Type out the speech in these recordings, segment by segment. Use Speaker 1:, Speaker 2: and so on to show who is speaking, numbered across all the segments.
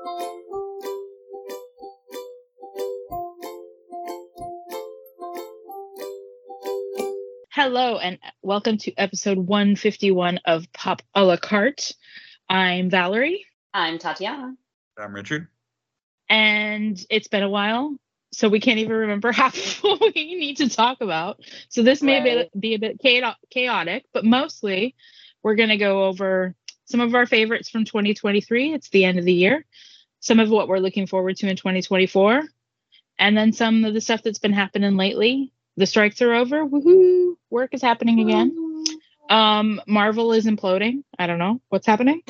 Speaker 1: Hello, and welcome to episode 151 of Pop a la Carte. I'm Valerie.
Speaker 2: I'm Tatiana.
Speaker 3: I'm Richard.
Speaker 1: And it's been a while, so we can't even remember half of what we need to talk about. So this may be a bit chaotic, but mostly we're going to go over some of our favorites from 2023. It's the end of the year. Some of what we're looking forward to in 2024. And then some of the stuff that's been happening lately. The strikes are over. Woohoo! Work is happening again. Marvel is imploding. I don't know what's happening.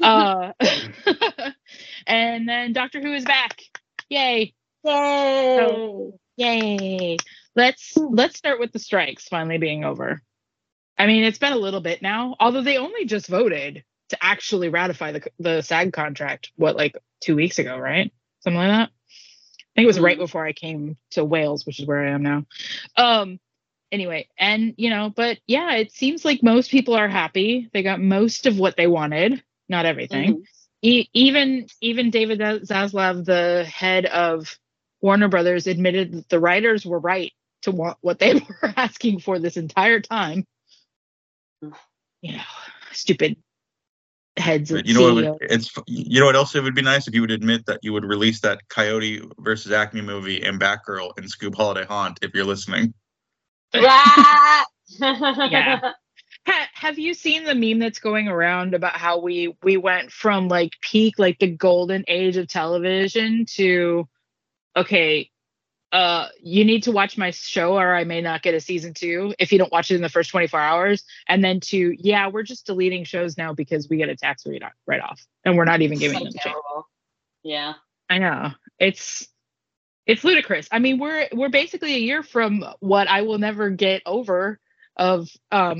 Speaker 1: And then Doctor Who is back. Yay!
Speaker 2: Yay!
Speaker 1: So, yay! Let's start with the strikes finally being over. I mean, it's been a little bit now, although they only just voted to actually ratify the SAG contract. What, like 2 weeks ago, right? Something like that. I think it was right before I came to Wales, which is where I am now. Anyway, and but yeah, it seems like most people are happy. They got most of what they wanted, not everything. Even David Zaslav, the head of Warner Brothers, admitted that the writers were right to want what they were asking for this entire time. Stupid heads of
Speaker 3: what else it would be nice if you would admit that you would release that Coyote versus Acme movie and Batgirl and Scoob Holiday Haunt if you're listening.
Speaker 1: Yeah. Have you seen the meme that's going around about how we went from like peak, like the golden age of television to, okay, you need to watch my show or I may not get a season 2 if you don't watch it in the first 24 hours. And then to, we're just deleting shows now because we get a tax write-off and we're not even giving them a chance.
Speaker 2: Yeah.
Speaker 1: I know. It's ludicrous. I mean, we're basically a year from what I will never get over of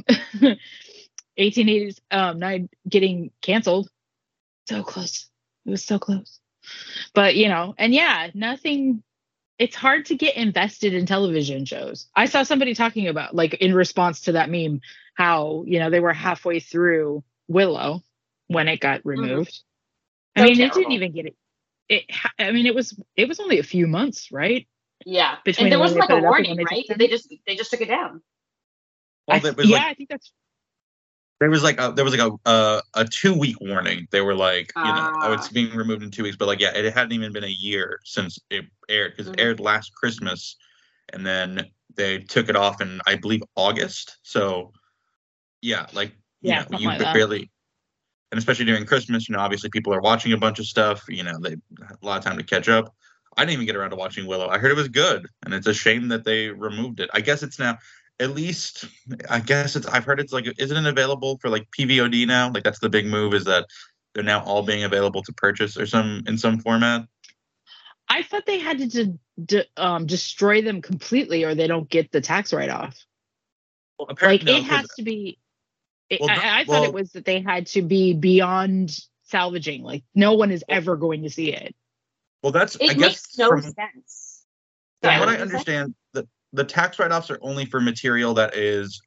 Speaker 1: 1880s 9 getting canceled. So close. It was so close. But nothing. It's hard to get invested in television shows. I saw somebody talking about, like, in response to that meme, how they were halfway through Willow when it got removed. I mean, it didn't even get it. It was only a few months, right?
Speaker 2: Yeah, and there wasn't like a warning, right? They just took it down.
Speaker 1: I think that's.
Speaker 3: There was like a 2-week warning. They were like, it's being removed in 2 weeks, but it hadn't even been a year since it aired because it aired last Christmas, and then they took it off in, I believe, August. So you barely. And especially during Christmas, obviously people are watching a bunch of stuff. They have a lot of time to catch up. I didn't even get around to watching Willow. I heard it was good, and it's a shame that they removed it. I guess it's now, at least, I've heard it's like, isn't it available for like PVOD now? Like that's the big move, is that they're now all being available to purchase or in some format.
Speaker 1: I thought they had to destroy them completely, or they don't get the tax write-off.
Speaker 3: Well, apparently,
Speaker 1: it has to be. I thought it was that they had to be beyond salvaging. Like no one is ever going to see it.
Speaker 3: Well,
Speaker 2: it makes no sense.
Speaker 3: From what I understand, the tax write-offs are only for material that is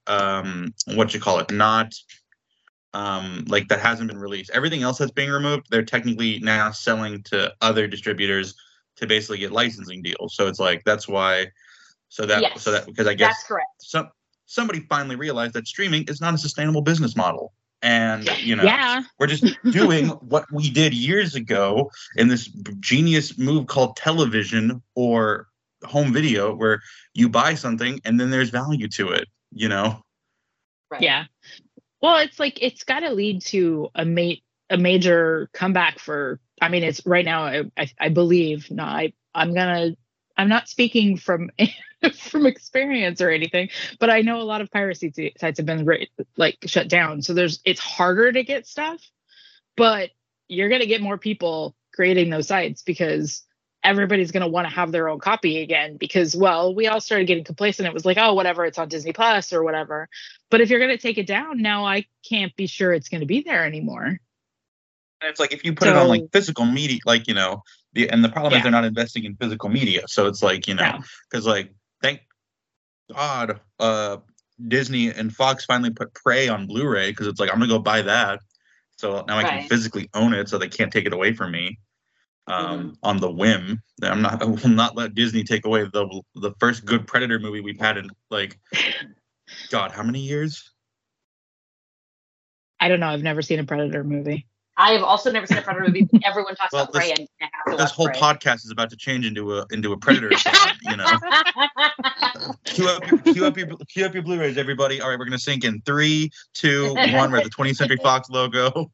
Speaker 3: not like that hasn't been released. Everything else that's being removed, they're technically now selling to other distributors to basically get licensing deals. So it's like that's why. Because I guess
Speaker 2: that's correct.
Speaker 3: Somebody finally realized that streaming is not a sustainable business model. And, we're just doing what we did years ago in this genius move called television or home video, where you buy something and then there's value to it,
Speaker 2: Right.
Speaker 1: Yeah. Well, it's like, it's got to lead to a major comeback for, it's right now, I believe, I'm not speaking from from experience or anything, but I know a lot of piracy sites have been shut down. So it's harder to get stuff, but you're going to get more people creating those sites because everybody's going to want to have their own copy again because, well, we all started getting complacent. It was like, oh, whatever, it's on Disney Plus or whatever. But if you're going to take it down now, I can't be sure it's going to be there anymore.
Speaker 3: And it's like, if you put it on like physical media, like, the problem is they're not investing in physical media. So it's like, because like, thank God, Disney and Fox finally put Prey on Blu-ray because it's like, I'm going to go buy that. So now I can physically own it so they can't take it away from me. on the whim. I will not let Disney take away the first good Predator movie we've had in like, God, how many years?
Speaker 1: I don't know. I've never seen a Predator movie.
Speaker 2: I have also never seen a Predator movie. Everyone talks about Prey, and I have to
Speaker 3: this whole
Speaker 2: Prey.
Speaker 3: podcast is about to change into a Predator song, you know. Cue up your Blu-rays, everybody. All right, we're gonna sync in 3, 2, 1. We're at the 20th Century Fox logo.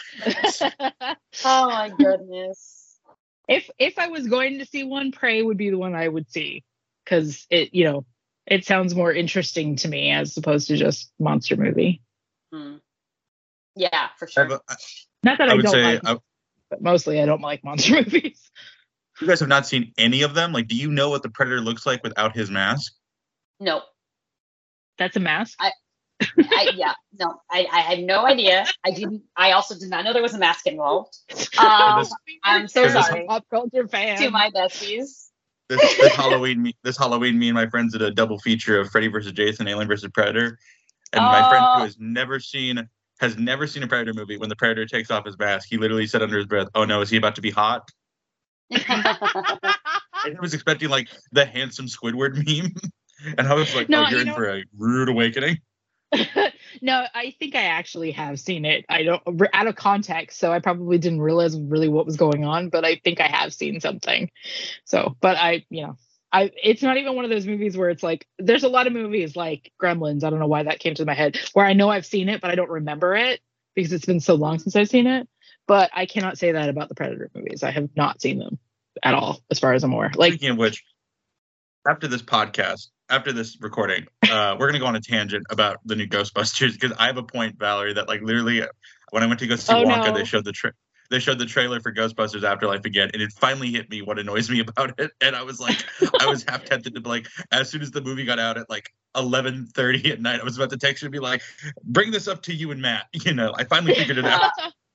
Speaker 2: Oh my goodness.
Speaker 1: If I was going to see one, Prey would be the one I would see, because it sounds more interesting to me as opposed to just monster movie.
Speaker 2: Yeah, for sure.
Speaker 1: Not that I don't like them, but mostly I don't like monster movies.
Speaker 3: You guys have not seen any of them? Like, do you know what the Predator looks like without his mask?
Speaker 2: No.
Speaker 1: That's a mask?
Speaker 2: I had no idea. I also did not know there was a mask involved. I'm so sorry.
Speaker 1: Pop culture fan.
Speaker 2: To my besties.
Speaker 3: This Halloween, me and my friends did a double feature of Freddy vs. Jason, Alien vs. Predator. And my friend who has never seen a Predator movie, when the Predator takes off his mask, he literally said under his breath, "Oh no, is he about to be hot?" I was expecting like the handsome Squidward meme, and I was like, "No, you're in for a rude awakening."
Speaker 1: No, I think I actually have seen it. I don't, out of context, so I probably didn't realize really what was going on, but I think I have seen something. So, but it's not even one of those movies where it's like, there's a lot of movies like Gremlins. I don't know why that came to my head, where I know I've seen it, but I don't remember it because it's been so long since I've seen it. But I cannot say that about the Predator movies. I have not seen them at all, as far as I'm aware. Like,
Speaker 3: speaking of which, after this podcast, after this recording, we're going to go on a tangent about the new Ghostbusters, because I have a point, Valerie, that like literally when I went to go see Wonka, they showed the trailer for Ghostbusters Afterlife again, and it finally hit me what annoys me about it. And I was like, I was half tempted to be like, as soon as the movie got out at like 11:30 at night, I was about to text you and be like, bring this up to you and Matt. You know, I finally figured it out.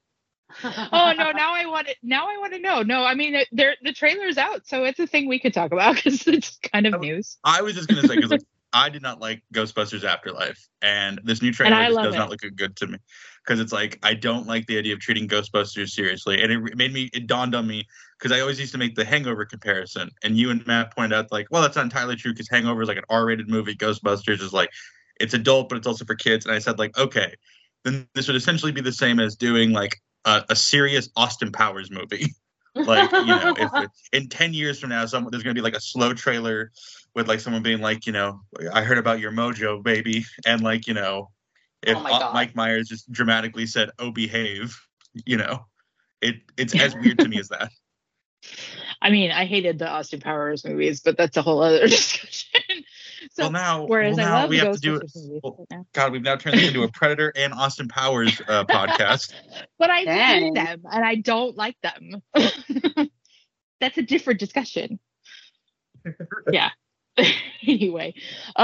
Speaker 1: Oh no! Now I want to know. No, I mean the trailer's out, so it's a thing we could talk about because it's kind of news.
Speaker 3: I was just gonna say, because like, I did not like Ghostbusters Afterlife, and this new trailer just does not look good to me. Because it's like, I don't like the idea of treating Ghostbusters seriously, and it dawned on me, because I always used to make the Hangover comparison, and you and Matt pointed out like, well, that's not entirely true, because Hangover is like an R-rated movie. Ghostbusters is like, it's adult, but it's also for kids. And I said like, okay, then this would essentially be the same as doing like a serious Austin Powers movie. Like, you know, if in 10 years from now, there's going to be like a slow trailer with like someone being like, you know, I heard about your mojo, baby. And like, you know, if Mike Myers just dramatically said, "Oh, behave," you know, it's as weird to me as that.
Speaker 1: I mean, I hated the Austin Powers movies, but that's a whole other discussion. So,
Speaker 3: now we have to do it. God, we've now turned this into a Predator and Austin Powers podcast.
Speaker 1: But I've seen them, and I don't like them. That's a different discussion. Yeah. Anyway,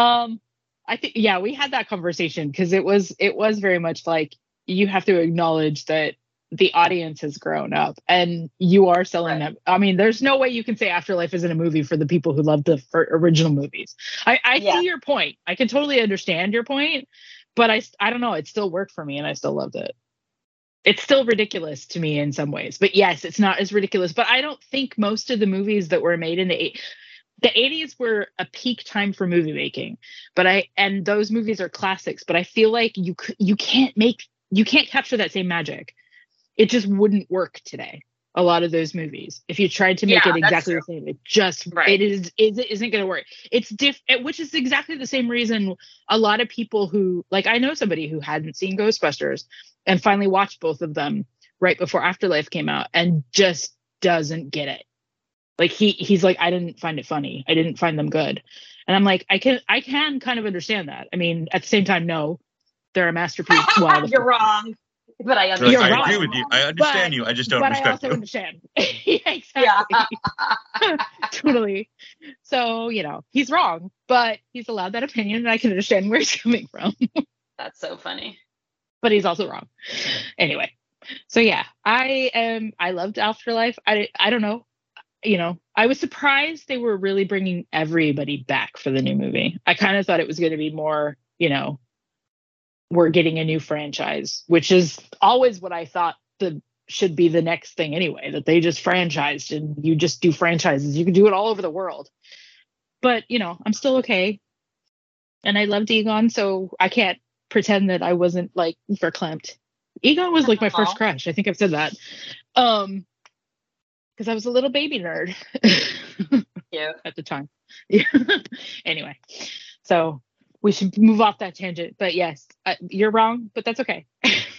Speaker 1: I think we had that conversation because it was very much like, you have to acknowledge that the audience has grown up and you are selling them. I mean, there's no way you can say Afterlife isn't a movie for the people who love the original movies. I see your point. I can totally understand your point, but I don't know. It still worked for me and I still loved it. It's still ridiculous to me in some ways, but yes, it's not as ridiculous. But I don't think most of the movies that were made in the 80s were a peak time for movie making, and those movies are classics, but I feel like you can't capture that same magic. It just wouldn't work today. A lot of those movies, if you tried to make it exactly the same, it isn't going to work. It's different, which is exactly the same reason a lot of people who, like, I know somebody who hadn't seen Ghostbusters and finally watched both of them right before Afterlife came out and just doesn't get it. Like he's like, I didn't find it funny. I didn't find them good. And I'm like, I can kind of understand that. I mean, at the same time, no, they're a masterpiece.
Speaker 2: You're wrong. But I understand.
Speaker 3: I agree with you. I understand you. I just don't respect you. But I also
Speaker 1: understand. Yeah, exactly. Yeah. Totally. So, you know, he's wrong, but he's allowed that opinion and I can understand where he's coming from.
Speaker 2: That's so funny.
Speaker 1: But he's also wrong. Anyway. So yeah, I loved Afterlife. I don't know. You know, I was surprised they were really bringing everybody back for the new movie. I kind of thought it was going to be more, you know, we're getting a new franchise, which is always what I thought the should be the next thing anyway, that they just franchised and you just do franchises. You can do it all over the world. But, I'm still okay. And I loved Egon, so I can't pretend that I wasn't like verklempt. Egon was like my first crush. I think I've said that. Because I was a little baby nerd.
Speaker 2: Yeah.
Speaker 1: At the time. Yeah. Anyway, so we should move off that tangent. But yes, you're wrong, but that's okay.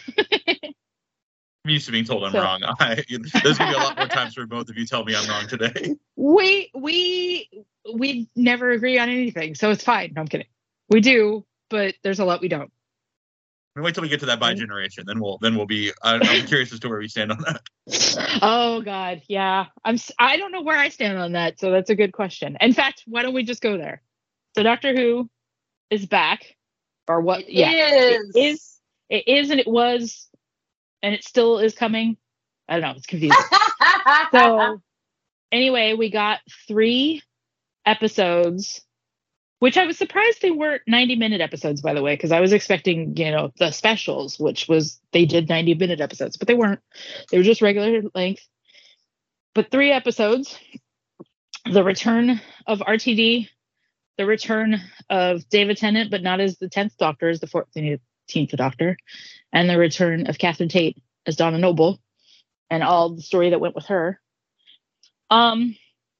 Speaker 3: I'm used to being told I'm wrong. There's gonna be a lot more times where both of you tell me I'm wrong today.
Speaker 1: We never agree on anything, so it's fine. No, I'm kidding. We do, but there's a lot we don't.
Speaker 3: Wait till we get to that by generation, then we'll be. I'm curious as to where we stand on that.
Speaker 1: Oh God, yeah. I don't know where I stand on that, so that's a good question. In fact, why don't we just go there? So Doctor Who is back, or what?
Speaker 2: It is.
Speaker 1: It is, and it was. And it still is coming. I don't know. It's confusing. So anyway, we got 3 episodes, which I was surprised they weren't 90-minute episodes, by the way, because I was expecting, the specials, which was they did 90-minute episodes, but they weren't. They were just regular length. But 3 episodes. The return of RTD, the return of David Tennant, but not as the 10th Doctor, as the 14th Doctor, and the return of Catherine Tate as Donna Noble, and all the story that went with her. I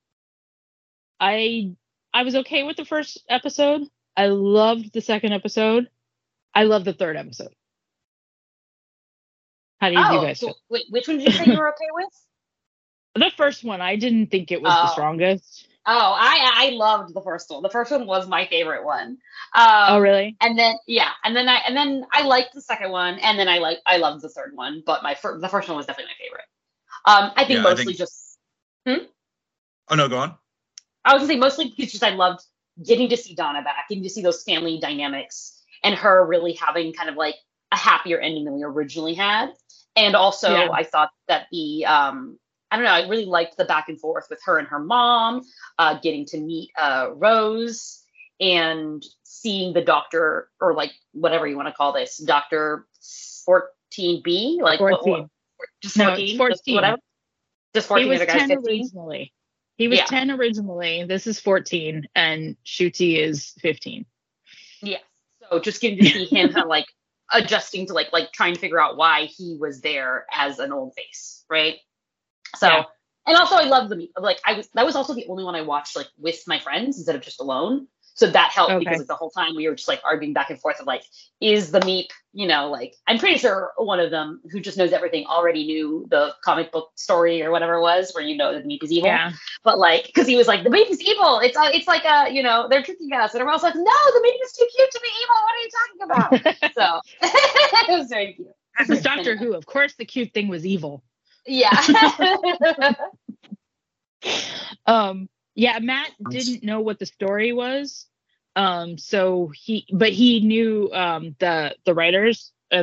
Speaker 1: was okay with the first episode. I loved the second episode. I love the third episode. How do you guys feel?
Speaker 2: Wait, which one did you say you were okay with?
Speaker 1: The first one. I didn't think it was the strongest.
Speaker 2: Oh, I loved the first one. The first one was my favorite one.
Speaker 1: Oh, really?
Speaker 2: And then I liked the second one, and then I loved the third one. But the first one was definitely my favorite. I think just.
Speaker 3: Oh no, go on.
Speaker 2: I was gonna say mostly because just I loved getting to see Donna back, getting to see those family dynamics, and her really having kind of like a happier ending than we originally had. And also, I thought that the I don't know, I really liked the back and forth with her and her mom, getting to meet Rose and seeing the Doctor, or like whatever you want to call this, Doctor 14B, like
Speaker 1: 14.
Speaker 2: Just 14,
Speaker 1: no, 14.
Speaker 2: Just whatever. Just 14.
Speaker 1: He was 10
Speaker 2: 15?
Speaker 1: originally. He was 10 originally. This is 14, and Ncuti is 15.
Speaker 2: Yeah. So just getting to see him kind of like adjusting to like trying to figure out why he was there as an old face, right? So, and also I love that was also the only one I watched like with my friends instead of just alone. So that helped because like the whole time we were just like arguing back and forth of like, is the Meep, like I'm pretty sure one of them who just knows everything already knew the comic book story or whatever it was where that the Meep is evil. Yeah. But like, because he was like, the Meep is evil. It's like they're tricking us. And everyone's like, no, the Meep is too cute to be evil. What are you talking about? So it was very cute.
Speaker 1: This is Doctor Who. Of course the cute thing was evil.
Speaker 2: Yeah.
Speaker 1: Matt didn't know what the story was. So he knew the writers and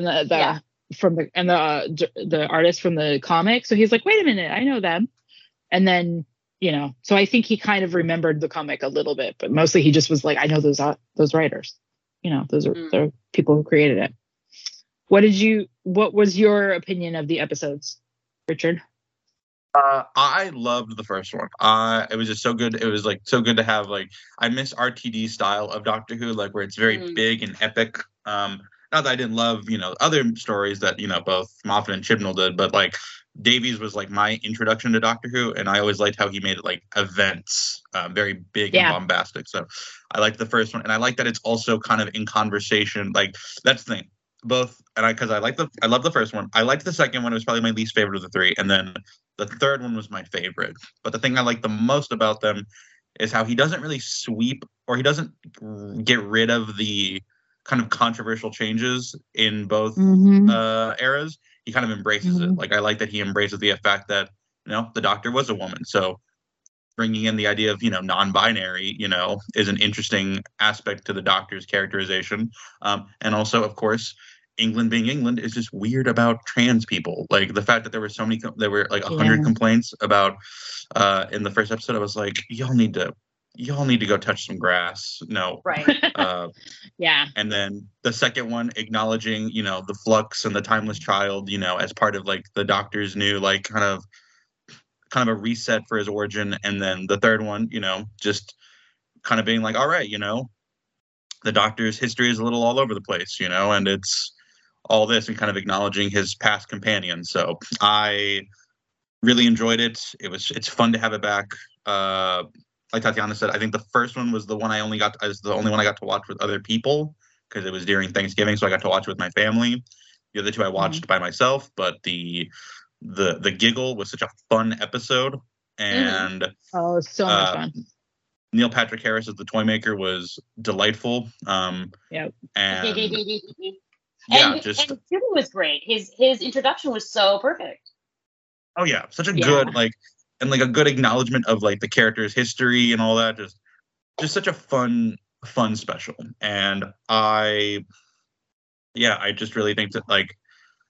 Speaker 1: the artists from the comic. So he's like, wait a minute, I know them. And then, so I think he kind of remembered the comic a little bit, but mostly he just was like, I know those writers. Those are the people who created it. What was your opinion of the episodes, Richard?
Speaker 3: I loved the first one. It was just so good. It was like so good to have I miss RTD's style of Doctor Who, like where it's very big and epic. Not that I didn't love, other stories that, both Moffat and Chibnall did, but like Davies was like my introduction to Doctor Who, and I always liked how he made it like events, very big and bombastic. So I liked the first one, and I like that it's also kind of in conversation. Like that's the thing. Both, and I love the first one. I liked the second one. It was probably my least favorite of the 3, and then the third one was my favorite. But the thing I like the most about them is how he doesn't really sweep, or he doesn't get rid of the kind of controversial changes in both eras. He kind of embraces it. Like I like that he embraces the fact that the Doctor was a woman. So bringing in the idea of non-binary, is an interesting aspect to the Doctor's characterization. And also, of course, England being England is just weird about trans people. Like the fact that there were like 100 complaints about in the first episode. I was like, y'all need to y'all need to go touch some grass. No.
Speaker 2: Right.
Speaker 1: Yeah.
Speaker 3: And then the second one acknowledging, the flux and the timeless child, as part of like the Doctor's new like kind of a reset for his origin. And then the third one, just kind of being like, all right, the Doctor's history is a little all over the place, and it's all this, and kind of acknowledging his past companion. So I really enjoyed it. It's fun to have it back. Like Tatiana said, I think the first one was the one I only got to watch with other people because it was during Thanksgiving, so I got to watch with my family. The other two I watched by myself, but the giggle was such a fun episode, and
Speaker 1: oh, so much fun.
Speaker 3: Neil Patrick Harris as the toy maker was delightful.
Speaker 1: Yep.
Speaker 3: And
Speaker 2: and Cuba was great. His introduction was so perfect.
Speaker 3: Oh yeah, such a good and like a good acknowledgement of like the character's history and all that. Just such a fun special. And I just really think that like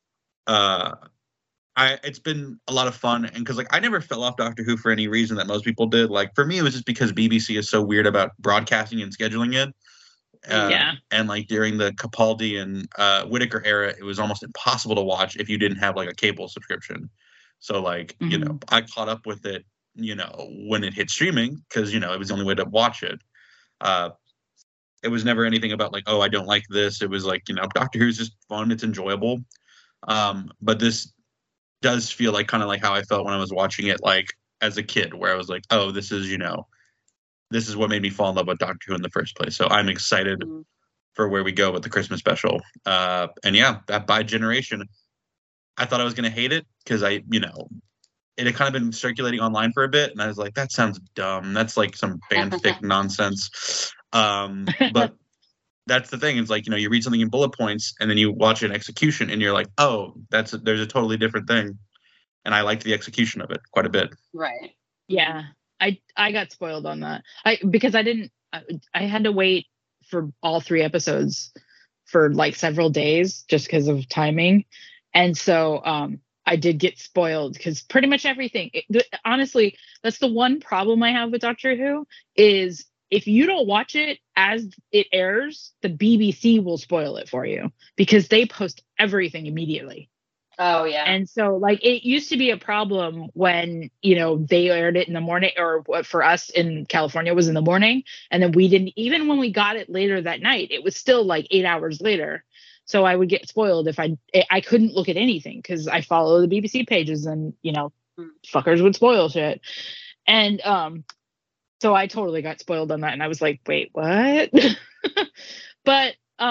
Speaker 3: it's been a lot of fun, and because like I never fell off Doctor Who for any reason that most people did. Like for me, it was just because BBC is so weird about broadcasting and scheduling it. And like during the Capaldi and Whittaker era, it was almost impossible to watch if you didn't have like a cable subscription. So like I caught up with it when it hit streaming because it was the only way to watch it. It was never anything about like, oh, I don't like this. It was like Doctor Who's just fun, it's enjoyable. But this does feel like kind of like how I felt when I was watching it like as a kid, where I was like, oh, this is this is what made me fall in love with Doctor Who in the first place. So I'm excited for where we go with the Christmas special. And yeah, that By Generation, I thought I was going to hate it because it had kind of been circulating online for a bit. And I was like, that sounds dumb. That's like some fanfic nonsense. But that's the thing. It's like, you read something in bullet points and then you watch an execution and you're like, oh, there's a totally different thing. And I liked the execution of it quite a bit.
Speaker 2: Right.
Speaker 1: Yeah. I got spoiled on that. Because I had to wait for all 3 episodes for like several days just because of timing. And so I did get spoiled because pretty much everything, honestly, that's the one problem I have with Doctor Who is if you don't watch it as it airs, the BBC will spoil it for you because they post everything immediately.
Speaker 2: Oh, yeah.
Speaker 1: And so, like, it used to be a problem when, they aired it in the morning, or what for us in California was in the morning. And then we didn't, even when we got it later that night, it was still like 8 hours later. So I would get spoiled if I couldn't look at anything because I follow the BBC pages and, fuckers would spoil shit. And so I totally got spoiled on that. And I was like, wait, what? But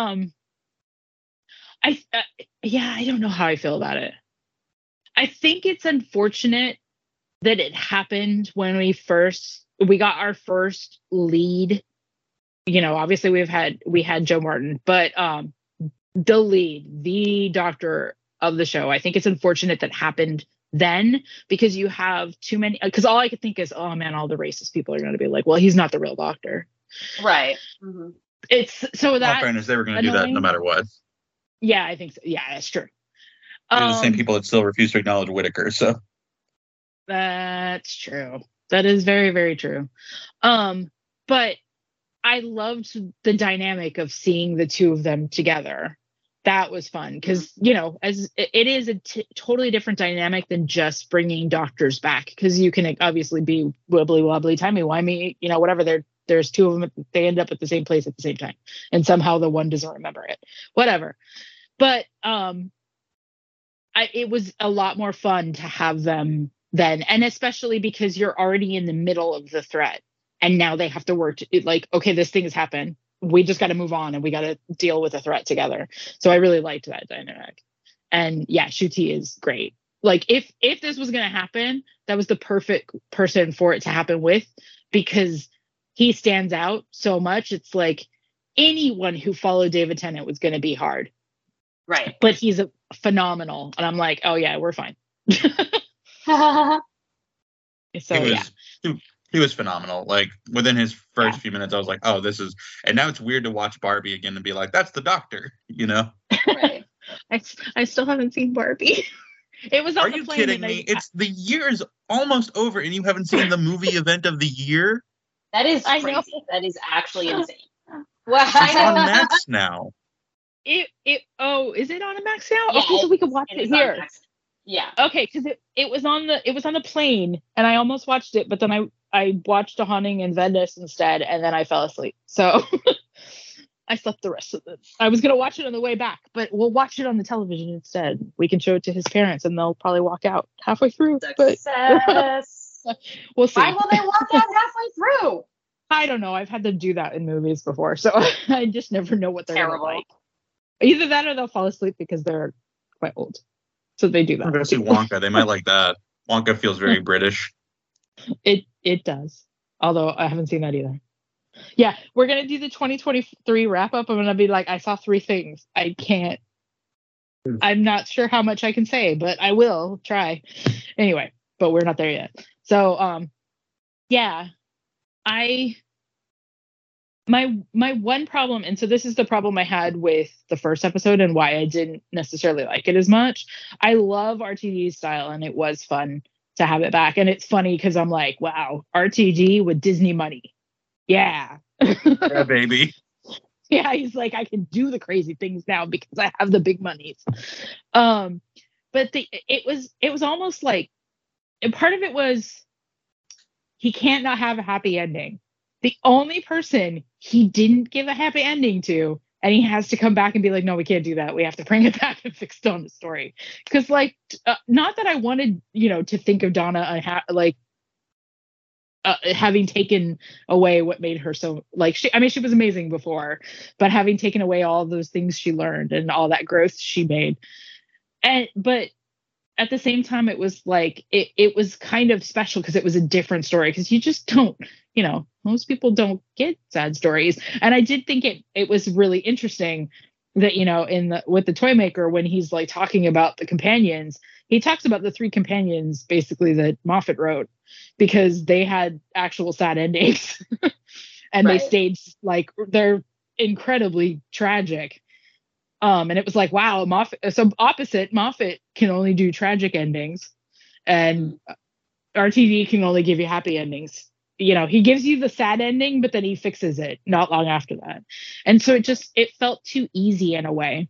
Speaker 1: I don't know how I feel about it. I think it's unfortunate that it happened when we got our first lead. Obviously we had Joe Martin, but the lead, the Doctor of the show. I think it's unfortunate that happened then because you have too many. Because all I could think is, oh man, all the racist people are going to be like, well, he's not the real Doctor,
Speaker 2: right? Mm-hmm.
Speaker 1: It's so that.
Speaker 3: In fairness, they were going to do that no matter what.
Speaker 1: Yeah, I think so. Yeah, that's true.
Speaker 3: They're the same people that still refuse to acknowledge Whittaker, so.
Speaker 1: That's true. That is very, very true. But I loved the dynamic of seeing the two of them together. That was fun because, as it is a totally different dynamic than just bringing doctors back because you can obviously be wibbly wobbly, timey-wimey, whatever. There's 2 of them. They end up at the same place at the same time. And somehow the one doesn't remember it. Whatever. But it was a lot more fun to have them then. And especially because you're already in the middle of the threat. And now they have to work okay, this thing has happened. We just got to move on and we got to deal with the threat together. So I really liked that dynamic. And yeah, Ncuti is great. Like if this was going to happen, that was the perfect person for it to happen with because he stands out so much. It's like anyone who followed David Tennant was going to be hard.
Speaker 2: Right.
Speaker 1: But he's a phenomenal. And I'm like, oh yeah, we're fine.
Speaker 3: He was phenomenal. Like within his first few minutes, I was like, oh, this is, and now it's weird to watch Barbie again and be like, that's the Doctor,
Speaker 2: Right.
Speaker 1: I still haven't seen Barbie. It was on
Speaker 3: Are
Speaker 1: the
Speaker 3: you
Speaker 1: plane
Speaker 3: kidding me? It's the year is almost over and you haven't seen the movie event of the year?
Speaker 2: That is
Speaker 1: I
Speaker 2: crazy.
Speaker 1: know.
Speaker 2: That is actually insane.
Speaker 3: Wow. It's on Max now.
Speaker 1: Is it on a Max now?
Speaker 2: Yeah,
Speaker 1: okay, so we can watch it here.
Speaker 2: Yeah.
Speaker 1: Okay, because it was on the plane, and I almost watched it, but then I watched A Haunting in Venice instead, and then I fell asleep. So I slept the rest of it. I was gonna watch it on the way back, but we'll watch it on the television instead. We can show it to his parents, and they'll probably walk out halfway through.
Speaker 2: Success.
Speaker 1: But we'll see.
Speaker 2: Why will they walk out halfway through?
Speaker 1: I don't know. I've had to do that in movies before, so I just never know what they're gonna like. Either that or they'll fall asleep because they're quite old. So they do that.
Speaker 3: I'm going to see Wonka. They might like that. Wonka feels very British.
Speaker 1: It does. Although I haven't seen that either. Yeah, we're going to do the 2023 wrap up. I'm going to be like, I saw 3 things. I can't. I'm not sure how much I can say, but I will try. Anyway, but we're not there yet. So, yeah. My one problem, and so this is the problem I had with the first episode and why I didn't necessarily like it as much. I love RTD's style, and it was fun to have it back. And it's funny because I'm like, wow, RTD with Disney money. Yeah.
Speaker 3: Yeah, baby.
Speaker 1: Yeah, he's like, I can do the crazy things now because I have the big monies. But it was almost like, and part of it was he can't not have a happy ending. The only person he didn't give a happy ending to, and he has to come back and be like, no, we can't do that. We have to bring it back and fix Donna's story. Because, like, not that I wanted, to think of Donna having taken away what made her so, like, she was amazing before, but having taken away all those things she learned and all that growth she made. But at the same time, it was like, it was kind of special because it was a different story, because you just don't, most people don't get sad stories. And I did think it was really interesting that, with the toy maker, when he's like talking about the companions, he talks about the 3 companions basically that Moffat wrote because they had actual sad endings and They stayed like, they're incredibly tragic. And it was like, wow, Moffat can only do tragic endings, and RTD can only give you happy endings. He gives you the sad ending, but then he fixes it not long after that. And so it felt too easy in a way.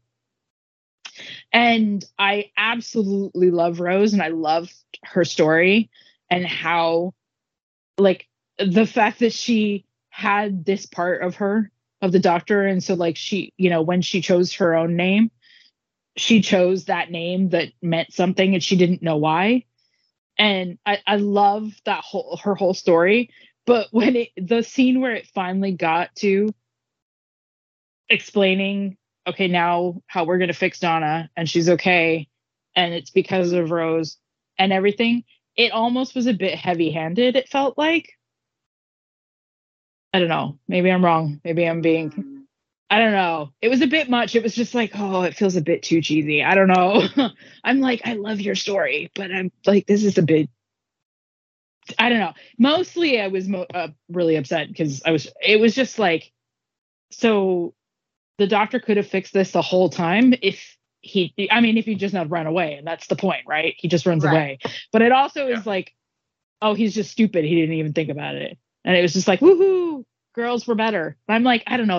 Speaker 1: And I absolutely love Rose, and I loved her story, and how, like, the fact that she had this part of the doctor. And so, like, she, when she chose her own name, she chose that name that meant something, and she didn't know why. And I love that her whole story. But when the scene where it finally got to explaining, okay, now how we're going to fix Donna and she's okay, and it's because of Rose and everything, it almost was a bit heavy-handed, it felt like. I don't know. Maybe I'm wrong. Maybe I'm being, I don't know. It was a bit much. It was just like, oh, it feels a bit too cheesy. I don't know. I'm like, I love your story, but I'm like, this is a bit, I don't know. Mostly I was really upset because it was just like, so the doctor could have fixed this the whole time if he just not run away. And that's the point, right? He just runs away. But it also is like, oh, he's just stupid. He didn't even think about it. And it was just like, woohoo, girls were better. And I'm like, I don't know,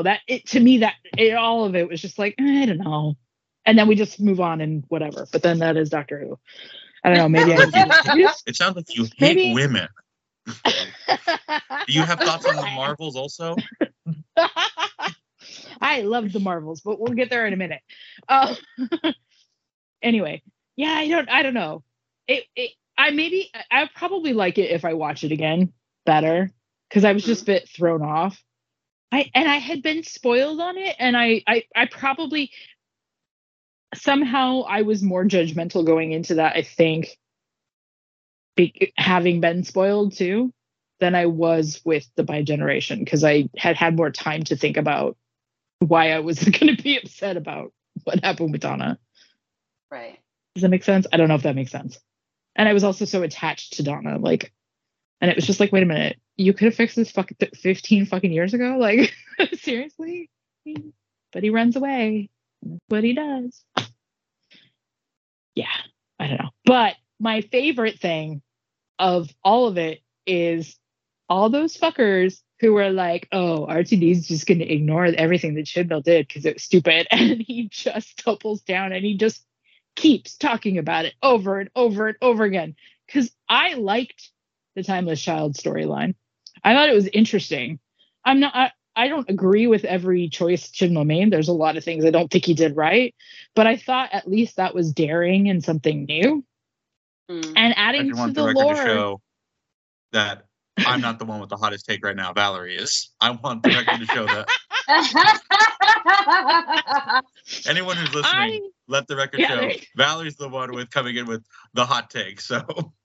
Speaker 1: all of it was just like, I don't know. And then we just move on and whatever. But then that is Doctor Who. I don't know, maybe
Speaker 3: it sounds like you hate women. Do you have thoughts on the Marvels also?
Speaker 1: I love the Marvels, but we'll get there in a minute. Anyway, yeah, I don't know. I probably like it if I watch it again better, because I was just a bit thrown off. I had been spoiled on it, and I probably somehow I was more judgmental going into that, I think, having been spoiled too, than I was with the By Generation, because I had more time to think about why I was going to be upset about what happened with Donna.
Speaker 2: Right.
Speaker 1: Does that make sense? I don't know if that makes sense. And I was also so attached to Donna, like, and it was just like, wait a minute, you could have fixed this 15 fucking years ago? Like, seriously? But he runs away. That's what he does. Yeah, I don't know. But my favorite thing of all of it is all those fuckers who were like, oh, RTD's just going to ignore everything that Chibnall did because it was stupid. And he just doubles down and he just keeps talking about it over and over and over again. Because I liked the Timeless Child storyline. I thought it was interesting. I don't agree with every choice Chibnall made. There's a lot of things I don't think he did right. But I thought at least that was daring and something new. And adding to the lore.
Speaker 3: To show that I'm not the one with the hottest take right now. Valerie is. I want the record to show that. Anyone who's listening, let the record show. Valerie's the one with coming in with the hot take. So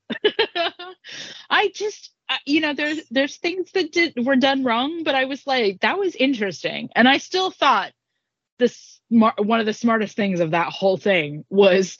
Speaker 1: I just, there's things that were done wrong, but I was like, that was interesting. And I still thought one of the smartest things of that whole thing was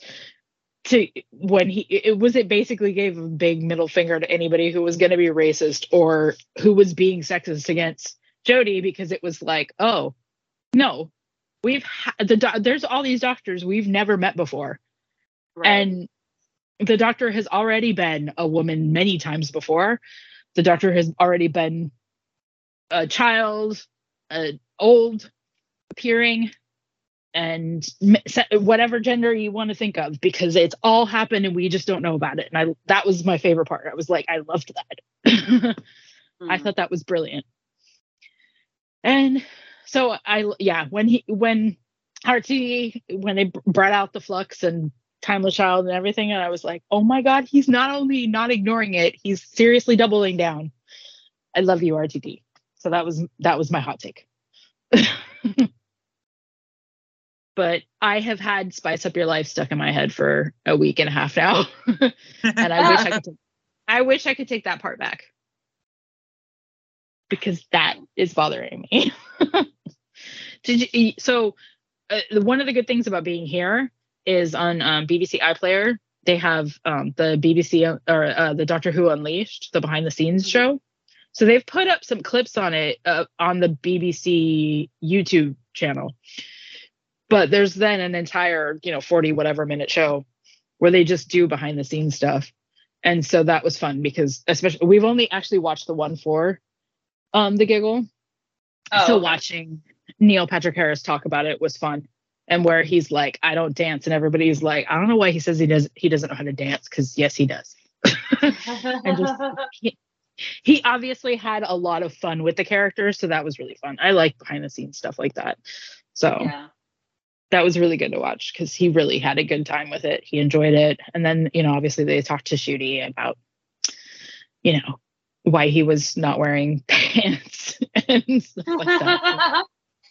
Speaker 1: it basically gave a big middle finger to anybody who was going to be racist or who was being sexist against Jodie, because it was like, oh no, there's all these doctors we've never met before. Right. And the doctor has already been a woman many times before. The doctor has already been a child, old, appearing, and whatever gender you want to think of, because it's all happened and we just don't know about it. And that was my favorite part. I was like, I loved that. I thought that was brilliant. And so when they brought out the flux and Timeless Child and everything, and I was like, oh my God, he's not only not ignoring it, he's seriously doubling down. I love you, RTD. So that was my hot take. But I have had Spice Up Your Life stuck in my head for a week and a half now. And I wish I could take that part back, because that is bothering me. One of the good things about being here is on BBC iPlayer, they have the BBC or the Doctor Who Unleashed, the behind the scenes show. So they've put up some clips on it on the BBC YouTube channel. But there's then an entire, 40 whatever minute show where they just do behind the scenes stuff. And so that was fun, because especially we've only actually watched the one for The Giggle. So watching Neil Patrick Harris talk about it was fun. And where he's like, I don't dance, and everybody's like, I don't know why he says he doesn't know how to dance, because yes, he does. And just he obviously had a lot of fun with the characters, so that was really fun. I like behind the scenes stuff like that. So yeah. That was really good to watch, because he really had a good time with it. He enjoyed it. And then, obviously they talked to Ncuti about, why he was not wearing pants and stuff like that.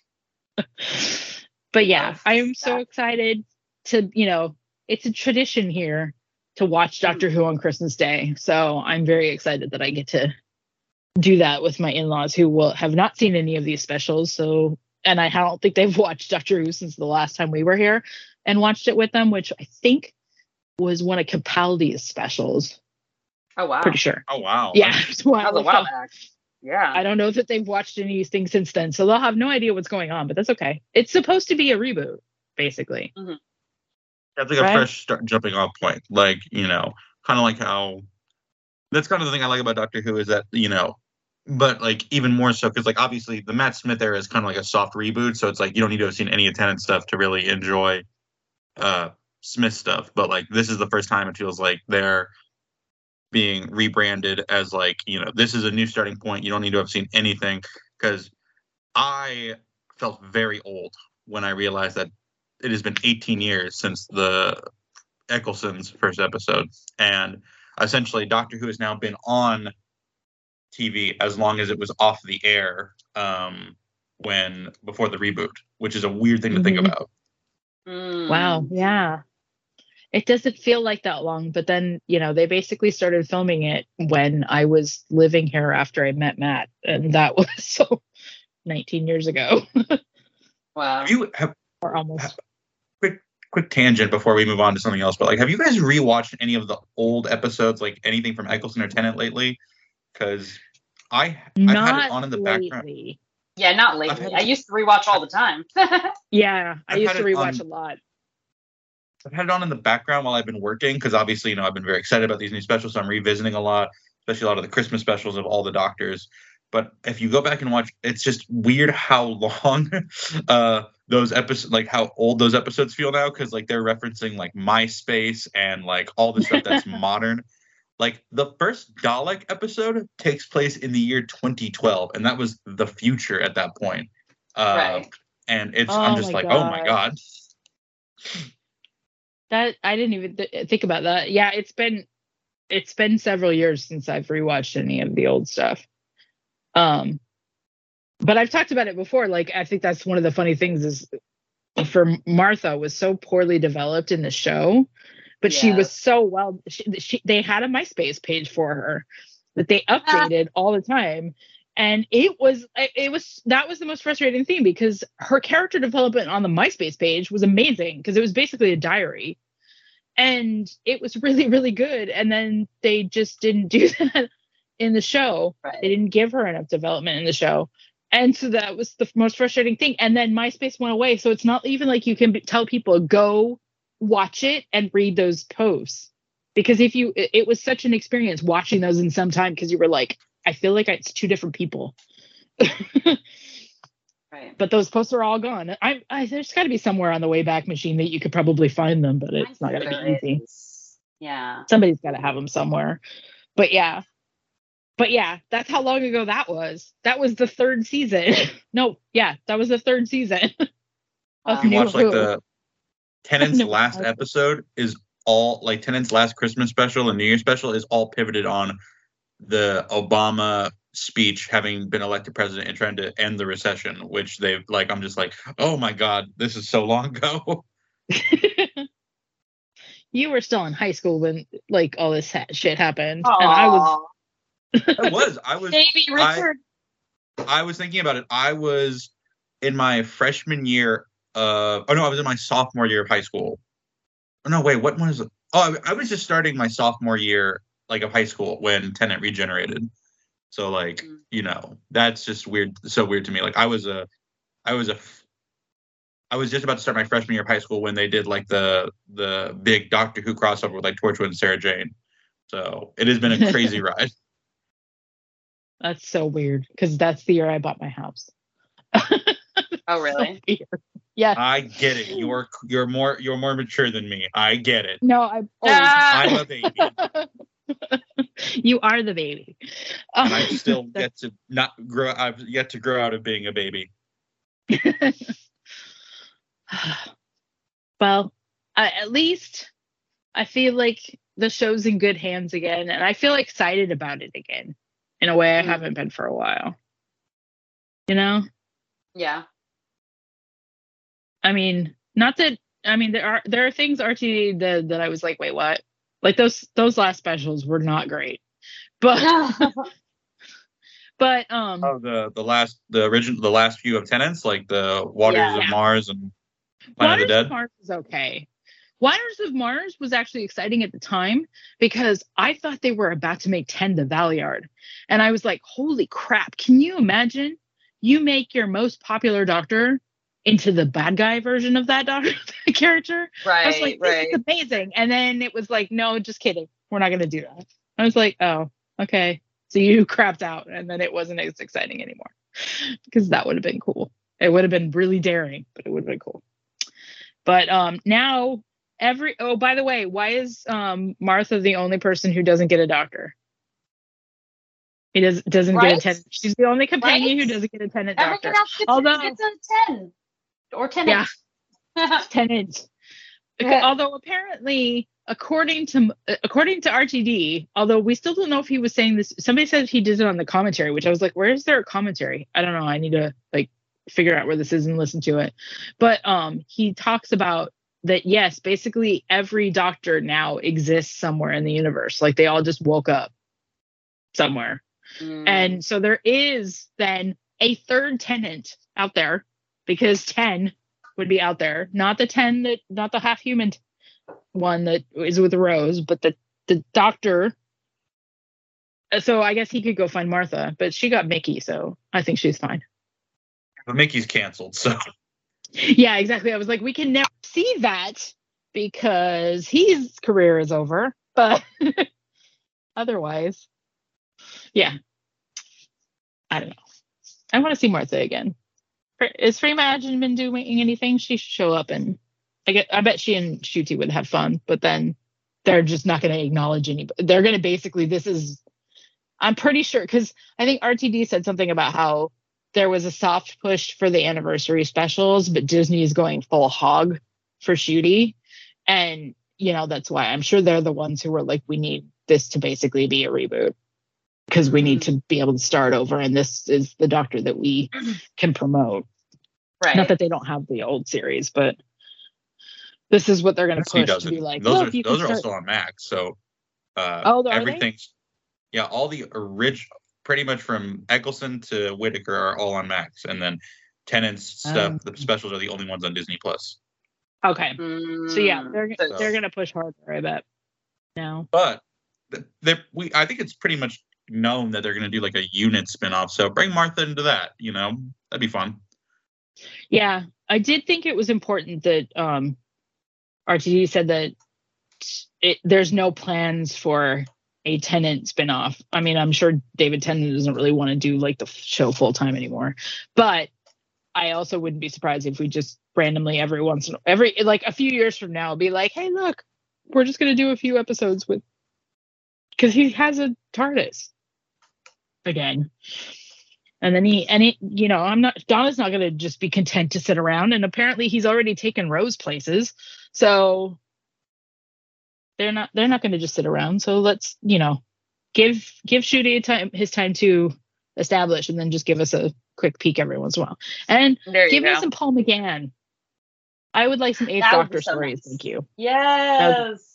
Speaker 1: But yeah, I am so excited to, it's a tradition here to watch Doctor Who on Christmas Day. So I'm very excited that I get to do that with my in-laws, who have not seen any of these specials. And I don't think they've watched Doctor Who since the last time we were here and watched it with them, which I think was one of Capaldi's specials.
Speaker 2: Oh, wow.
Speaker 1: Pretty sure.
Speaker 3: Oh, wow.
Speaker 1: Yeah.
Speaker 2: That was a while back. Yeah.
Speaker 1: I don't know that they've watched anything since then, so they'll have no idea what's going on, but that's okay. It's supposed to be a reboot, basically.
Speaker 2: Mm-hmm.
Speaker 3: That's like a fresh jumping off point. Like, kind of like how... That's kind of the thing I like about Doctor Who is that, but like even more so, because like obviously the Matt Smith era is kind of like a soft reboot, so it's like you don't need to have seen any of Tennant stuff to really enjoy Smith stuff. But like this is the first time it feels like they're being rebranded as like, this is a new starting point. You don't need to have seen anything, because I felt very old when I realized that it has been 18 years since the Eccleston's first episode, and essentially Doctor Who has now been on TV as long as it was off the air before the reboot, which is a weird thing to think about.
Speaker 1: Wow. Yeah. It doesn't feel like that long, but then, they basically started filming it when I was living here after I met Matt, and that was 19 years ago.
Speaker 2: Wow.
Speaker 1: Or almost.
Speaker 3: Quick tangent before we move on to something else, but like, have you guys rewatched any of the old episodes, like anything from Eccleston or Tennant lately? Because I've had it on in the background.
Speaker 2: Yeah, not lately. I used to rewatch all the time.
Speaker 1: Yeah, I used to rewatch a lot.
Speaker 3: I've had it on in the background while I've been working, because obviously, I've been very excited about these new specials, so I'm revisiting a lot. especially a lot of the Christmas specials of all the doctors. But if you go back and watch, it's just weird how long those episodes, like how old those episodes feel now, because like they're referencing like MySpace and like all the stuff that's modern. Like the first Dalek episode takes place in the year 2012, and that was the future at that point.
Speaker 2: Right.
Speaker 3: And I'm just like, oh my god.
Speaker 1: That I didn't even think about that. Yeah, it's been several years since I've rewatched any of the old stuff. But I've talked about it before. Like, I think that's one of the funny things is for Martha was so poorly developed in the show, but she was so well. They had a MySpace page for her that they updated all the time, and that was the most frustrating thing because her character development on the MySpace page was amazing because it was basically a diary, and it was really, really good. And then they just didn't do that in the show.
Speaker 2: Right.
Speaker 1: They didn't give her enough development in the show. And so that was the most frustrating thing. And then MySpace went away. So it's not even like you can tell people go watch it and read those posts. Because it was such an experience watching those in some time because you were like, I feel like it's two different people.
Speaker 2: Right.
Speaker 1: But those posts are all gone. There's got to be somewhere on the Wayback Machine that you could probably find them, but it's not going to be easy.
Speaker 2: Yeah.
Speaker 1: Somebody's got to have them somewhere. But yeah, that's how long ago that was. That was the third season. That was the third season.
Speaker 3: If you watch like the Tennant's last episode is all like Tennant's last Christmas special and New Year's special is all pivoted on the Obama speech having been elected president and trying to end the recession, which they've like, I'm just like, oh my God, this is so long ago.
Speaker 1: You were still in high school when like all this shit happened.
Speaker 2: Aww.
Speaker 1: And
Speaker 3: I was
Speaker 2: Baby Richard.
Speaker 3: I was thinking about it. I was in my freshman year. I was in my sophomore year of high school. Oh no, wait, what was it? Oh, I was just starting my sophomore year like of high school when Tennant regenerated. So like, that's just weird. So weird to me. Like I was just about to start my freshman year of high school when they did like the big Doctor Who crossover with like Torchwood and Sarah Jane. So it has been a crazy ride.
Speaker 1: That's so weird because that's the year I bought my house.
Speaker 2: Oh, really?
Speaker 1: So yeah.
Speaker 3: I get it. You're more mature than me. I get it.
Speaker 1: No,
Speaker 3: I'm a baby.
Speaker 1: You are the baby.
Speaker 3: And I still get to not grow. I've yet to grow out of being a baby.
Speaker 1: Well, at least I feel like the show's in good hands again, and I feel excited about it again in a way I haven't been for a while.
Speaker 2: Yeah.
Speaker 1: I mean, there are things RTD did that I was like, wait, what? Like those last specials were not great, but
Speaker 3: the last few of Tennant's, like the Waters of Mars and Planet of the Dead.
Speaker 1: Mars was okay. Waters of Mars was actually exciting at the time because I thought they were about to make 10 the Valeyard, and I was like, holy crap! Can you imagine? You make your most popular doctor into the bad guy version of that doctor character.
Speaker 2: Right.
Speaker 1: I was like, this is amazing. And then it was like, no, just kidding. We're not going to do that. I was like, oh, okay. So you crapped out. And then it wasn't as exciting anymore because that would have been cool. It would have been really daring, but it would have been cool. But now by the way, why is Martha the only person who doesn't get a doctor? He doesn't get a Tennant. She's the only companion who doesn't get a Tennant doctor.
Speaker 2: Everyone else gets a 10. Or Tennant.
Speaker 1: Yeah. Tennant. Although apparently, according to RTD, although we still don't know if he was saying this, somebody said he did it on the commentary, which I was like, where is there a commentary? I don't know. I need to like figure out where this is and listen to it. But he talks about that, yes, basically every doctor now exists somewhere in the universe. Like they all just woke up somewhere. And so there is then a third Tennant out there because 10 would be out there, not the half human one that is with Rose, but the doctor. So I guess he could go find Martha, but she got Mickey, so I think she's fine.
Speaker 3: But Mickey's canceled, so
Speaker 1: yeah, exactly. I was like, we can never see that because his career is over, but otherwise. Yeah. I don't know. I want to see Martha again. Is Free Imagine been doing anything? She should show up, and I bet she and Shuti would have fun, but then they're just not going to acknowledge anybody. They're going to basically, I'm pretty sure, because I think RTD said something about how there was a soft push for the anniversary specials, but Disney is going full hog for Shuti. And, that's why I'm sure they're the ones who were like, we need this to basically be a reboot, because we need to be able to start over. And this is the Doctor that we can promote.
Speaker 2: Right.
Speaker 1: Not that they don't have the old series, but this is what they're going to push to be like.
Speaker 3: Those are also on Max. So everything's all the original, pretty much from Eccleston to Whittaker are all on Max, and then Tennant's stuff, the specials are the only ones on Disney Plus.
Speaker 1: Okay, so they're going to push harder, I bet. Now,
Speaker 3: but I think it's pretty much known that they're going to do like a unit spinoff. So bring Martha into that. That'd be fun.
Speaker 1: Yeah, I did think it was important that RTD said that there's no plans for a Tennant spinoff. I mean, I'm sure David Tennant doesn't really want to do like the show full time anymore, but I also wouldn't be surprised if we just randomly like a few years from now be like, hey, look, we're just going to do a few episodes because he has a TARDIS again. And then Donna's not going to just be content to sit around. And apparently he's already taken Rose places. So they're not going to just sit around. So let's, give Shuti his time to establish, and then just give us a quick peek every once in a while. And give me some Paul McGann. I would like some Eighth Doctor stories. Nice. Thank you.
Speaker 2: Yes.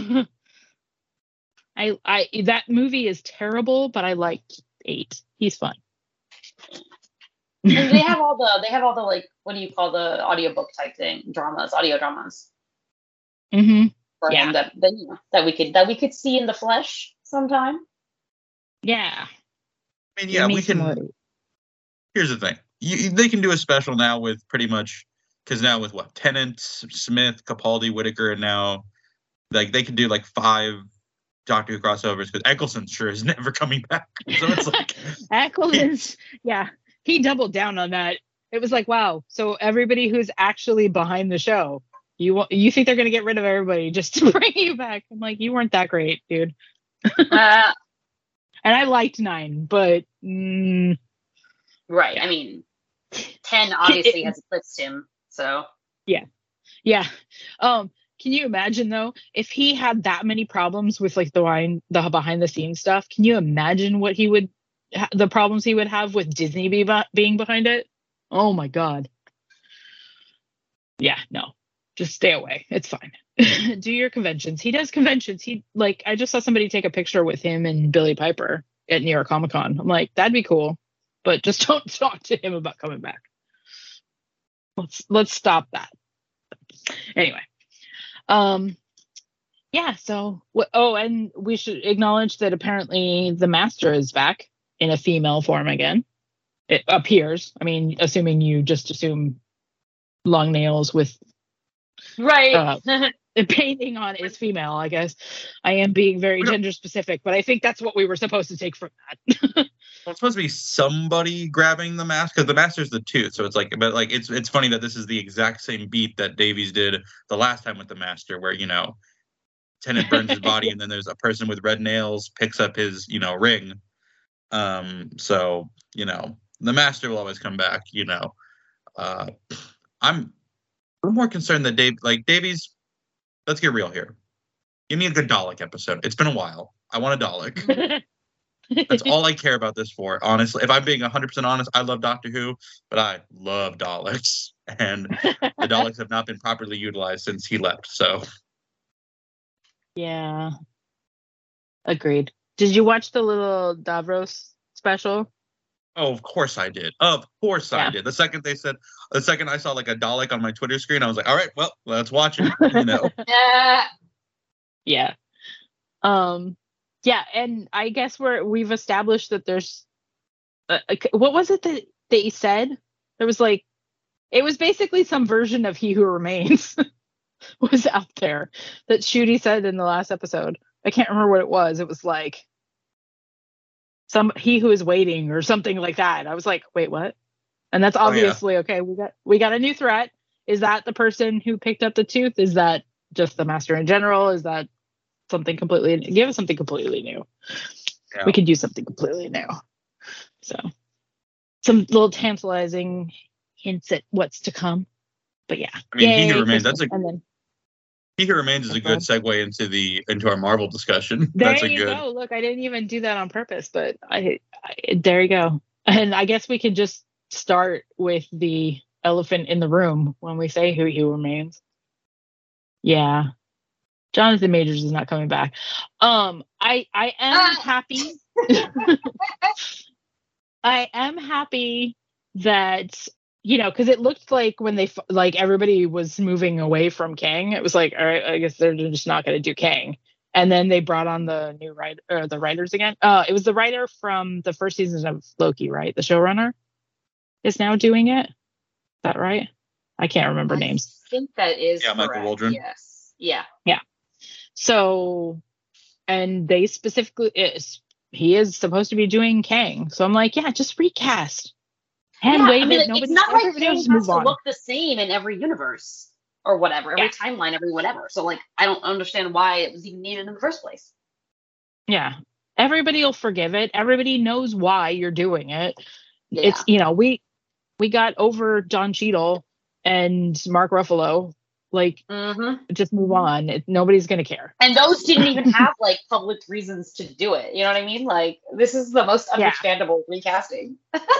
Speaker 1: That movie is terrible, but I like 8. He's fun.
Speaker 2: And they have all the like, what do you call the audiobook type thing? Audio dramas.
Speaker 1: Mm-hmm.
Speaker 2: For him that we could see in the flesh sometime.
Speaker 1: Yeah.
Speaker 3: I mean, we can. Here's the thing: they can do a special now with pretty much, because now with what Tennant, Smith, Capaldi, Whittaker, and now like they can do like 5 Doctor Who crossovers, because Eccleston sure is never coming back. So it's like
Speaker 1: Eccleston's, he doubled down on that. It was like, wow. So everybody who's actually behind the show, you think they're gonna get rid of everybody just to bring you back? I'm like, you weren't that great, dude. And I liked 9, but
Speaker 2: right. I mean, 10 obviously has eclipsed him. So
Speaker 1: yeah. Can you imagine though, if he had that many problems with like the behind the scenes stuff? Can you imagine what the problems he would have with Disney being behind it? Oh my God. Yeah, no, just stay away. It's fine. Do your conventions. He does conventions. I just saw somebody take a picture with him and Billy Piper at New York Comic Con. I'm like, that'd be cool, but just don't talk to him about coming back. Let's stop that. Anyway. So and we should acknowledge that apparently the Master is back in a female form again. It appears. I mean, assuming you just assume long nails with
Speaker 2: right.
Speaker 1: Painting on is female, I guess. I am being very gender specific, but I think that's what we were supposed to take from that.
Speaker 3: Well, it's supposed to be somebody grabbing the mask, because the Master's the tooth. So it's like, but like it's funny that this is the exact same beat that Davies did the last time with the Master, where Tennant burns his body, and then there's a person with red nails picks up his ring. So the Master will always come back. I'm more concerned that Davies. Let's get real here. Give me a good Dalek episode. It's been a while. I want a Dalek. That's all I care about this for. Honestly, if I'm being 100% honest, I love Doctor Who, but I love Daleks, and the Daleks have not been properly utilized since he left. So,
Speaker 1: yeah, agreed. Did you watch the little Davros special?
Speaker 3: Oh, of course I did. Of course I did. The second I saw like a Dalek on my Twitter screen, I was like, all right, well, let's watch it.
Speaker 1: Yeah. Yeah, and I guess we've established that there's what was it that they said? There was it was basically some version of He Who Remains was out there that Shuti said in the last episode. I can't remember what it was. It was like He Who Is Waiting or something like that. I was like, wait, what? And that's obviously okay. We got a new threat. Is that the person who picked up the tooth? Is that just the Master in general? Is that something completely? Give us something completely new. Yeah. We could do something completely new. So, some little tantalizing hints at what's to come. But yeah,
Speaker 3: I mean, He Who Remains. He Who Remains is a good segue into our Marvel discussion.
Speaker 1: There you go. Look, I didn't even do that on purpose, but there you go. And I guess we could just start with the elephant in the room when we say Who Remains. Yeah, Jonathan Majors is not coming back. I am happy. I am happy that, because it looked like when they everybody was moving away from Kang, it was like, all right, I guess they're just not going to do Kang. And then they brought on the new the writers again. It was the writer from the first season of Loki, right? The showrunner is now doing it. Is that right? I can't remember names.
Speaker 2: I think that is correct.
Speaker 3: Michael Waldron.
Speaker 2: Yes. Yeah.
Speaker 1: Yeah. So, and they specifically he is supposed to be doing Kang. So I'm like, yeah, just recast.
Speaker 2: It's not like Kang has to look the same in every universe or whatever, every timeline, every whatever. So I don't understand why it was even needed in the first place.
Speaker 1: Yeah. Everybody will forgive it. Everybody knows why you're doing it. Yeah. It's, we got over Don Cheadle and Mark Ruffalo. Just move on. Nobody's going to care.
Speaker 2: And those didn't even have public reasons to do it. You know what I mean? This is the most understandable recasting.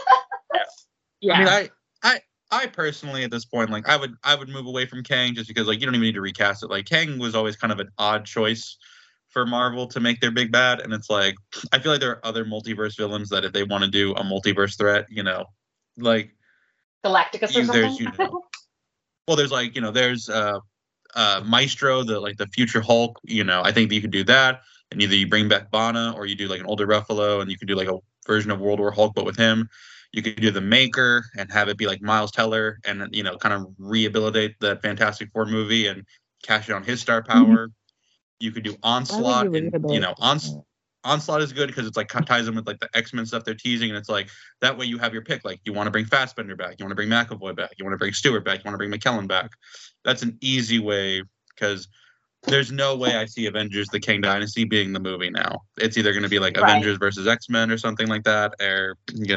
Speaker 3: Yeah. I mean, I personally at this point, I would move away from Kang just because you don't even need to recast it. Kang was always kind of an odd choice for Marvel to make their big bad, and it's I feel like there are other multiverse villains that if they want to do a multiverse threat,
Speaker 2: Galacticus or something.
Speaker 3: Well, there's there's Maestro, the future Hulk. I think that you could do that, and either you bring back Bana or you do an older Ruffalo, and you could do a version of World War Hulk, but with him. You could do the Maker and have it be Miles Teller, and kind of rehabilitate the Fantastic Four movie and cash it on his star power. Mm-hmm. You could do Onslaught, and Onslaught is good because it's ties in with the X-Men stuff they're teasing, and it's that way you have your pick. You want to bring Fassbender back, you want to bring McAvoy back, you want to bring Stewart back, you want to bring McKellen back. That's an easy way because there's no way I see Avengers: The Kang Dynasty being the movie now. It's either going to be Avengers versus X-Men or something like that, or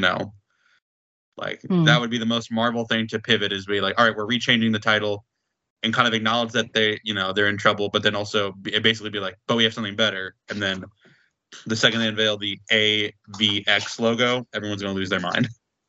Speaker 3: that would be the most Marvel thing to pivot is be all right, we're rechanging the title and kind of acknowledge that they, they're in trouble, but then also basically be but we have something better. And then the second they unveil the AVX logo, everyone's going to lose their mind.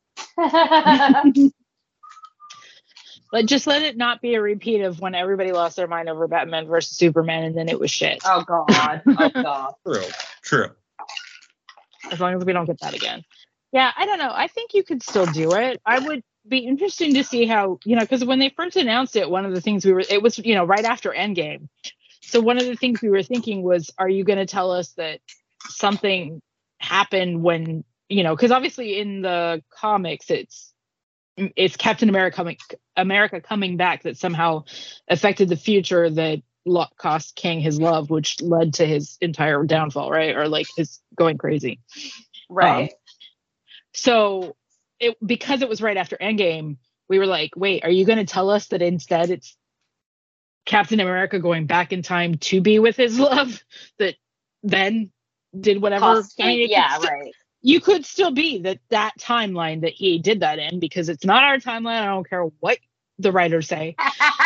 Speaker 1: But just let it not be a repeat of when everybody lost their mind over Batman versus Superman and then it was shit.
Speaker 2: Oh, God. Oh, God.
Speaker 3: True.
Speaker 1: As long as we don't get that again. Yeah, I don't know. I think you could still do it. I would be interesting to see how, because when they first announced it, one of the things it was, right after Endgame. So one of the things we were thinking was, are you going to tell us that something happened when, because obviously in the comics, it's Captain America coming back that somehow affected the future that cost Kang his love, which led to his entire downfall, right? Or his going crazy.
Speaker 2: Right.
Speaker 1: So because it was right after Endgame, we were like, wait, are you going to tell us that instead it's Captain America going back in time to be with his love that then did whatever?
Speaker 2: Right.
Speaker 1: You could still be that timeline that he did that in because it's not our timeline. I don't care what the writers say.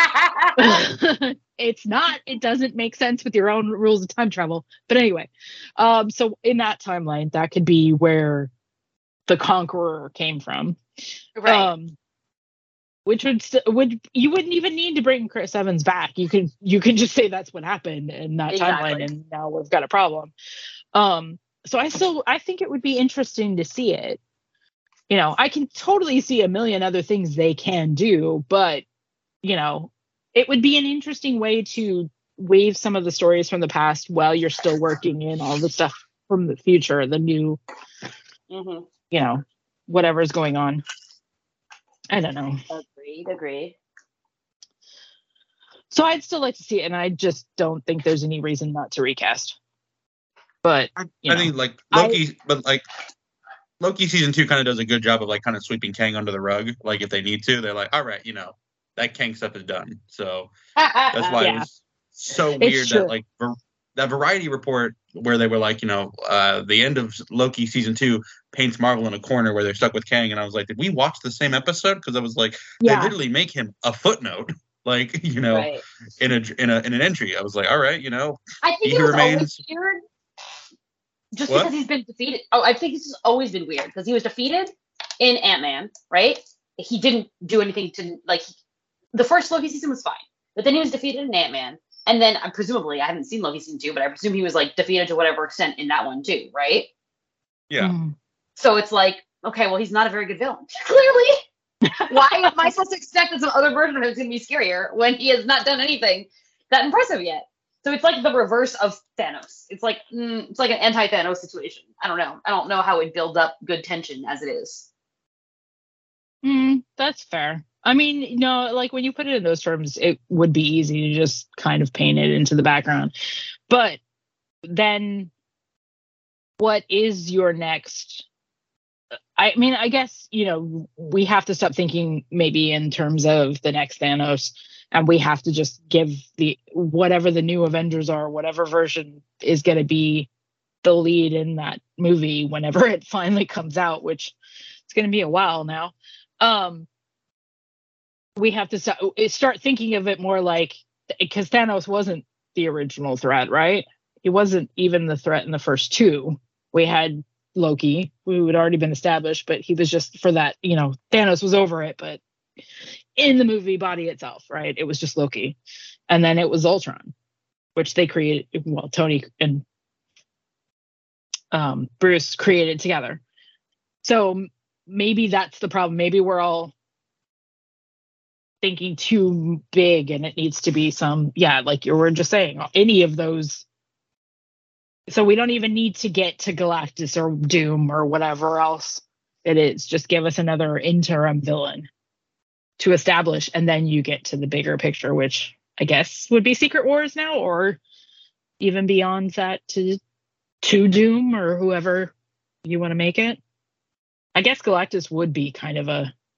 Speaker 1: It's not. It doesn't make sense with your own rules of time travel. But anyway, so in that timeline, that could be where the Conqueror came from,
Speaker 2: right?
Speaker 1: Which would you wouldn't even need to bring Chris Evans back. You could just say that's what happened in that timeline, and now we've got a problem. So I think it would be interesting to see it. I can totally see a million other things they can do, but it would be an interesting way to weave some of the stories from the past while you're still working in all the stuff from the future, the new.
Speaker 2: Mm-hmm.
Speaker 1: Whatever is going on. I don't know.
Speaker 2: Agreed.
Speaker 1: So I'd still like to see it, and I just don't think there's any reason not to recast. But
Speaker 3: I think like Loki season 2 kind of does a good job of like kind of sweeping Kang under the rug. Like if they need to, they're like, all right, that Kang stuff is done. So that's why it was so weird that like that Variety report where they were like, the end of Loki season 2 paints Marvel in a corner where they're stuck with Kang, and I was like, did we watch the same episode? Because I was like, they literally make him a footnote, like
Speaker 2: right.
Speaker 3: in an entry. I was like, all right,
Speaker 2: I think it was always weird. Just because he's been defeated. Oh, I think this has always been weird because he was defeated in Ant-Man, right? He didn't do anything to the first Loki season was fine, but then he was defeated in Ant-Man, and then presumably I haven't seen Loki season 2, but I presume he was like defeated to whatever extent in that one too, right?
Speaker 3: Yeah.
Speaker 2: So it's like, okay, well he's not a very good villain, clearly. Why am I supposed to expect that some other version of him is going to be scarier when he has not done anything that impressive yet? So it's like the reverse of Thanos. It's like an anti-Thanos situation. I don't know. I don't know how it builds up good tension as it is.
Speaker 1: That's fair. I mean, like when you put it in those terms, it would be easy to just kind of paint it into the background. But then what is your next? I mean, I guess, we have to stop thinking maybe in terms of the next Thanos. And we have to just give whatever the new Avengers are, whatever version is going to be the lead in that movie whenever it finally comes out, which it's going to be a while now. We have to start thinking of it more like, because Thanos wasn't the original threat, right? He wasn't even the threat in the first two. We had Loki, who had already been established, but he was just for that, Thanos was over it, but in the movie body itself, right? It was just Loki. And then it was Ultron, which they created, Tony and Bruce created together. So maybe that's the problem. Maybe we're all thinking too big and it needs to be like you were just saying, any of those. So we don't even need to get to Galactus or Doom or whatever else it is. Just give us another interim villain to establish, and then you get to the bigger picture, which I guess would be Secret Wars now, or even beyond that to Doom or whoever you want to make it. I guess Galactus would be kind of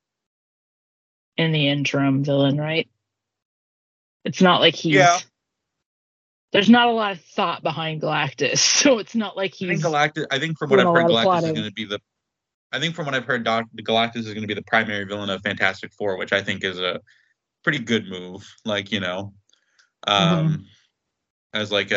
Speaker 1: in the interim villain, right? It's not like there's not a lot of thought behind Galactus, so it's not like he's.
Speaker 3: I think from what I've heard, Galactus is going to be Galactus is going to be the primary villain of Fantastic Four, which I think is a pretty good move. Like, as like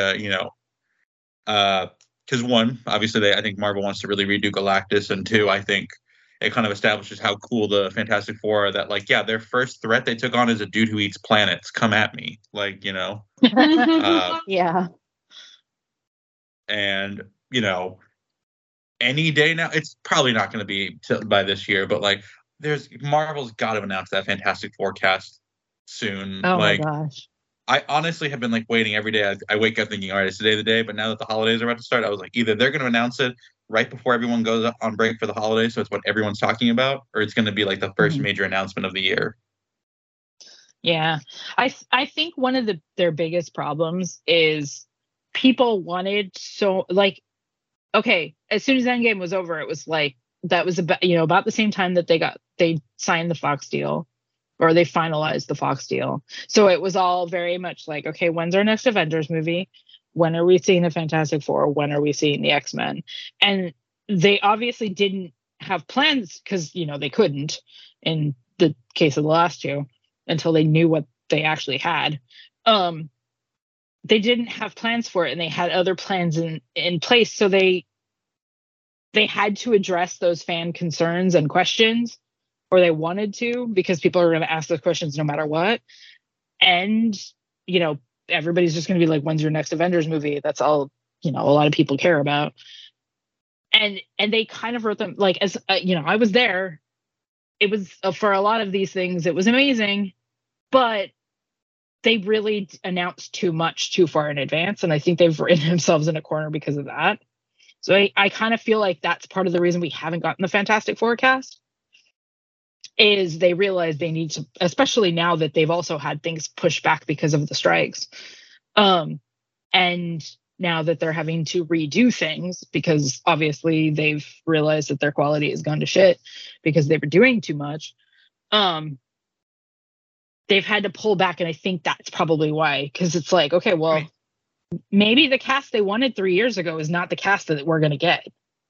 Speaker 3: because one, obviously I think Marvel wants to really redo Galactus, and two, I think it kind of establishes how cool the Fantastic Four are. That like, their first threat they took on is a dude who eats planets. Come at me, like,
Speaker 4: yeah.
Speaker 3: And any day now, it's probably not going to be by this year, but like Marvel's got to announce that Fantastic Four cast soon.
Speaker 4: Oh
Speaker 3: like,
Speaker 4: my gosh.
Speaker 3: I honestly have been like waiting every day. I wake up thinking, all right, it's today the day. But now that the holidays are about to start, I was like, either they're going to announce it right before everyone goes on break for the holidays, so it's what everyone's talking about, or it's going to be like the first major announcement of the year.
Speaker 1: Yeah, I think one of their biggest problems is people wanted okay, as soon as Endgame was over, it was like that was about the same time that they signed the Fox deal, or they finalized the Fox deal. So it was all very much like, okay, when's our next Avengers movie? When are we seeing the Fantastic Four? When are we seeing the X-Men? And they obviously didn't have plans because they couldn't in the case of the last two until they knew what they actually had. They didn't have plans for it, and they had other plans in place. So they had to address those fan concerns and questions, or they wanted to, because people are going to ask those questions no matter what. And, everybody's just going to be like, when's your next Avengers movie? That's all, a lot of people care about. And they kind of wrote them like, as I was there. It was for a lot of these things, it was amazing, but they really announced too much too far in advance. And I think they've written themselves in a corner because of that. So I kind of feel like that's part of the reason we haven't gotten the Fantastic Four cast, is they realize they need to, especially now that they've also had things pushed back because of the strikes. And now that they're having to redo things because obviously they've realized that their quality has gone to shit because they were doing too much. They've had to pull back, and I think that's probably why, because it's like, okay, well, right. Maybe the cast they wanted 3 years ago is not the cast that we're going to get.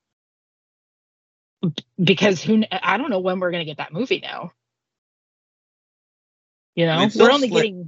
Speaker 1: Because I don't know when we're going to get that movie now. You know, we're only getting.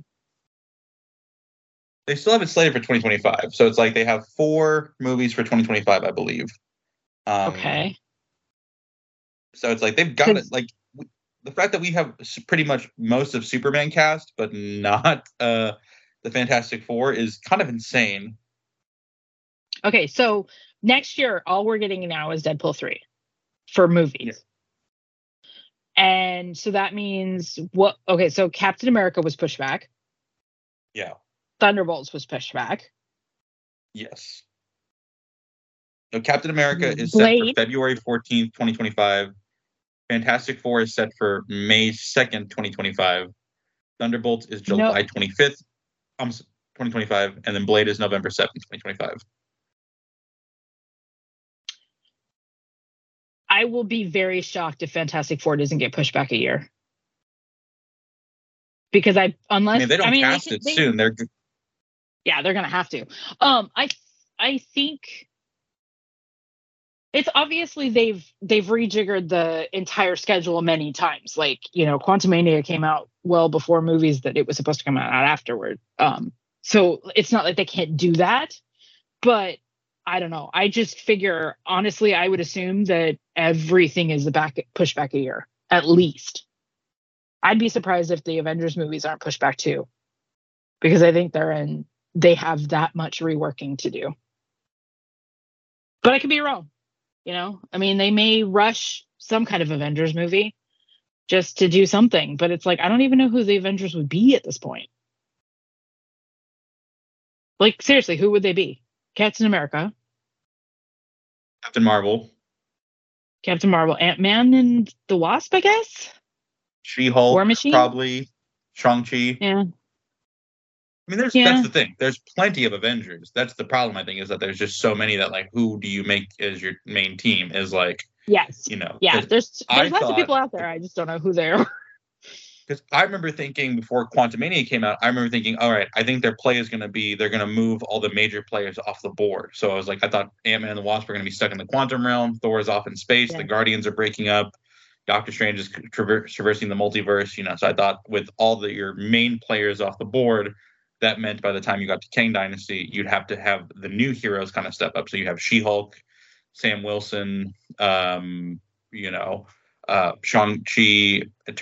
Speaker 3: They still have it slated for 2025, so it's like they have 4 movies for 2025, I believe.
Speaker 1: Okay.
Speaker 3: So it's like they've got it. Like the fact that we have pretty much most of Superman cast, but not the Fantastic Four, is kind of insane.
Speaker 1: Okay, so next year, all we're getting now is Deadpool 3 for movies. Yeah. And so that means what? Okay, so Captain America was pushed back.
Speaker 3: Yeah.
Speaker 1: Thunderbolts was pushed back.
Speaker 3: Yes. So Captain America is set for February 14th, 2025. Fantastic Four is set for May 2nd, 2025. Thunderbolts is July 25th, 2025. And then Blade is November 7th, 2025.
Speaker 1: I will be very shocked if Fantastic Four doesn't get pushed back a year. Because they
Speaker 3: don't cast it soon.
Speaker 1: Yeah, they're gonna have to. I think it's obviously they've rejiggered the entire schedule many times. Like, you know, Quantumania came out well before movies that it was supposed to come out afterward. So it's not like they can't do that, but I don't know. I just figure, honestly, I would assume that everything is pushed back a year at least. I'd be surprised if the Avengers movies aren't pushed back too, because I think they have that much reworking to do. But I could be wrong. You know, I mean, they may rush some kind of Avengers movie just to do something, but it's like, I don't even know who the Avengers would be at this point. Like, seriously, who would they be? Captain America.
Speaker 3: Captain Marvel.
Speaker 1: Ant-Man and the Wasp, I guess?
Speaker 3: She-Hulk,
Speaker 1: War Machine?
Speaker 3: Probably. Shang-Chi.
Speaker 1: Yeah.
Speaker 3: I mean, that's the thing. There's plenty of Avengers. That's the problem, I think, is that there's just so many that, like, who do you make as your main team is like,
Speaker 1: yes.
Speaker 3: You know.
Speaker 1: Yeah, there's lots of people out there. I just don't know who they are.
Speaker 3: Because I remember thinking before Quantumania came out, all right, I think their play is going to be, they're going to move all the major players off the board. So I was like, I thought Ant-Man and the Wasp are going to be stuck in the quantum realm. Thor is off in space. Yeah. The Guardians are breaking up. Doctor Strange is traversing the multiverse. You know, so I thought with all your main players off the board, that meant by the time you got to Kang Dynasty, you'd have to have the new heroes kind of step up. So you have She-Hulk, Sam Wilson, Shang-Chi,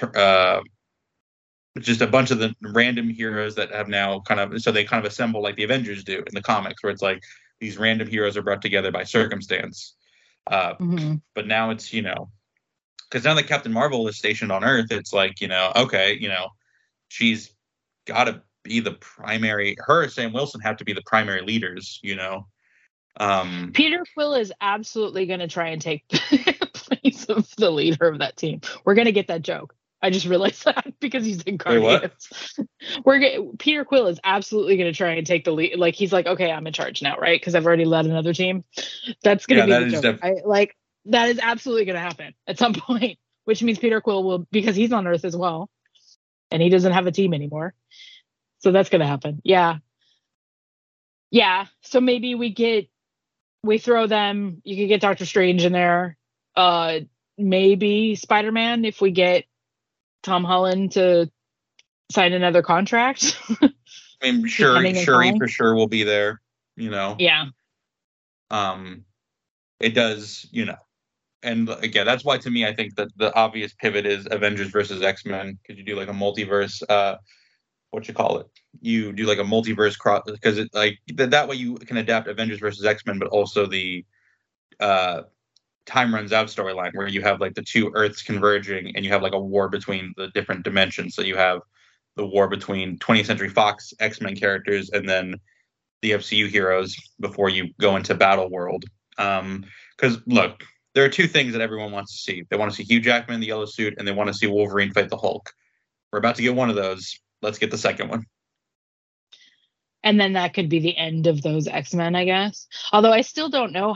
Speaker 3: just a bunch of the random heroes that have now they kind of assemble like the Avengers do in the comics, where it's like these random heroes are brought together by circumstance. But now it's, you know, because now that Captain Marvel is stationed on Earth, it's like, you know, okay, you know, she's got to be the primary. Her and Sam Wilson have to be the primary leaders, you know.
Speaker 1: Peter Quill is absolutely going to try and take the place of the leader of that team. We're going to get that joke. I just realized that because he's in Guardians. Peter Quill is absolutely going to try and take the lead. Like, he's like, okay, I'm in charge now, right? Because I've already led another team. That's going to be the joke. That is absolutely going to happen at some point, which means Peter Quill will, because he's on Earth as well, and he doesn't have a team anymore. So that's going to happen. Yeah. Yeah. So maybe we throw them. You could get Doctor Strange in there. Maybe Spider-Man if we get Tom Holland to sign another contract.
Speaker 3: I mean, Shuri for sure will be there, you know.
Speaker 1: Yeah.
Speaker 3: It does, you know. And again, that's why to me I think that the obvious pivot is Avengers versus X-Men, because you do like a multiverse you do like a multiverse cross, because it like that way you can adapt Avengers versus X-Men, but also the time runs out storyline where you have like the two Earths converging and you have like a war between the different dimensions. So you have the war between 20th Century Fox X-Men characters and then the MCU heroes before you go into Battle World. Because look, there are two things that everyone wants to see. They want to see Hugh Jackman in the yellow suit, and they want to see Wolverine fight the Hulk. We're about to get one of those. Let's get the second one.
Speaker 1: And then that could be the end of those X-Men, I guess. Although I still don't know.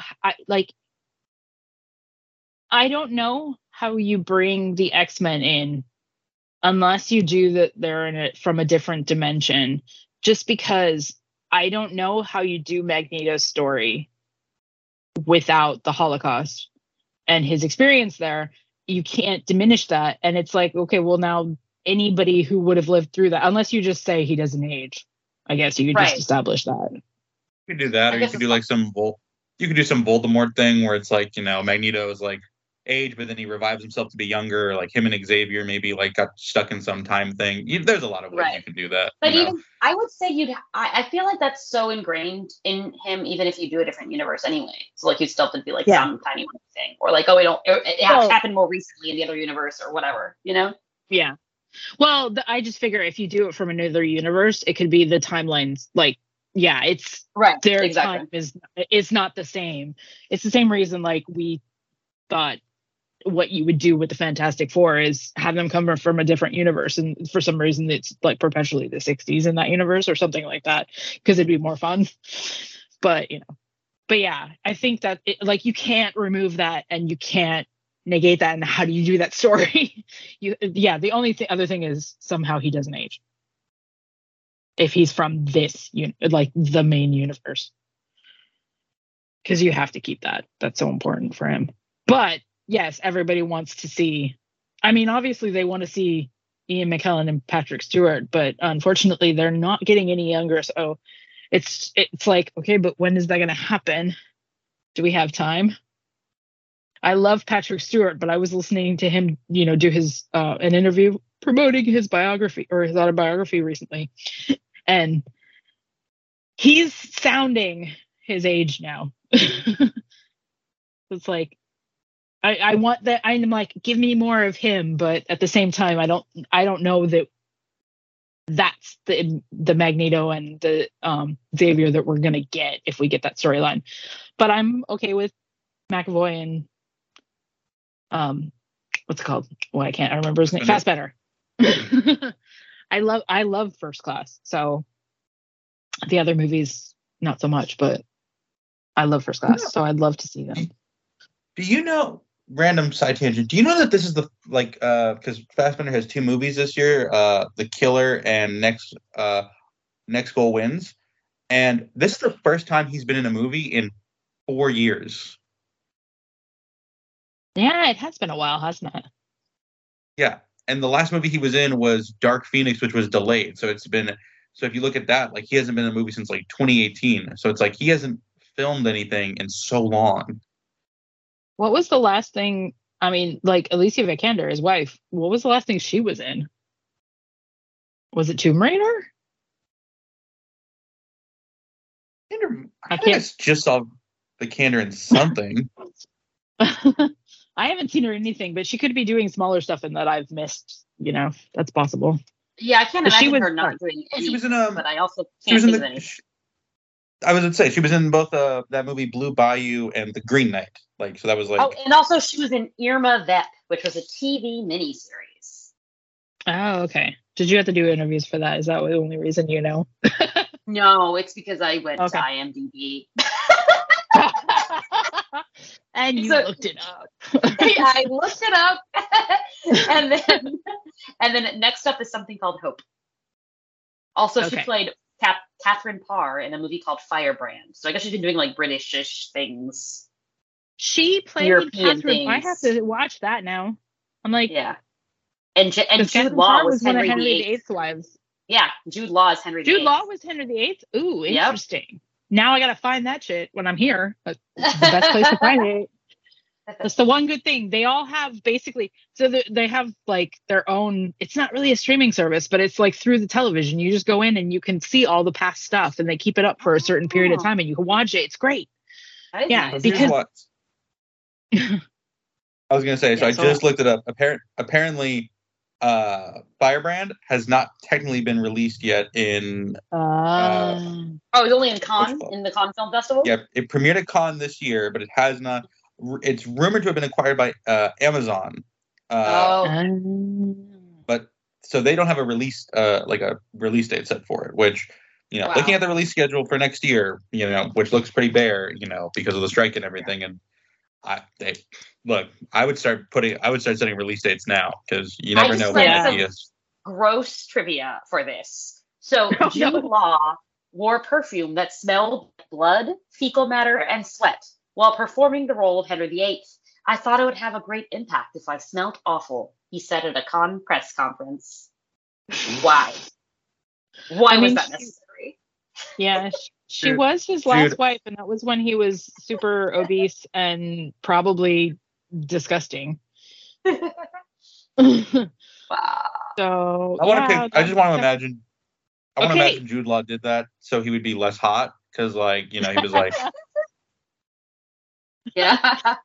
Speaker 1: I don't know how you bring the X-Men in unless you do that they're in it from a different dimension. Just because I don't know how you do Magneto's story without the Holocaust and his experience there. You can't diminish that. And it's like, okay, well, now anybody who would have lived through that, unless you just say he doesn't age, I guess you could just establish that.
Speaker 3: You could do that, or you could do like you could do some Voldemort thing where it's like, Magneto is like age, but then he revives himself to be younger, or like him and Xavier maybe like got stuck in some time thing. There's a lot of ways you can do that.
Speaker 2: But even I would say I feel like that's so ingrained in him, even if you do a different universe anyway. So like you'd still have to be like some tiny thing, or like, oh, it happened more recently in the other universe or whatever,
Speaker 1: Yeah. Well, I just figure if you do it from another universe, it could be the timelines. Like, yeah, it's
Speaker 2: right.
Speaker 1: Their time is not the same. It's the same reason like we thought what you would do with the Fantastic Four is have them come from a different universe, and for some reason it's like perpetually the 60s in that universe or something like that because it'd be more fun. But yeah, I think that you can't remove that and you can't negate that. And how do you do that story? The only other thing is somehow he doesn't age if he's from this like the main universe, because you have to keep that's so important for him. But yes, everybody wants to see. I mean, obviously they want to see Ian McKellen and Patrick Stewart, but unfortunately they're not getting any younger. So it's like, okay, but when is that going to happen? Do we have time? I love Patrick Stewart, but I was listening to him, do his an interview promoting his biography or his autobiography recently, and he's sounding his age now. It's like I want that. I'm like, give me more of him, but at the same time, I don't know that that's the Magneto and the Xavier that we're gonna get if we get that storyline. But I'm okay with McAvoy and what's it called? Well, I can't remember his name. Fassbender. I love First Class. So the other movies not so much, but I love First Class. So I'd love to see them.
Speaker 3: Do you know? Random side tangent. Do you know that this is because Fassbender has 2 movies this year, The Killer and Next Goal Wins, and this is the first time he's been in a movie in 4 years.
Speaker 1: Yeah, it has been a while, hasn't it?
Speaker 3: Yeah, and the last movie he was in was Dark Phoenix, which was delayed. So if you look at that, like he hasn't been in a movie since like 2018. So it's like he hasn't filmed anything in so long.
Speaker 1: What was the last thing? I mean, like Alicia Vikander, his wife. What was the last thing she was in? Was it Tomb Raider?
Speaker 3: I just saw Vikander in something.
Speaker 1: I haven't seen her in anything, but she could be doing smaller stuff and that I've missed. That's possible.
Speaker 2: Yeah, I can't imagine her not doing anything. She was in but I also can't think of anything.
Speaker 3: I was going to say she was in both that movie Blue Bayou and The Green Knight. So that was like.
Speaker 2: Oh, and also she was in Irma Vep, which was a TV miniseries.
Speaker 1: Oh, okay. Did you have to do interviews for that? Is that the only reason you know?
Speaker 2: No, it's because I went to IMDb.
Speaker 1: And you looked it up.
Speaker 2: I looked it up, and then next up is something called Hope. Also, she played Catherine Parr in a movie called Firebrand. So I guess she's been doing like British-ish things.
Speaker 1: She played European things. I have to watch that now. I'm like,
Speaker 2: yeah. And Jude Law was
Speaker 1: one of Henry VIII's wives.
Speaker 2: Yeah, Jude Law is Henry VIII.
Speaker 1: Jude Law was Henry VIII. Ooh, interesting. Yep. Now I gotta find that shit when I'm here. That's the best place to find it. That's the one good thing. They all have basically, so they have like their own, it's not really a streaming service, but it's like through the television. You just go in and you can see all the past stuff and they keep it up for a certain period of time and you can watch it. It's great.
Speaker 2: Yeah,
Speaker 3: nice. Because I was going to say, so I just looked it up. Apparently, Firebrand has not technically been released yet in.
Speaker 2: It was only in Cannes, in the Cannes Film Festival?
Speaker 3: Yep, it premiered at Cannes this year, but it has not. It's rumored to have been acquired by Amazon. But so they don't have a release, like a release date set for it, which looking at the release schedule for next year, which looks pretty bare, because of the strike and everything. And I would start setting release dates now, because you never know when that is.
Speaker 2: Gross trivia for this. So Jude Law wore perfume that smelled like blood, fecal matter, and sweat while performing the role of Henry VIII. I thought it would have a great impact if I smelled awful, he said at a Cannes press conference. Why? Why was that necessary?
Speaker 1: Yeah, she was his last wife, and that was when he was super obese and probably disgusting.
Speaker 2: Wow.
Speaker 1: So
Speaker 3: I just want to imagine. I want to imagine Jude Law did that so he would be less hot, because he was like.
Speaker 2: Yeah. I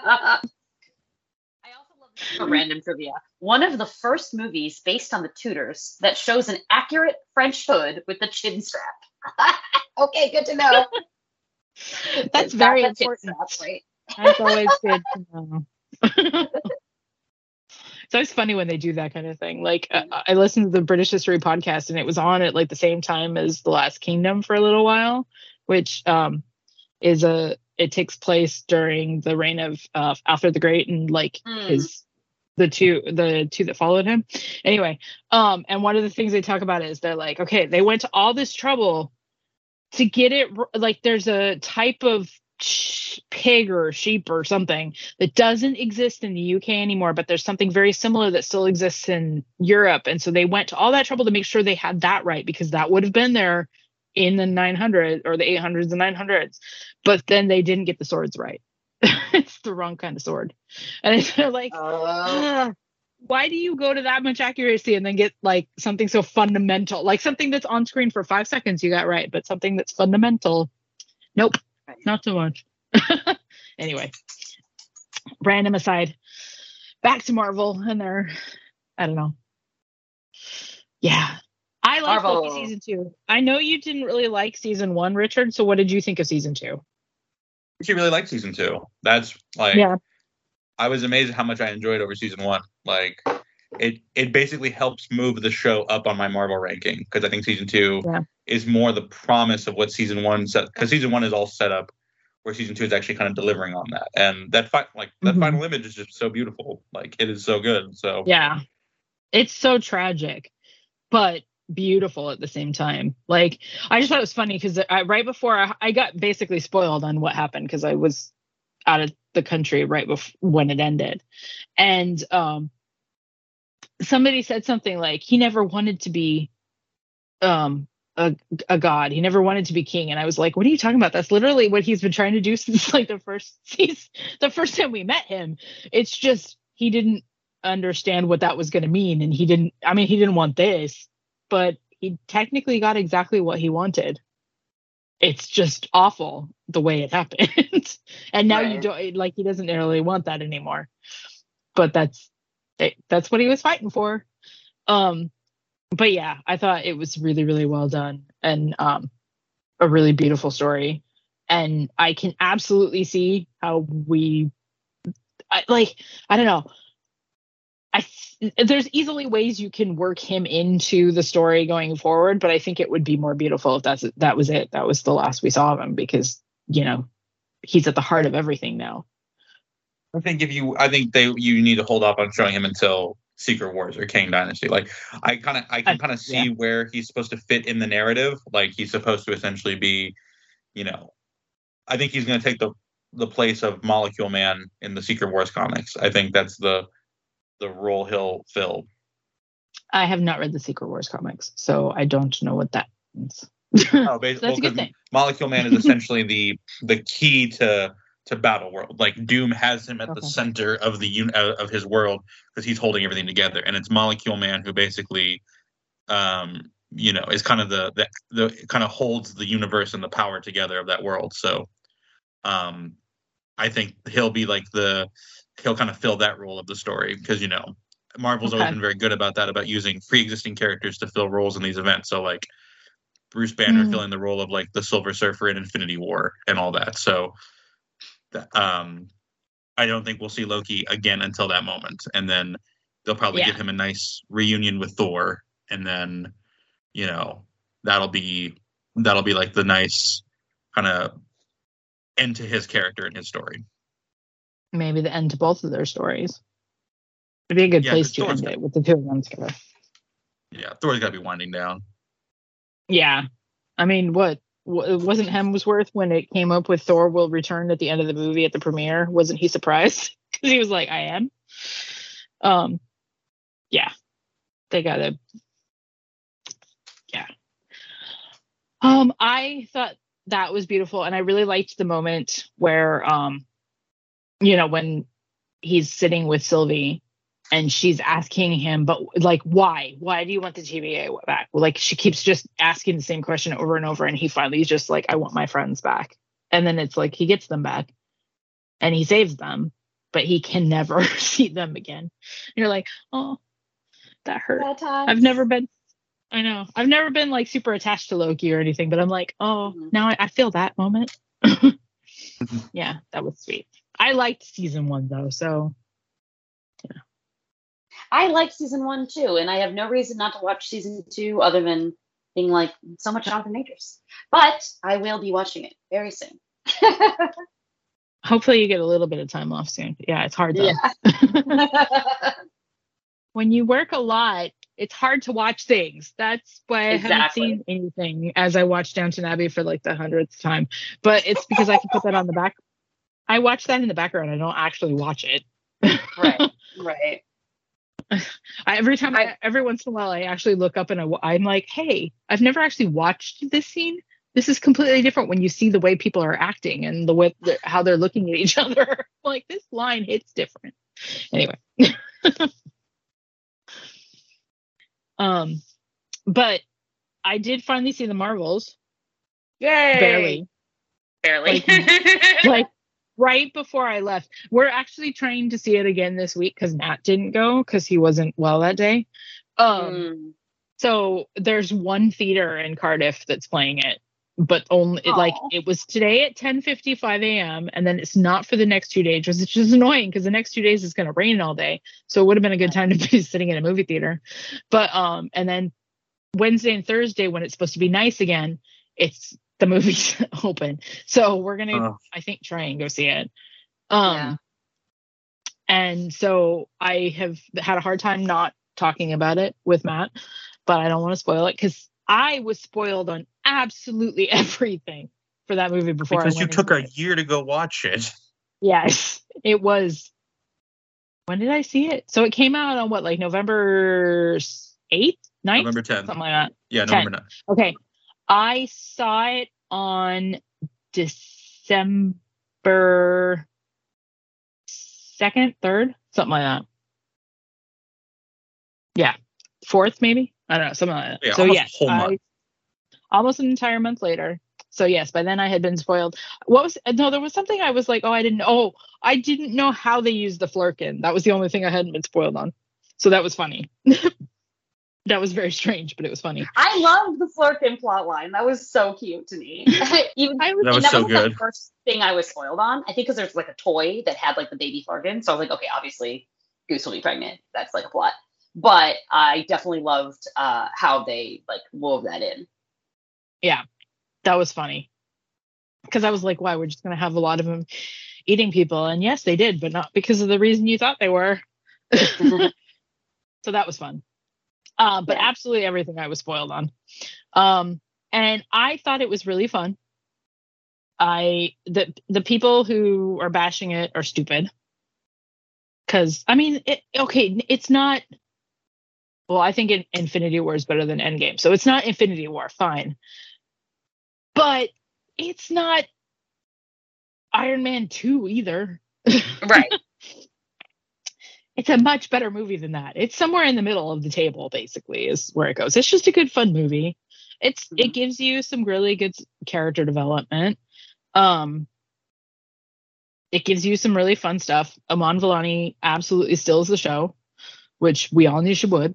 Speaker 2: also love this for random trivia. One of the first movies based on The Tudors that shows an accurate French hood with the chin strap. Okay, good to know.
Speaker 1: That's very important.
Speaker 2: Right?
Speaker 1: That's always good to know. It's always funny when they do that kind of thing. Like, I listened to the British History podcast, and it was on at the same time as The Last Kingdom for a little while, which it takes place during the reign of Alfred the Great and the two that followed him. Anyway, and one of the things they talk about is they're like, okay, they went to all this trouble to get it. There's a type of pig or sheep or something that doesn't exist in the UK anymore, but there's something very similar that still exists in Europe. And so they went to all that trouble to make sure they had that right, because that would have been there in the 900s or the 800s and 900s, but then they didn't get the swords right. It's the wrong kind of sword. And they're like, why do you go to that much accuracy and then get something so fundamental, something that's on screen for 5 seconds you got right, but something that's fundamental, nope, not so much. Anyway, random aside, back to Marvel and their, I don't know. Yeah. I like Loki season 2. I know you didn't really like season 1, Richard. So what did you think of season 2?
Speaker 3: I actually really liked season 2. That's I was amazed at how much I enjoyed over season 1. It basically helps move the show up on my Marvel ranking, because I think season 2 is more the promise of what season 1 set. Because season 1 is all set up, where season 2 is actually kind of delivering on that. And that final image is just so beautiful. It is so good. So
Speaker 1: yeah, it's so tragic, but beautiful at the same time. I just thought it was funny because right before I got basically spoiled on what happened, because I was out of the country right before when it ended, and somebody said something like he never wanted to be a god, he never wanted to be king, and I was like, what are you talking about? That's literally what he's been trying to do since the first time we met him. It's just he didn't understand what that was going to mean, and he didn't want this, but he technically got exactly what he wanted. It's just awful the way it happened. And now you don't, he doesn't really want that anymore. But that's what he was fighting for. But yeah, I thought it was really, really well done, and a really beautiful story. And I can absolutely see how I don't know. There's easily ways you can work him into the story going forward, but I think it would be more beautiful if that was it. That was the last we saw of him, because he's at the heart of everything now.
Speaker 3: I think you need to hold off on showing him until Secret Wars or Kang Dynasty. I can kind of see where he's supposed to fit in the narrative. He's supposed to essentially be, I think he's going to take the place of Molecule Man in the Secret Wars comics. I think that's the role he'll fill.
Speaker 1: I have not read the Secret Wars comics, so I don't know what that means.
Speaker 3: Oh, that's a good thing. Molecule Man is essentially the key to Battle World. Doom has him at the center of of his world, because he's holding everything together, and it's Molecule Man who basically, is kind of the kind of holds the universe and the power together of that world. So, I think he'll be he'll kind of fill that role of the story, because Marvel's always been very good about that, about using pre-existing characters to fill roles in these events. So Bruce Banner filling the role of the Silver Surfer in Infinity War and all that. So I don't think we'll see Loki again until that moment, and then they'll probably give him a nice reunion with Thor, and then that'll be that'll be like the nice kind of end to his character and his story.
Speaker 1: Maybe the end to both of their stories. It'd be a good place to end it with the two of them together.
Speaker 3: Yeah, Thor's got to be winding down.
Speaker 1: Yeah. I mean, what wasn't Hemsworth when it came up with Thor will return at the end of the movie at the premiere? Wasn't he surprised? Because he was like, I am. Yeah. They gotta. Yeah. I thought that was beautiful, and I really liked the moment where, when he's sitting with Sylvie and she's asking him, but like, why? Why do you want the TVA back? Like, she keeps just asking the same question over and over, and he finally is just like, I want my friends back. And then it's like he gets them back, and he saves them, but he can never see them again. And you're like, oh, that hurt. I've never been like super attached to Loki or anything, but I'm like, oh, now I feel that moment. Yeah, that was sweet. I liked season 1 though, so yeah.
Speaker 2: I liked season 1 too, and I have no reason not to watch season 2 other than being like so much Jonathan Majors. But I will be watching it very soon.
Speaker 1: Hopefully you get a little bit of time off soon. Yeah, it's hard though. Yeah. When you work a lot, it's hard to watch things. That's why I haven't seen anything as I watched Downton Abbey for like the 100th time. But it's because I can put that on the back. I watch that in the background. I don't actually watch it.
Speaker 2: Right.
Speaker 1: Every once in a while, I actually look up and I'm like, hey, I've never actually watched this scene. This is completely different when you see the way people are acting and the way how they're looking at each other. Like, this line hits different. Anyway. But I did finally see the Marvels.
Speaker 2: Yay! Barely.
Speaker 1: Like right before I left. We're actually trying to see it again this week because Matt didn't go because he wasn't well that day. So there's one theater in Cardiff that's playing it, but only it was today at 10:55 a.m. and then it's not for the next 2 days, which is just annoying because the next 2 days is going to rain all day. So it would have been a good time to be sitting in a movie theater. But and then Wednesday and Thursday when it's supposed to be nice again, the movie's open. So we're gonna I think try and go see it. And so I have had a hard time not talking about it with Matt, but I don't want to spoil it because I was spoiled on absolutely everything for that movie before.
Speaker 3: Because you took a year to go watch it.
Speaker 1: Yes, it was. When did I see it? So it came out on what, like November 8th, 9th?
Speaker 3: November 10th.
Speaker 1: Something like that.
Speaker 3: Yeah, November 9th.
Speaker 1: Okay. I saw it on December 2nd, 3rd, something like that. Yeah. 4th, maybe? I don't know, something like that.
Speaker 3: Yeah,
Speaker 1: so
Speaker 3: almost a whole month.
Speaker 1: Almost an entire month later. So yes, by then I had been spoiled. There was something I was like, I didn't know how they used the Flerken. That was the only thing I hadn't been spoiled on. So that was funny. That was very strange, but it was funny.
Speaker 2: I loved the Flerken plotline. That was so cute to me.
Speaker 3: That was so good.
Speaker 2: The first thing I was spoiled on. I think because there's like a toy that had like the baby Flerken. So I was like, okay, obviously Goose will be pregnant. That's like a plot. But I definitely loved how they like wove that in.
Speaker 1: Yeah, that was funny. Because I was like, wow, we're just going to have a lot of them eating people. And yes, they did, but not because of the reason you thought they were. So that was fun. But absolutely everything I was spoiled on. And I thought it was really fun. The people who are bashing it are stupid. Because, I mean, it's not... Well, I think Infinity War is better than Endgame. So it's not Infinity War, fine. But it's not Iron Man 2 either.
Speaker 2: Right.
Speaker 1: It's a much better movie than that. It's somewhere in the middle of the table, basically, is where it goes. It's just a good, fun movie. It gives you some really good character development. It gives you some really fun stuff. Aman Vellani absolutely steals the show, which we all knew she would.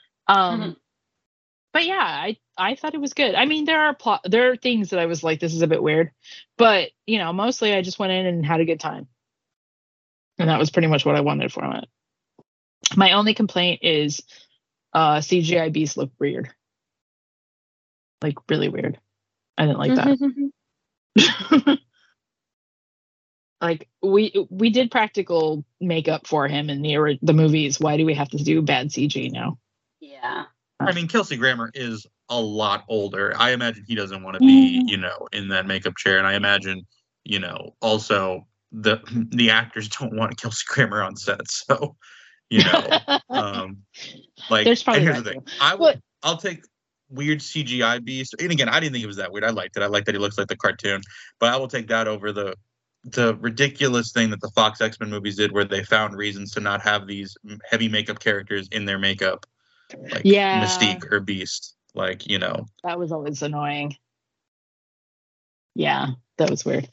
Speaker 1: But yeah, I thought it was good. I mean, there are things that I was like, this is a bit weird, but mostly I just went in and had a good time. And that was pretty much what I wanted from it. My only complaint is CGI beasts look weird. Like really weird. I didn't like that. Like we did practical makeup for him in the movies. Why do we have to do bad CG now?
Speaker 2: Yeah.
Speaker 3: I mean, Kelsey Grammer is a lot older. I imagine he doesn't want to be, in that makeup chair. And I imagine, also the actors don't want Kelsey Grammer on set. So, like,
Speaker 1: there's probably
Speaker 3: and here's the thing. I'll take weird CGI beast. And again, I didn't think it was that weird. I liked it. I like that he looks like the cartoon, but I will take that over the ridiculous thing that the Fox X-Men movies did, where they found reasons to not have these heavy makeup characters in their makeup, like Mystique or Beast. Like,
Speaker 1: that was always annoying. Yeah, that was weird.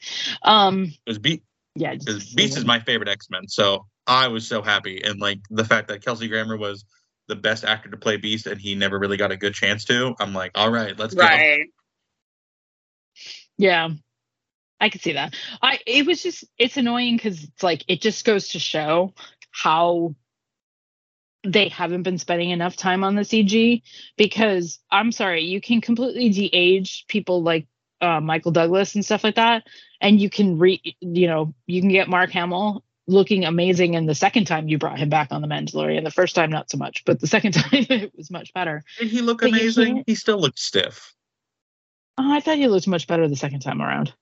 Speaker 3: Beast is my favorite X-Men, so I was so happy. And like the fact that Kelsey Grammer was the best actor to play Beast and he never really got a good chance to, I'm like, all right, let's go.
Speaker 1: Yeah, I could see that. It's annoying because it's like, it just goes to show how they haven't been spending enough time on the CG, because I'm sorry, you can completely de-age people like Michael Douglas and stuff like that, and you can you can get Mark Hamill looking amazing, and the second time you brought him back on The Mandalorian, the first time not so much, but the second time it was much better.
Speaker 3: Did he look amazing? He still looked stiff.
Speaker 1: Oh, I thought he looked much better the second time around.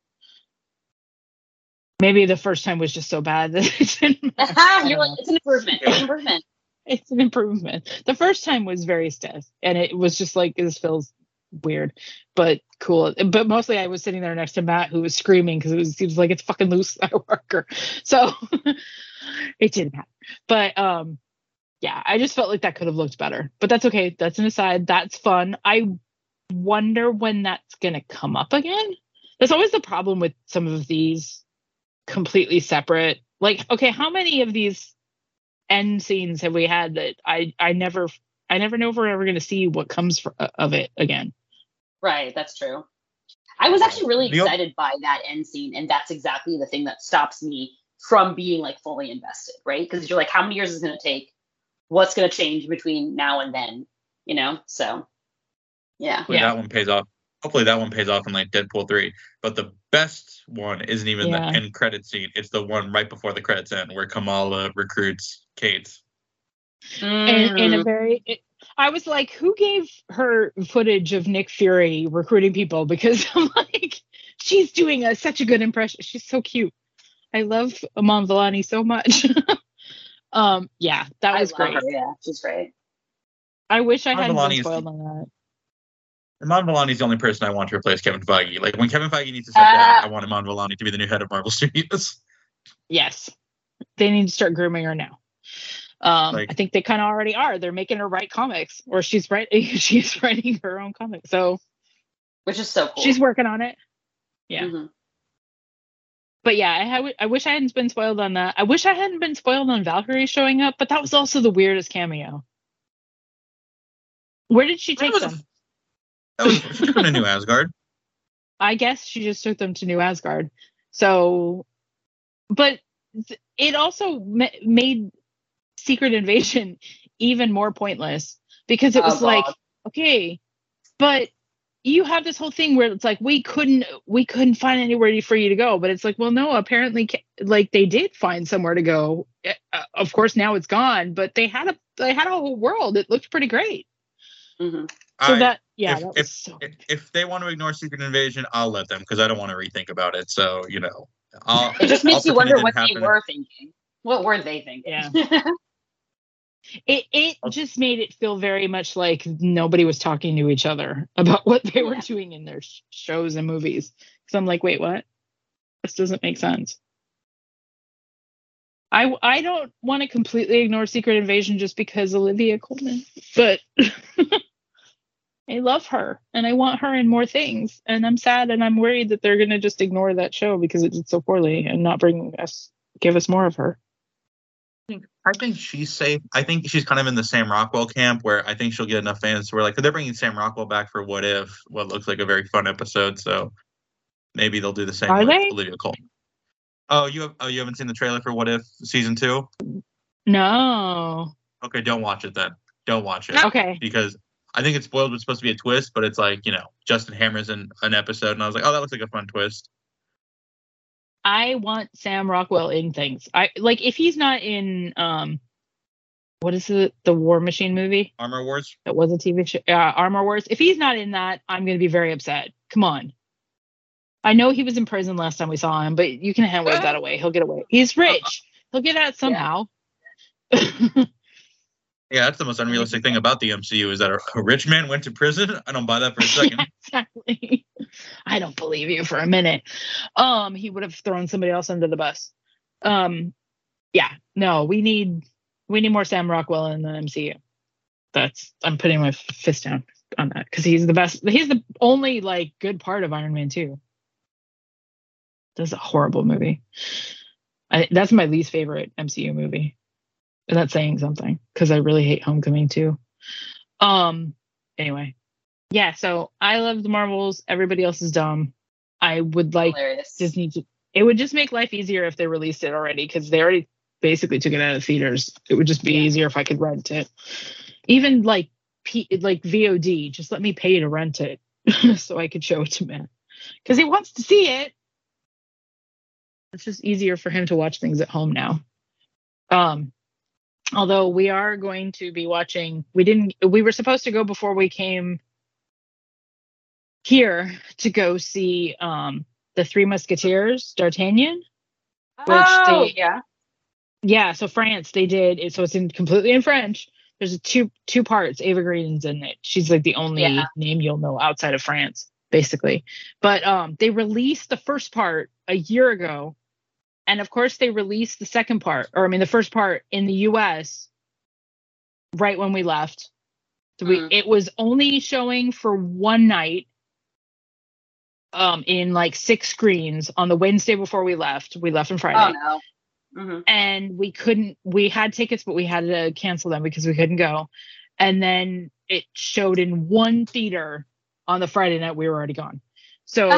Speaker 1: Maybe the first time was just so bad that it didn't matter.
Speaker 2: You're like, it's an improvement. It's an improvement.
Speaker 1: It's an improvement. The first time was very stiff, and it was just like, this feels weird, but cool. But mostly I was sitting there next to Matt, who was screaming because it seems like it's fucking Luke Skywalker. So it didn't happen. But yeah, I just felt like that could have looked better. But that's okay. That's an aside. That's fun. I wonder when that's gonna come up again. That's always the problem with some of these completely separate. Like, okay, how many of these end scenes have we had that I never know if we're ever going to see what comes of it again?
Speaker 2: Right, that's true. I was actually really excited by that end scene, and that's exactly the thing that stops me from being like fully invested, right? Because you're like, how many years is it going to take? What's going to change between now and then? So yeah.
Speaker 3: That one pays off. Hopefully that one pays off in like Deadpool 3. But the best one isn't even the end credit scene. It's the one right before the credits end where Kamala recruits Kate.
Speaker 1: And in a very... I was like, who gave her footage of Nick Fury recruiting people? Because I'm like, she's doing such a good impression. She's so cute. I love Iman Vellani so much. Yeah, that was great.
Speaker 2: Her, yeah, she's great.
Speaker 1: I wish I hadn't been spoiled on that.
Speaker 3: Iman Vellani is the only person I want to replace Kevin Feige. Like, when Kevin Feige needs to step down, I want Iman Vellani to be the new head of Marvel Studios.
Speaker 1: Yes. They need to start grooming her now. I think they kind of already are. They're making her write comics, or she's writing her own comics. So,
Speaker 2: which is so cool.
Speaker 1: She's working on it. Yeah. Mm-hmm. But yeah, I wish I hadn't been spoiled on that. I wish I hadn't been spoiled on Valkyrie showing up, but that was also the weirdest cameo. Where did she take them?
Speaker 3: She took them to New Asgard.
Speaker 1: I guess she just took them to New Asgard. So, but it also made Secret Invasion even more pointless, because it was like, okay, but you have this whole thing where it's like, we couldn't find anywhere for you to go, but it's like, well, no, apparently, like, they did find somewhere to go. Of course, now it's gone, but they had a whole world. It looked pretty great.
Speaker 2: Mm-hmm.
Speaker 1: So
Speaker 2: if
Speaker 3: they want to ignore Secret Invasion, I'll let them, because I don't want to rethink about it. So,
Speaker 2: it just makes you wonder what they were thinking. What were they thinking?
Speaker 1: Yeah. It just made it feel very much like nobody was talking to each other about what they were doing in their shows and movies. Because I'm like, wait, what? This doesn't make sense. I don't want to completely ignore Secret Invasion just because Olivia Colman, but I love her and I want her in more things, and I'm sad and I'm worried that they're going to just ignore that show because it did so poorly and not give us more of her.
Speaker 3: I think she's safe. I think she's kind of in the Sam Rockwell camp, where I think she'll get enough fans where, like, they're bringing Sam Rockwell back for what looks like a very fun episode. So maybe they'll do the same with Olivia Colman. Oh, you haven't seen the trailer for What If season 2?
Speaker 1: No.
Speaker 3: Okay, don't watch it then. Don't watch it.
Speaker 1: Okay.
Speaker 3: Because I think it's spoiled. It's supposed to be a twist, but it's like, Justin Hammer's in an episode, and I was like, oh, that looks like a fun twist.
Speaker 1: I want Sam Rockwell in things. I like if he's not in what is it? The War Machine movie?
Speaker 3: Armor Wars?
Speaker 1: That was a TV show. Armor Wars. If he's not in that, I'm going to be very upset. Come on. I know he was in prison last time we saw him, but you can hand wave that away. He'll get away. He's rich. He'll get out somehow.
Speaker 3: Yeah, that's the most unrealistic thing about the MCU is that a rich man went to prison. I don't buy that for a second.
Speaker 1: Yeah, exactly. I don't believe you for a minute. He would have thrown somebody else under the bus. Yeah, no, we need more Sam Rockwell in the MCU. I'm putting my fist down on that because he's the best. He's the only like good part of Iron Man 2. That's a horrible movie. That's my least favorite MCU movie. And that's saying something because I really hate Homecoming too. Anyway, yeah. So I love the Marvels. Everybody else is dumb. I would like Disney to. It would just make life easier if they released it already because they already basically took it out of theaters. It would just be easier if I could rent it. Even like VOD, just let me pay to rent it so I could show it to Matt because he wants to see it. It's just easier for him to watch things at home now. Although we are going to be watching, we were supposed to go before we came here to go see the Three Musketeers, D'Artagnan. Yeah, so France, they did it, so it's completely in French. There's two parts. Ava Green's in it. She's like the only name you'll know outside of France, basically. But they released the first part a year ago. And of course, they released the second part, the first part in the US right when we left. So it was only showing for one night in like 6 screens on the Wednesday before we left. We left on Friday.
Speaker 2: Oh, no. Mm-hmm.
Speaker 1: And we had tickets, but we had to cancel them because we couldn't go. And then it showed in one theater on the Friday night. We were already gone. So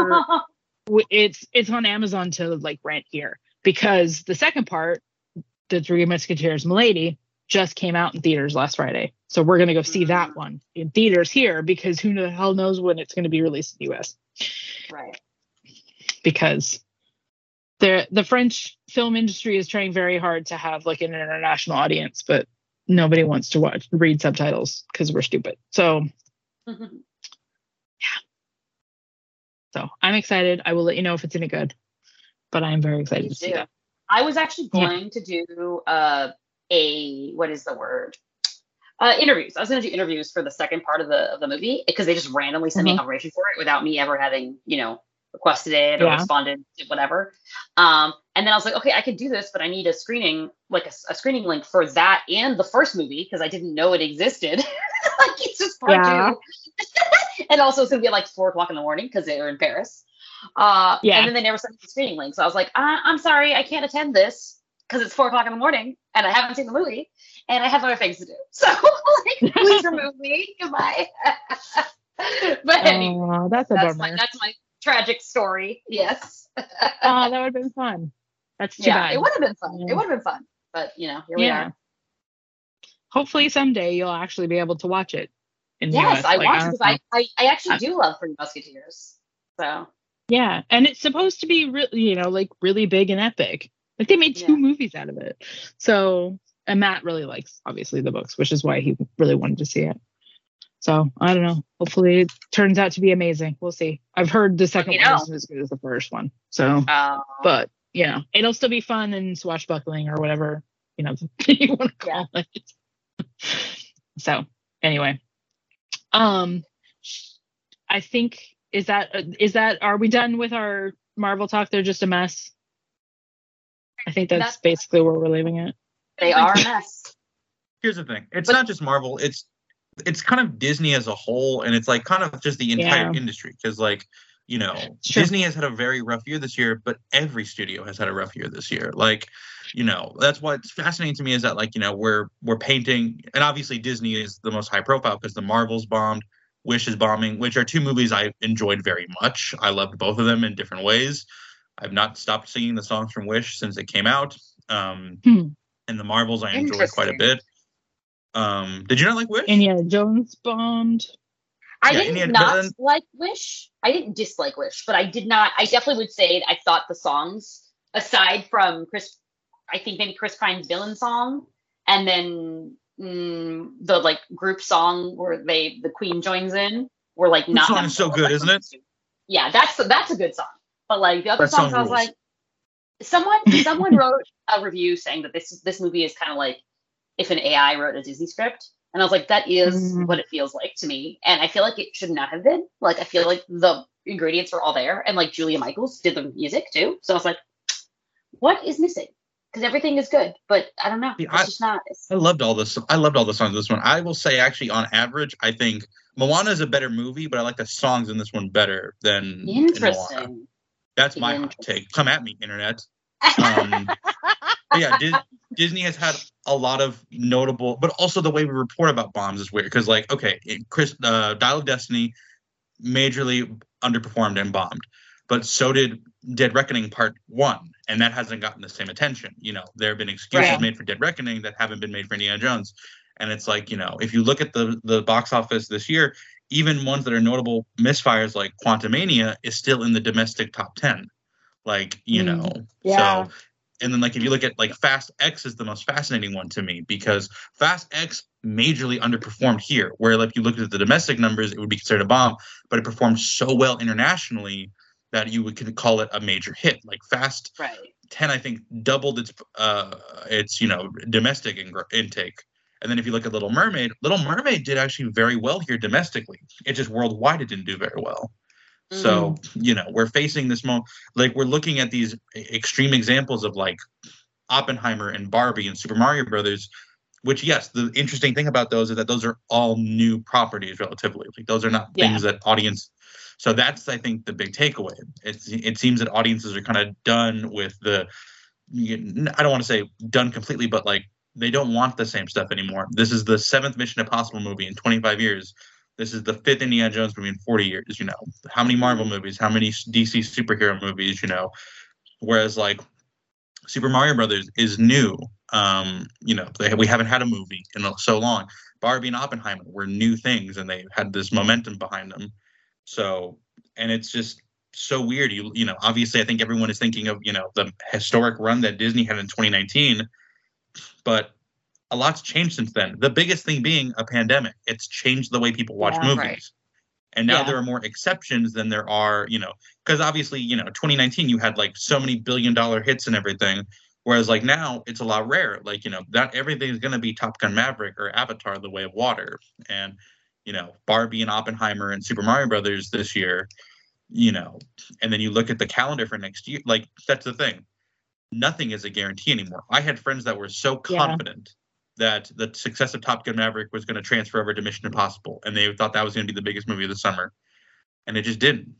Speaker 1: it's on Amazon to like rent here because the second part, the Three Musketeers Milady, just came out in theaters last Friday. So we're gonna go see that one in theaters here because who the hell knows when it's gonna be released in the US.
Speaker 2: Right.
Speaker 1: Because the French film industry is trying very hard to have like an international audience, but nobody wants to read subtitles because we're stupid. So So I'm excited. I will let you know if it's any good, but I'm very excited to see that.
Speaker 2: I was actually going to do what is the word? Interviews. I was going to do interviews for the second part of the movie because they just randomly sent me a confirmation for it without me ever having, requested it or responded to whatever. And then I was like, okay, I could do this, but I need a screening, like a screening link for that and the first movie because I didn't know it existed. Like it's just part 2. And also it's going to be at like 4:00 in the morning because they were in Paris. And then they never sent me the screening link. So I was like, I'm sorry, I can't attend this because it's 4:00 in the morning and I haven't seen the movie and I have other things to do. So like, please remove me. Goodbye. But anyway,
Speaker 1: that's a bummer.
Speaker 2: That's my tragic story. Yes.
Speaker 1: That would have been fun. That's too bad.
Speaker 2: It would have been fun. It would have been fun. But here we are.
Speaker 1: Hopefully someday you'll actually be able to watch it.
Speaker 2: Yes, I want to because I actually do love Three Musketeers. So
Speaker 1: yeah, and it's supposed to be really big and epic. Like they made 2 movies out of it. So and Matt really likes obviously the books, which is why he really wanted to see it. So I don't know. Hopefully it turns out to be amazing. We'll see. I've heard the second one isn't as good as the first one. So but it'll still be fun and swashbuckling or whatever you want to call it. So anyway. I think is that are we done with our Marvel talk? They're just a mess. I think that's basically where we're leaving it.
Speaker 2: They are a mess.
Speaker 3: Here's the thing. It's not just Marvel. It's kind of Disney as a whole, and it's like kind of just the entire industry because like Disney has had a very rough year this year, but every studio has had a rough year this year. Like that's what's fascinating to me is that like we're painting, and obviously Disney is the most high profile because the Marvels bombed, Wish is bombing, which are 2 movies I enjoyed very much. I loved both of them in different ways. I've not stopped singing the songs from Wish since it came out. And the Marvels I enjoyed quite a bit. Did you not like Wish?
Speaker 1: Indiana Jones bombed.
Speaker 2: I didn't like Wish. I didn't dislike Wish, but I did not. I definitely would say I thought the songs, aside from I think maybe Chris Pine's Villain song, and then the like group song where the Queen joins in, were like not.
Speaker 3: The song is so good, isn't it?
Speaker 2: Yeah, that's a good song. But like the other songs, I was like, someone wrote a review saying that this movie is kind of like if an AI wrote a Disney script. And I was like, that is what it feels like to me. And I feel like it should not have been. Like, I feel like the ingredients are all there. And like Julia Michaels did the music too. So I was like, what is missing? Because everything is good, but I don't know. It's just not.
Speaker 3: I loved all this. I loved all the songs in this one. I will say, actually, on average, I think Moana is a better movie, but I like the songs in this one better than
Speaker 2: Interesting.
Speaker 3: In Moana. That's my hot take. Come at me, internet. But yeah, Disney has had a lot of notable, but also the way we report about bombs is weird. Because like, okay, Dial of Destiny majorly underperformed and bombed, but so did Dead Reckoning Part 1, and that hasn't gotten the same attention. You know, there have been excuses made for Dead Reckoning that haven't been made for Indiana Jones. And it's like, you know, if you look at the box office this year, even ones that are notable misfires like Quantumania is still in the domestic top 10. Like, you know, so. And then, like, if you look at, like, Fast X is the most fascinating one to me because Fast X majorly underperformed here, where, like, you look at the domestic numbers, it would be considered a bomb, but it performed so well internationally that you could call it a major hit. Like, Fast 10, I think, doubled its you know, domestic intake. And then if you look at Little Mermaid did actually very well here domestically. It just worldwide, it didn't do very well. So, you know, we're facing this like we're looking at these extreme examples of like Oppenheimer and Barbie and Super Mario Brothers, which, yes, the interesting thing about those is that those are all new properties relatively. Like those are not things that audience. So that's, I think, the big takeaway. It seems that audiences are kind of done with I don't want to say done completely, but like they don't want the same stuff anymore. This is the 7th Mission Impossible movie in 25 years. This is the 5th Indiana Jones movie in 40 years, you know. How many Marvel movies? How many DC superhero movies, you know? Whereas, like, Super Mario Brothers is new. You know, we haven't had a movie in so long. Barbie and Oppenheimer were new things, and they had this momentum behind them. So, and it's just so weird. You know, obviously, I think everyone is thinking of, you know, the historic run that Disney had in 2019, but a lot's changed since then. The biggest thing being a pandemic. It's changed the way people watch movies. Right. And now there are more exceptions than there are, you know, because obviously, you know, 2019, you had like so many billion-dollar hits and everything. Whereas like now it's a lot rarer. Like, you know, not everything is going to be Top Gun Maverick or Avatar: The Way of Water. And, you know, Barbie and Oppenheimer and Super Mario Brothers this year, you know, and then you look at the calendar for next year. Like, that's the thing. Nothing is a guarantee anymore. I had friends that were so confident that the success of Top Gun Maverick was going to transfer over to Mission Impossible, and they thought that was going to be the biggest movie of the summer, and it just didn't.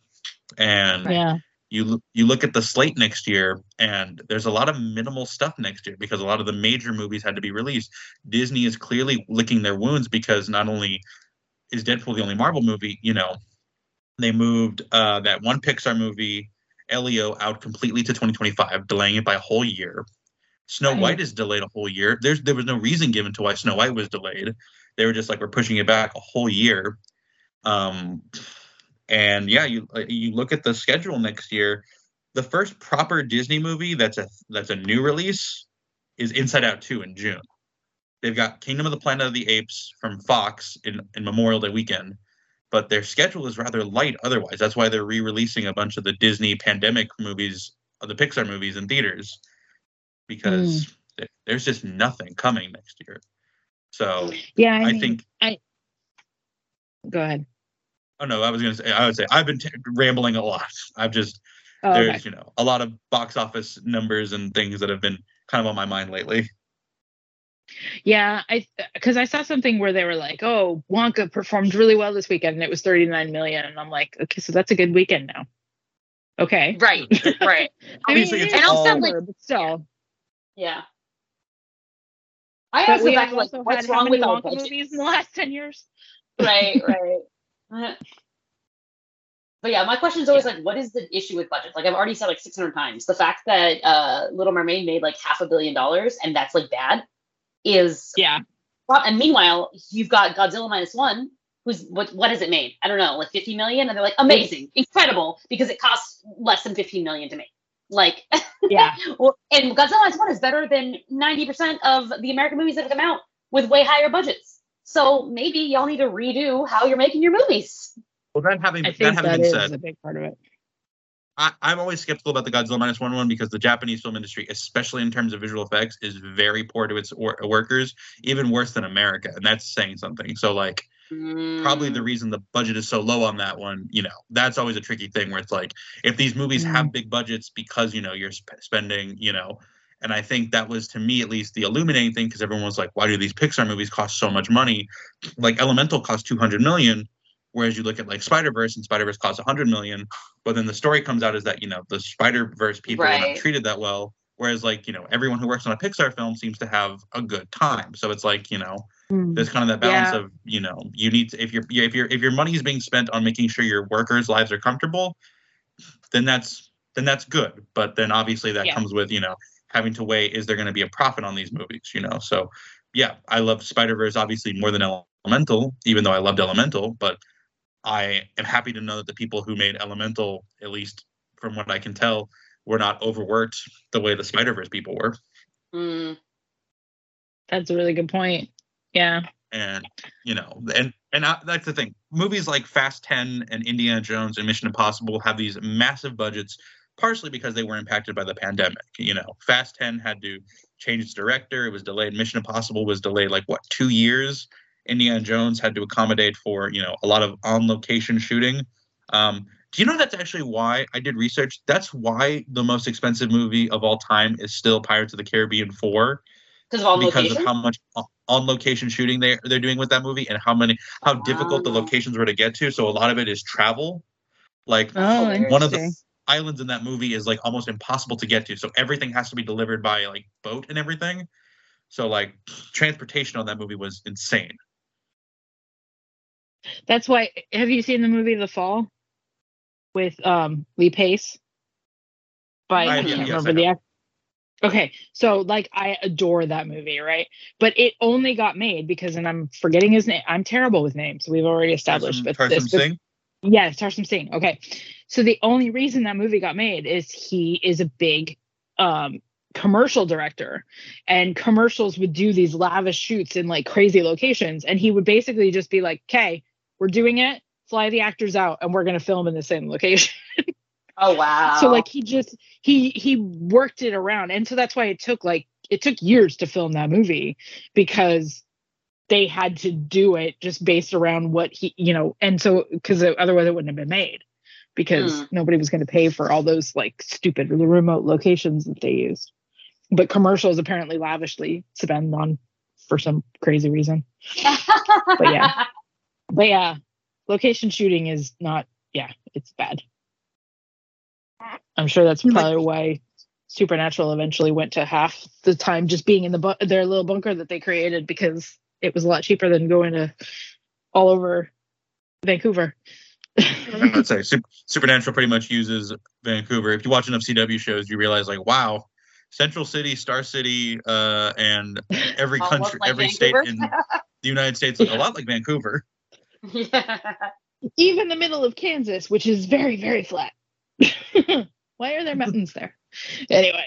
Speaker 3: And you look at the slate next year, and there's a lot of minimal stuff next year because a lot of the major movies had to be released. Disney is clearly licking their wounds because not only is Deadpool the only Marvel movie, you know, they moved that one Pixar movie, Elio, out completely to 2025, delaying it by a whole year. Snow White is delayed a whole year. There was no reason given to why Snow White was delayed. They were just like, we're pushing it back a whole year. And yeah, you look at the schedule next year. The first proper Disney movie that's a new release is Inside Out 2 in June. They've got Kingdom of the Planet of the Apes from Fox in Memorial Day weekend, but their schedule is rather light otherwise. That's why they're re-releasing a bunch of the Disney pandemic movies, the Pixar movies in theaters. Because there's just nothing coming next year. So I think
Speaker 1: go ahead.
Speaker 3: Oh no, I would say I've been rambling a lot. There's you know, a lot of box office numbers and things that have been kind of on my mind lately.
Speaker 1: Yeah, because I saw something where they were like, "Oh, Wonka performed really well this weekend, and it was 39 million," and I'm like, "Okay, so that's a good weekend now." Okay,
Speaker 2: right.
Speaker 1: I mean, it's but still.
Speaker 2: Yeah. I also back like, what's wrong with all
Speaker 1: movies in the last 10 years?
Speaker 2: Right. But yeah, my question is always like, what is the issue with budget? Like I've already said like 600 times, the fact that Little Mermaid made like $500 million and that's like bad is And meanwhile, you've got Godzilla minus one, who's what has it made? I don't know, like 50 million, and they're like amazing, incredible, because it costs less than 15 million to make. Like,
Speaker 1: yeah.
Speaker 2: Well, and Godzilla minus one is better than 90% of the American movies that have come out with way higher budgets. So maybe y'all need to redo how you're making your movies.
Speaker 3: Well, that having been said,
Speaker 1: a big part of it.
Speaker 3: I'm always skeptical about the Godzilla minus one because the Japanese film industry, especially in terms of visual effects, is very poor to its workers, even worse than America, and that's saying something. So, like, probably the reason the budget is so low on that one, that's always a tricky thing where it's like, if these movies have big budgets because, you're spending, and I think that was, to me at least, the illuminating thing, because everyone was like, why do these Pixar movies cost so much money? Like, Elemental cost $200 million. Whereas you look at like Spider-Verse, and Spider-Verse costs $100 million, but then the story comes out is that, the Spider-Verse people are not treated that well. Whereas like, everyone who works on a Pixar film seems to have a good time. So it's like, there's kind of that balance of, you need to, if your money is being spent on making sure your workers' lives are comfortable, then that's good. But then obviously that comes with, having to weigh, is there going to be a profit on these movies, So yeah, I love Spider-Verse obviously more than Elemental, even though I loved Elemental, but I am happy to know that the people who made Elemental, at least from what I can tell, were not overworked the way the Spider-Verse people were.
Speaker 1: That's a really good point. Yeah.
Speaker 3: And, that's the thing. Movies like Fast 10 and Indiana Jones and Mission Impossible have these massive budgets, partially because they were impacted by the pandemic. Fast 10 had to change its director. It was delayed. Mission Impossible was delayed 2 years. Indiana Jones had to accommodate for, a lot of on-location shooting. Do you know that's actually why I did research? That's why the most expensive movie of all time is still Pirates of the Caribbean 4. Because of how much on-location shooting they're doing with that movie, and how difficult the locations were to get to. So a lot of it is travel. Like one of the islands in that movie is like almost impossible to get to. So everything has to be delivered by like boat and everything. So like transportation on that movie was insane.
Speaker 1: That's why. Have you seen the movie The Fall with Lee Pace? I can't remember the actor. Okay, so like I adore that movie, right? But it only got made because, and I'm forgetting his name. I'm terrible with names. We've already established.
Speaker 3: Tarsem Singh?
Speaker 1: Yes, Tarsem Singh. Okay, so the only reason that movie got made is he is a big commercial director, and commercials would do these lavish shoots in like crazy locations, and he would basically just be like, "Okay, we're doing it. Fly the actors out, and we're going to film in the same location."
Speaker 2: Oh wow!
Speaker 1: So like he worked it around, and so that's why it took years to film that movie, because they had to do it just based around what he, and so because otherwise it wouldn't have been made, because nobody was going to pay for all those like stupid remote locations that they used. But commercials apparently lavishly spend on for some crazy reason. But yeah, location shooting is not. Yeah, it's bad. I'm sure that's probably why Supernatural eventually went to half the time just being in their little bunker that they created, because it was a lot cheaper than going to all over Vancouver.
Speaker 3: I would say Supernatural pretty much uses Vancouver. If you watch enough CW shows, you realize like, wow, Central City, Star City, and every country, every state in the United States look a lot like Vancouver.
Speaker 2: Yeah.
Speaker 1: Even the middle of Kansas, which is very, very flat. Why are there mountains there? Anyway.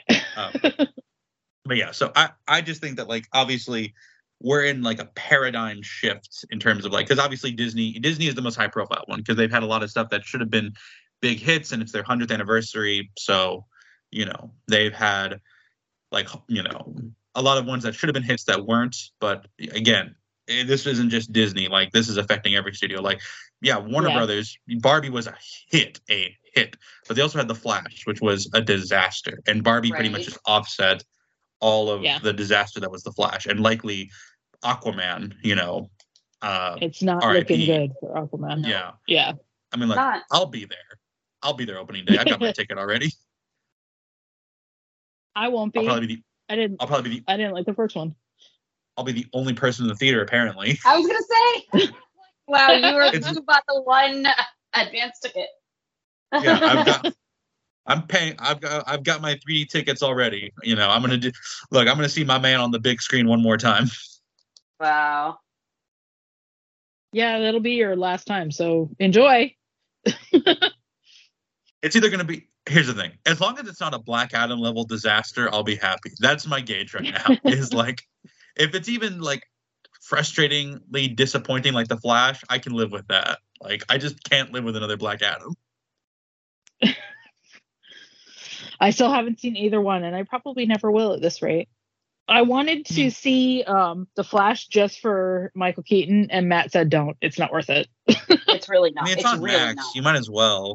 Speaker 3: But yeah, so I just think that like obviously we're in like a paradigm shift in terms of like, because obviously Disney is the most high profile one, because they've had a lot of stuff that should have been big hits, and it's their 100th anniversary. So, they've had like, a lot of ones that should have been hits that weren't. But again, this isn't just Disney. Like, this is affecting every studio. Like, yeah, Warner Brothers, Barbie was a hit. But they also had The Flash, which was a disaster. And Barbie pretty much just offset all of the disaster that was The Flash. And likely Aquaman,
Speaker 1: it's not looking good for Aquaman.
Speaker 3: Yeah.
Speaker 1: Yeah.
Speaker 3: I mean, like, I'll be there. I'll be there opening day. I got my ticket already.
Speaker 1: I won't be. I didn't like the first one.
Speaker 3: I'll be the only person in the theater, apparently.
Speaker 2: I was gonna say, wow, you bought the one advance ticket.
Speaker 3: Yeah, I'm paying. I've got my 3D tickets already. I'm gonna see my man on the big screen one more time.
Speaker 2: Wow.
Speaker 1: Yeah, that'll be your last time. So enjoy.
Speaker 3: It's either going to be. Here's the thing: as long as it's not a Black Adam level disaster, I'll be happy. That's my gauge right now. Is like, if it's even like frustratingly disappointing, like The Flash, I can live with that. Like, I just can't live with another Black Adam.
Speaker 1: I still haven't seen either one, and I probably never will at this rate. I wanted to see The Flash just for Michael Keaton, and Matt said, "Don't. It's not worth it."
Speaker 2: It's really not.
Speaker 3: I mean, it's on
Speaker 2: really
Speaker 3: Max.
Speaker 2: not.
Speaker 3: You might as well.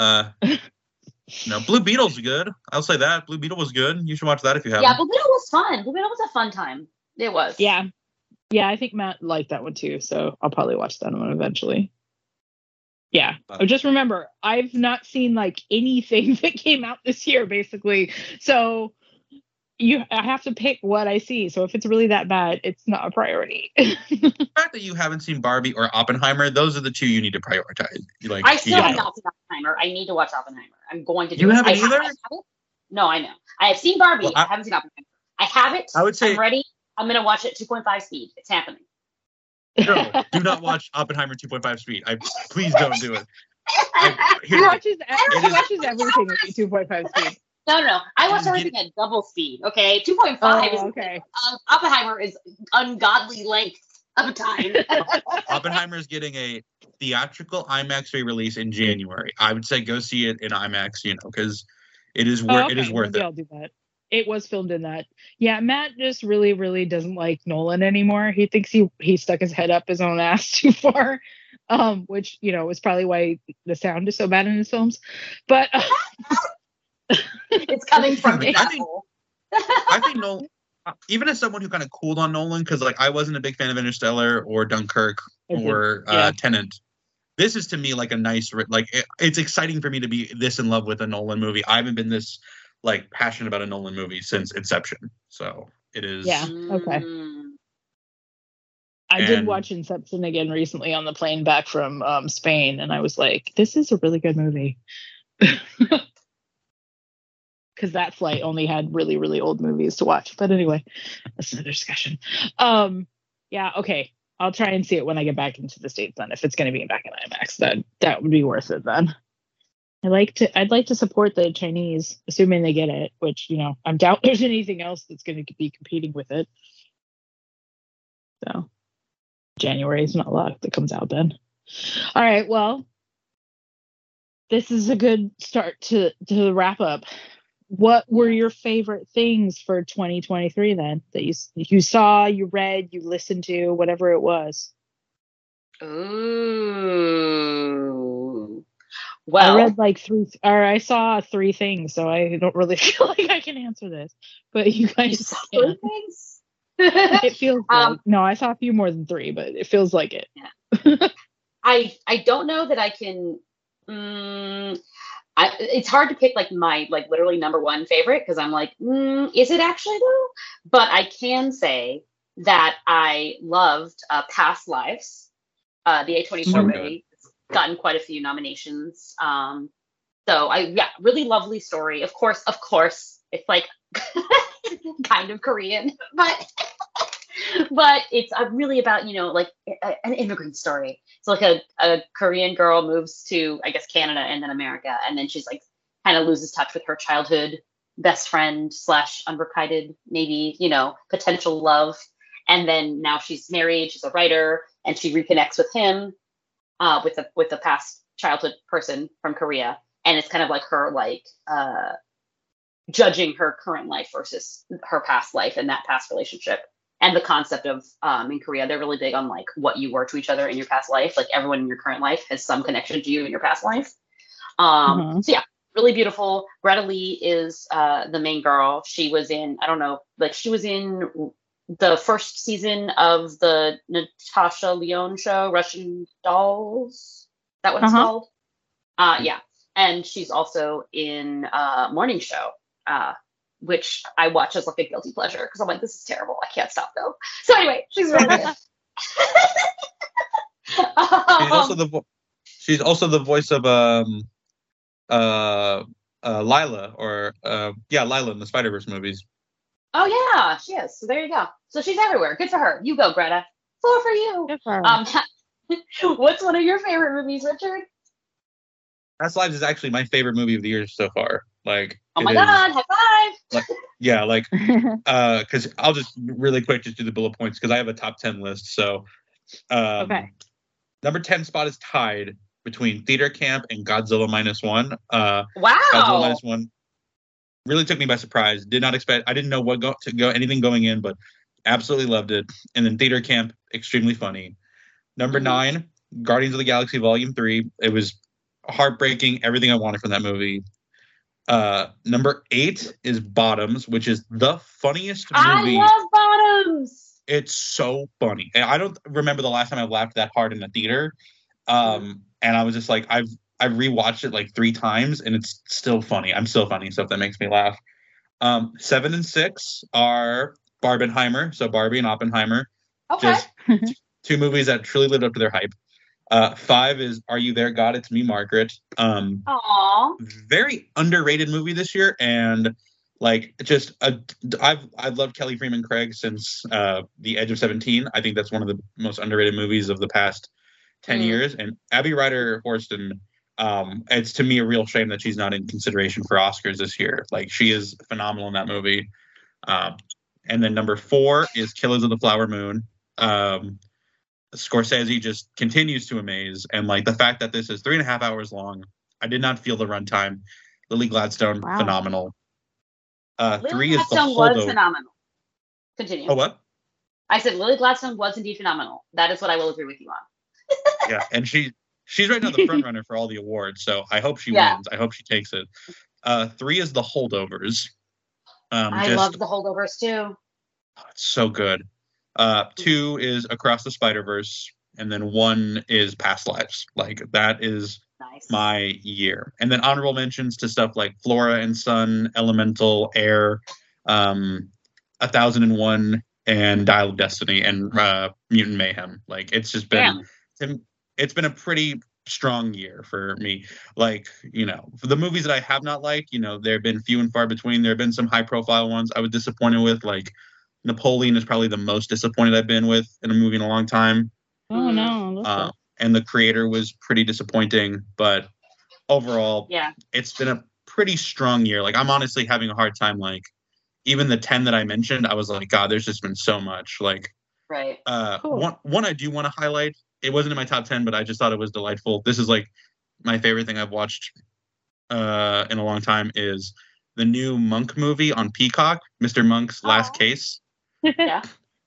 Speaker 3: Blue Beetle's good. I'll say that. Blue Beetle was good. You should watch that if you haven't.
Speaker 2: Yeah, Blue Beetle was fun. Blue Beetle was a fun time. It was.
Speaker 1: Yeah. I think Matt liked that one too, so I'll probably watch that one eventually. Yeah. Just remember, I've not seen like anything that came out this year, basically. So I have to pick what I see. So if it's really that bad, it's not a priority.
Speaker 3: The fact that you haven't seen Barbie or Oppenheimer, those are the two you need to prioritize. Like,
Speaker 2: I still have not seen Oppenheimer. I need to watch Oppenheimer. I'm going to do
Speaker 3: it. You
Speaker 2: it.
Speaker 3: haven't either?
Speaker 2: No, I know. I have seen Barbie.
Speaker 3: Well,
Speaker 2: I haven't seen Oppenheimer. I have it.
Speaker 3: I would say,
Speaker 2: I'm ready. I'm going to watch it 2.5 speed. It's happening.
Speaker 3: No, do not watch Oppenheimer 2.5 speed. Please don't do it.
Speaker 1: He watches everything at 2.5 speed.
Speaker 2: No. I watch everything at double speed. Okay, 2.5 is
Speaker 1: okay.
Speaker 2: Oppenheimer is ungodly length of time.
Speaker 3: Oppenheimer is getting a theatrical IMAX re-release in January. I would say go see it in IMAX, because it is worth it.
Speaker 1: Maybe I'll do that. It was filmed in that. Yeah, Matt just really, really doesn't like Nolan anymore. He thinks he stuck his head up his own ass too far, which is probably why the sound is so bad in his films. But
Speaker 2: it's coming from the
Speaker 3: I think Nolan, even as someone who kind of cooled on Nolan, because like I wasn't a big fan of Interstellar or Dunkirk or Tenet. This is to me like a nice, like it's exciting for me to be this in love with a Nolan movie. I haven't been this like passionate about a Nolan movie since Inception. So it is.
Speaker 1: Yeah. Okay. I did watch Inception again recently on the plane back from Spain, and I was like, this is a really good movie. Because that flight only had really, really old movies to watch. But anyway, that's another discussion. Yeah, okay. I'll try and see it when I get back into the States then. If it's going to be back in IMAX, that would be worth it then. I'd like to support the Chinese, assuming they get it, which, I doubt there's anything else that's going to be competing with it. So January is not a lot that comes out then. All right, well, this is a good start to wrap up. What were your favorite things for 2023 then that you saw, you read, you listened to, whatever it was?
Speaker 2: Ooh. Well,
Speaker 1: I read I saw 3 things, so I don't really feel like I can answer this. But you guys
Speaker 2: saw
Speaker 1: can.
Speaker 2: 3 things?
Speaker 1: It feels like, no, I saw a few more than 3, but it feels like it.
Speaker 2: Yeah. I don't know that I can. It's hard to pick like my literally number one favorite because I'm like, is it actually though? But I can say that I loved Past Lives, the A24 movie. It's gotten quite a few nominations. So really lovely story. Of course, it's like kind of Korean, but it's really about, like an immigrant story. It's like a Korean girl moves to, I guess, Canada and then America. And then she's like kind of loses touch with her childhood best friend / unrequited, maybe, potential love. And then now she's married, she's a writer, and she reconnects with him, with a past childhood person from Korea. And it's kind of like her, judging her current life versus her past life and that past relationship. And the concept of, in Korea, they're really big on what you were to each other in your past life. Like everyone in your current life has some connection to you in your past life. So yeah, really beautiful. Greta Lee is the main girl. She was in, she was in the first season of the Natasha Lyonne show, Russian Dolls. That what it's called? Yeah. And she's also in Morning Show, which I watch as a guilty pleasure because I'm like, this is terrible. I can't stop though. So anyway, she's really good.
Speaker 3: She's also the voice of Lila Lila in the Spider-Verse movies.
Speaker 2: Oh yeah, she is. So there you go. So she's everywhere. Good for her. You go, Greta. Floor for you.
Speaker 4: Good for her.
Speaker 2: What's one of your favorite movies, Richard?
Speaker 3: Past Lives is actually my favorite movie of the year so far. Like,
Speaker 2: oh my god, high five!
Speaker 3: Like, yeah, like, because I'll just really quick just do the bullet points because I have a top 10 list. So,
Speaker 1: Okay.
Speaker 3: Number 10 spot is tied between Theater Camp and Godzilla -1.
Speaker 2: Wow.
Speaker 3: Godzilla -1 really took me by surprise. Did not expect. I didn't know anything going in, but absolutely loved it. And then Theater Camp, extremely funny. Number 9, Guardians of the Galaxy Volume 3. It was heartbreaking. Everything I wanted from that movie. Number 8 is Bottoms, which is the funniest movie.
Speaker 2: I love Bottoms.
Speaker 3: It's so funny. And I don't remember the last time I laughed that hard in the theater. And I was just like, I've rewatched it like 3 times, and it's still funny. I'm still funny, so if that makes me laugh. 7 and 6 are Barbenheimer, so Barbie and Oppenheimer.
Speaker 2: Okay.
Speaker 3: Just 2 movies that truly lived up to their hype. 5 is Are You There, God? It's Me, Margaret.
Speaker 2: Aww.
Speaker 3: Very underrated movie this year, and like just I've loved Kelly Freeman Craig since The Edge of 17. I think that's one of the most underrated movies of the past 10 years. And Abby Ryder Horston, it's to me a real shame that she's not in consideration for Oscars this year. Like, she is phenomenal in that movie. And then number 4 is Killers of the Flower Moon. Scorsese just continues to amaze, and like the fact that this is 3.5 hours long, I did not feel the runtime. Lily Gladstone, phenomenal. 3 is The Holdover.
Speaker 2: Was phenomenal. Continue.
Speaker 3: Oh, what?
Speaker 2: I said Lily Gladstone was indeed phenomenal. That is what I will agree with you on.
Speaker 3: Yeah, and she's right now the front runner for all the awards, so I hope she wins. I hope she takes it. 3 is The Holdovers.
Speaker 2: I love The Holdovers too.
Speaker 3: It's so good. 2 is Across the Spider-Verse, and then 1 is Past Lives. Like, that is my year. And then honorable mentions to stuff like Flora and Son, Elemental, Air, 1001, and Dial of Destiny, and Mutant Mayhem. Like, it's just been it's been a pretty strong year for me. Like, you know, for the movies that I have not liked, you know, there have been few and far between. There have been some high profile ones I was disappointed with, like Napoleon is probably the most disappointed I've been with in a movie in a long time.
Speaker 1: Oh no.
Speaker 3: And The Creator was pretty disappointing, but overall, it's been a pretty strong year. Like, I'm honestly having a hard time. Like, even the 10 that I mentioned, I was like, God, there's just been so much. Like,
Speaker 2: right.
Speaker 3: Cool. One I do want to highlight. It wasn't in my top 10, but I just thought it was delightful. This is like my favorite thing I've watched in a long time is the new Monk movie on Peacock, Mr. Monk's Last Case.
Speaker 2: Yeah.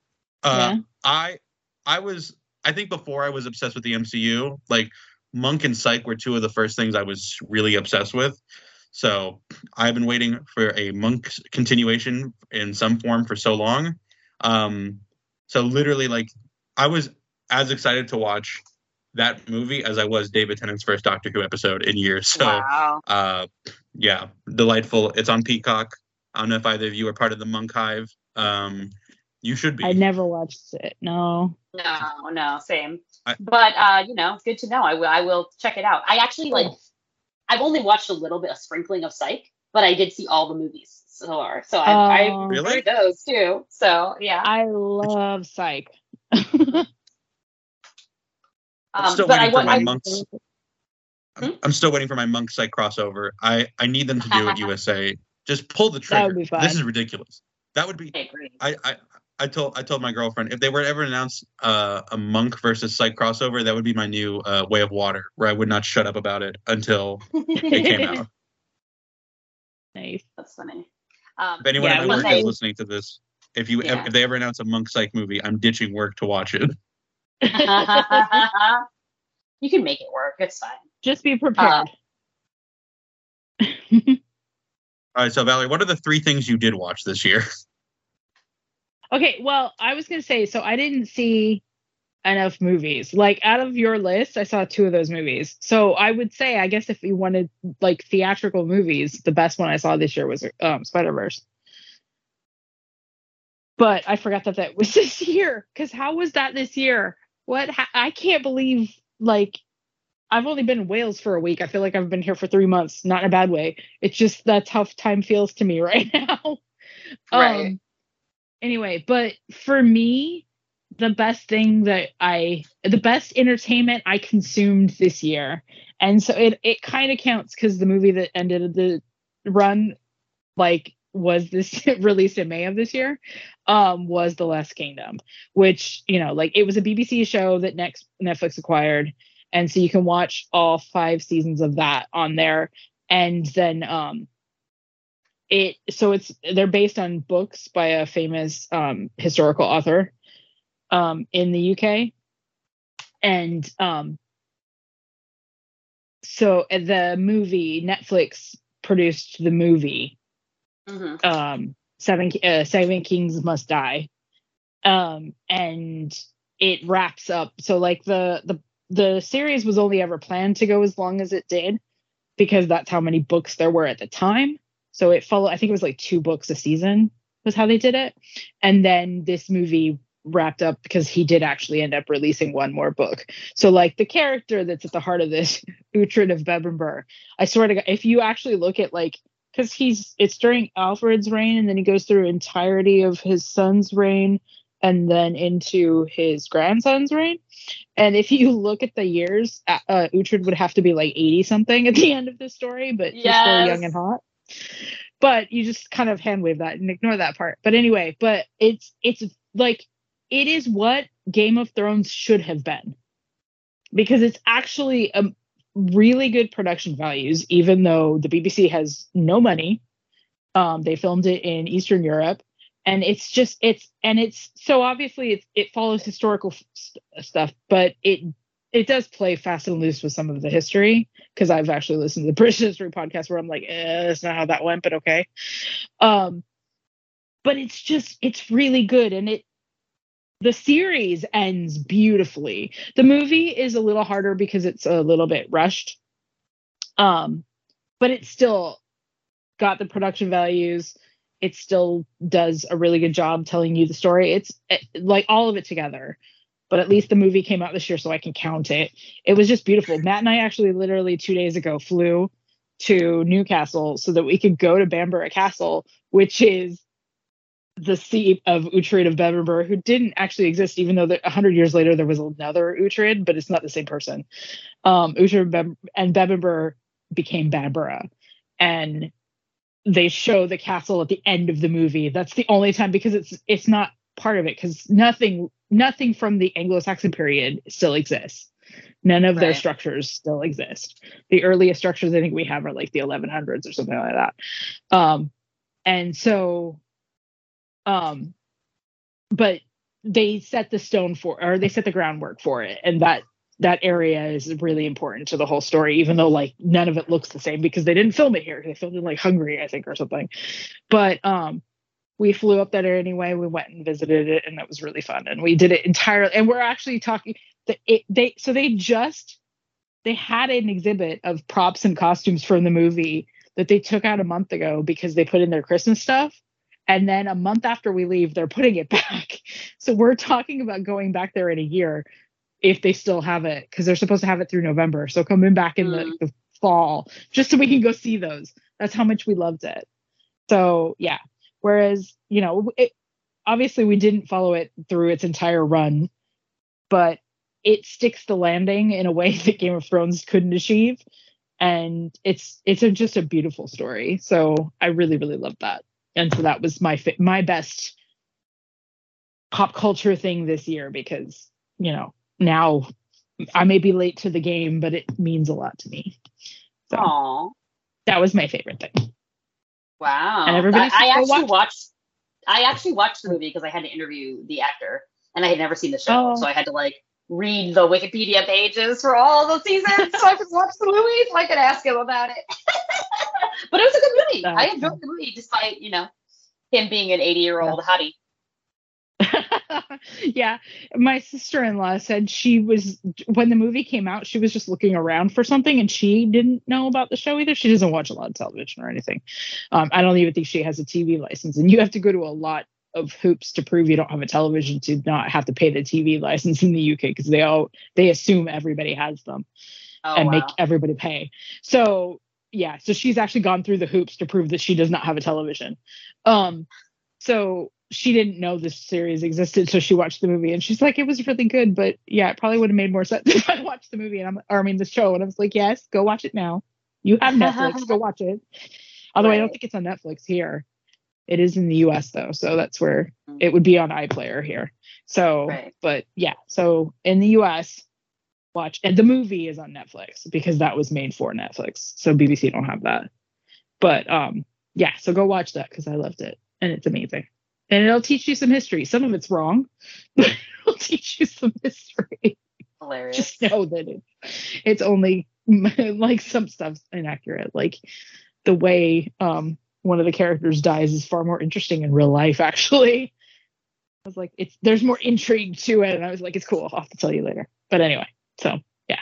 Speaker 3: I think before I was obsessed with the MCU, like Monk and Psych were 2 of the first things I was really obsessed with. So I've been waiting for a Monk continuation in some form for so long. So literally, like, I was as excited to watch that movie as I was David Tennant's first Doctor Who episode in years. So, yeah, delightful. It's on Peacock. I don't know if either of you are part of the Monk Hive. You should be.
Speaker 1: I never watched it. No,
Speaker 2: same. But you know, good to know. I will check it out. I actually I've only watched a little bit, a sprinkling of Psych, but I did see all the movies so far. So I
Speaker 3: really
Speaker 2: those too. So yeah,
Speaker 1: I love Psych.
Speaker 3: I'm still waiting for my Monks. I'm still waiting for my Monk Psych crossover. I need them to do it. USA, just pull the trigger.
Speaker 1: That would be fun.
Speaker 3: This is ridiculous. That would be. I told my girlfriend if they were to ever announce a Monk versus Psych crossover, that would be my new Way of Water, where I would not shut up about it until it came out.
Speaker 1: Nice.
Speaker 2: That's funny.
Speaker 3: If anyone at my work is listening to this, if they ever announce a Monk Psych movie, I'm ditching work to watch it.
Speaker 2: You can make it work. It's fine.
Speaker 1: Just be prepared.
Speaker 3: All right, so Valerie, what are the 3 things you did watch this year?
Speaker 1: Okay, well, I was going to say, so I didn't see enough movies. Like, out of your list, I saw 2 of those movies. So I would say, I guess if you wanted, like, theatrical movies, the best one I saw this year was Spider-Verse. But I forgot that was this year. Because how was that this year? I can't believe, like, I've only been in Wales for a week. I feel like I've been here for 3 months. Not in a bad way. It's just that's how time feels to me right now.
Speaker 2: Right.
Speaker 1: Anyway, but for me, the best entertainment I consumed this year. And so it kind of counts because the movie that ended the run, like, was this released in May of this year, was The Last Kingdom, which, you know, like, it was a BBC show that Netflix acquired. And so you can watch all 5 seasons of that on there. And then they're based on books by a famous historical author in the UK. And so the movie, Netflix produced the movie, Seven Kings Must Die. And it wraps up. So, like, the series was only ever planned to go as long as it did, because that's how many books there were at the time. So it followed, I think it was like 2 books a season was how they did it. And then this movie wrapped up because he did actually end up releasing 1 more book. So, like, the character that's at the heart of this, Uhtred of Bebbanburg, I swear to God, if you actually look at, like, because it's during Alfred's reign, and then he goes through entirety of his son's reign, and then into his grandson's reign. And if you look at the years, Uhtred would have to be like 80 something at the end of this story, but he's still young and hot. But you just kind of hand wave that and ignore that part. But anyway, but it's like, it is what Game of Thrones should have been, because it's actually a really good production values, even though the BBC has no money. They filmed it in Eastern Europe. And it's so obviously it follows historical stuff, but it does play fast and loose with some of the history, because I've actually listened to the British History podcast where I'm like, that's not how that went, but okay. But it's really good. And the series ends beautifully. The movie is a little harder because it's a little bit rushed. But it's still got the production values. It still does a really good job telling you the story. It's like all of it together, but at least the movie came out this year, so I can count it. It was just beautiful. Matt and I actually literally 2 days ago flew to Newcastle so that we could go to Bamburgh Castle, which is the seat of Uhtred of Bebbanburg, who didn't actually exist, even though 100 years later there was another Uhtred, but it's not the same person. Uhtred and Bebbanburg became Barbara, and they show the castle at the end of the movie. That's the only time, because it's not part of it, because nothing from the Anglo-Saxon period still exists. None of their structures still exist. The earliest structures I think we have are like the 1100s or something like that. And so, but they set the groundwork for it, and that area is really important to the whole story, even though, like, none of it looks the same because they didn't film it here. They filmed it in, like, Hungary, I think, or something. But we flew up there anyway. We went and visited it, and that was really fun. And we did it entirely. And we're actually talking that they had an exhibit of props and costumes from the movie that they took out a month ago because they put in their Christmas stuff. And then a month after we leave, they're putting it back. So we're talking about going back there in a year, if they still have it, because they're supposed to have it through November. So coming back in the fall, just so we can go see those. That's how much we loved it. So, yeah. Whereas, you know, obviously we didn't follow it through its entire run, but it sticks the landing in a way that Game of Thrones couldn't achieve. And it's just a beautiful story. So I really, really loved that. And so that was my best pop culture thing this year, because, you know, now I may be late to the game, but it means a lot to me. So that was my favorite thing.
Speaker 2: Wow.
Speaker 1: And everybody
Speaker 2: I actually watched the movie because I had to interview the actor, and I had never seen the show. So I had to, like, read the Wikipedia pages for all the seasons so I could watch the movie, so I could ask him about it. But it was a good movie. I enjoyed the movie, despite, you know, him being an 80-year-old hottie.
Speaker 1: Yeah, my sister-in-law said when the movie came out, she was just looking around for something, and she didn't know about the show either. She doesn't watch a lot of television or anything. I don't even think she has a TV license, and you have to go to a lot of hoops to prove you don't have a television to not have to pay the TV license in the UK, because they assume everybody has them make everybody pay. So yeah, so she's actually gone through the hoops to prove that she does not have a television. So she didn't know this series existed, so she watched the movie and she's like, it was really good, but yeah, it probably would have made more sense if I watched the movie the show. And I was like, yes, go watch it now. You have Netflix, go watch it. Although I don't think it's on Netflix here. It is in the US though, so that's where it would be on iPlayer here. So, but yeah, so in the US, watch, and the movie is on Netflix because that was made for Netflix. So BBC don't have that. But yeah, so go watch that because I loved it and it's amazing. And it'll teach you some history. Some of it's wrong, but it'll teach you some history.
Speaker 2: Hilarious.
Speaker 1: Just know that it's only like some stuff's inaccurate. Like the way one of the characters dies is far more interesting in real life, actually. I was like, there's more intrigue to it. And I was like, it's cool. I'll have to tell you later. But anyway, so yeah.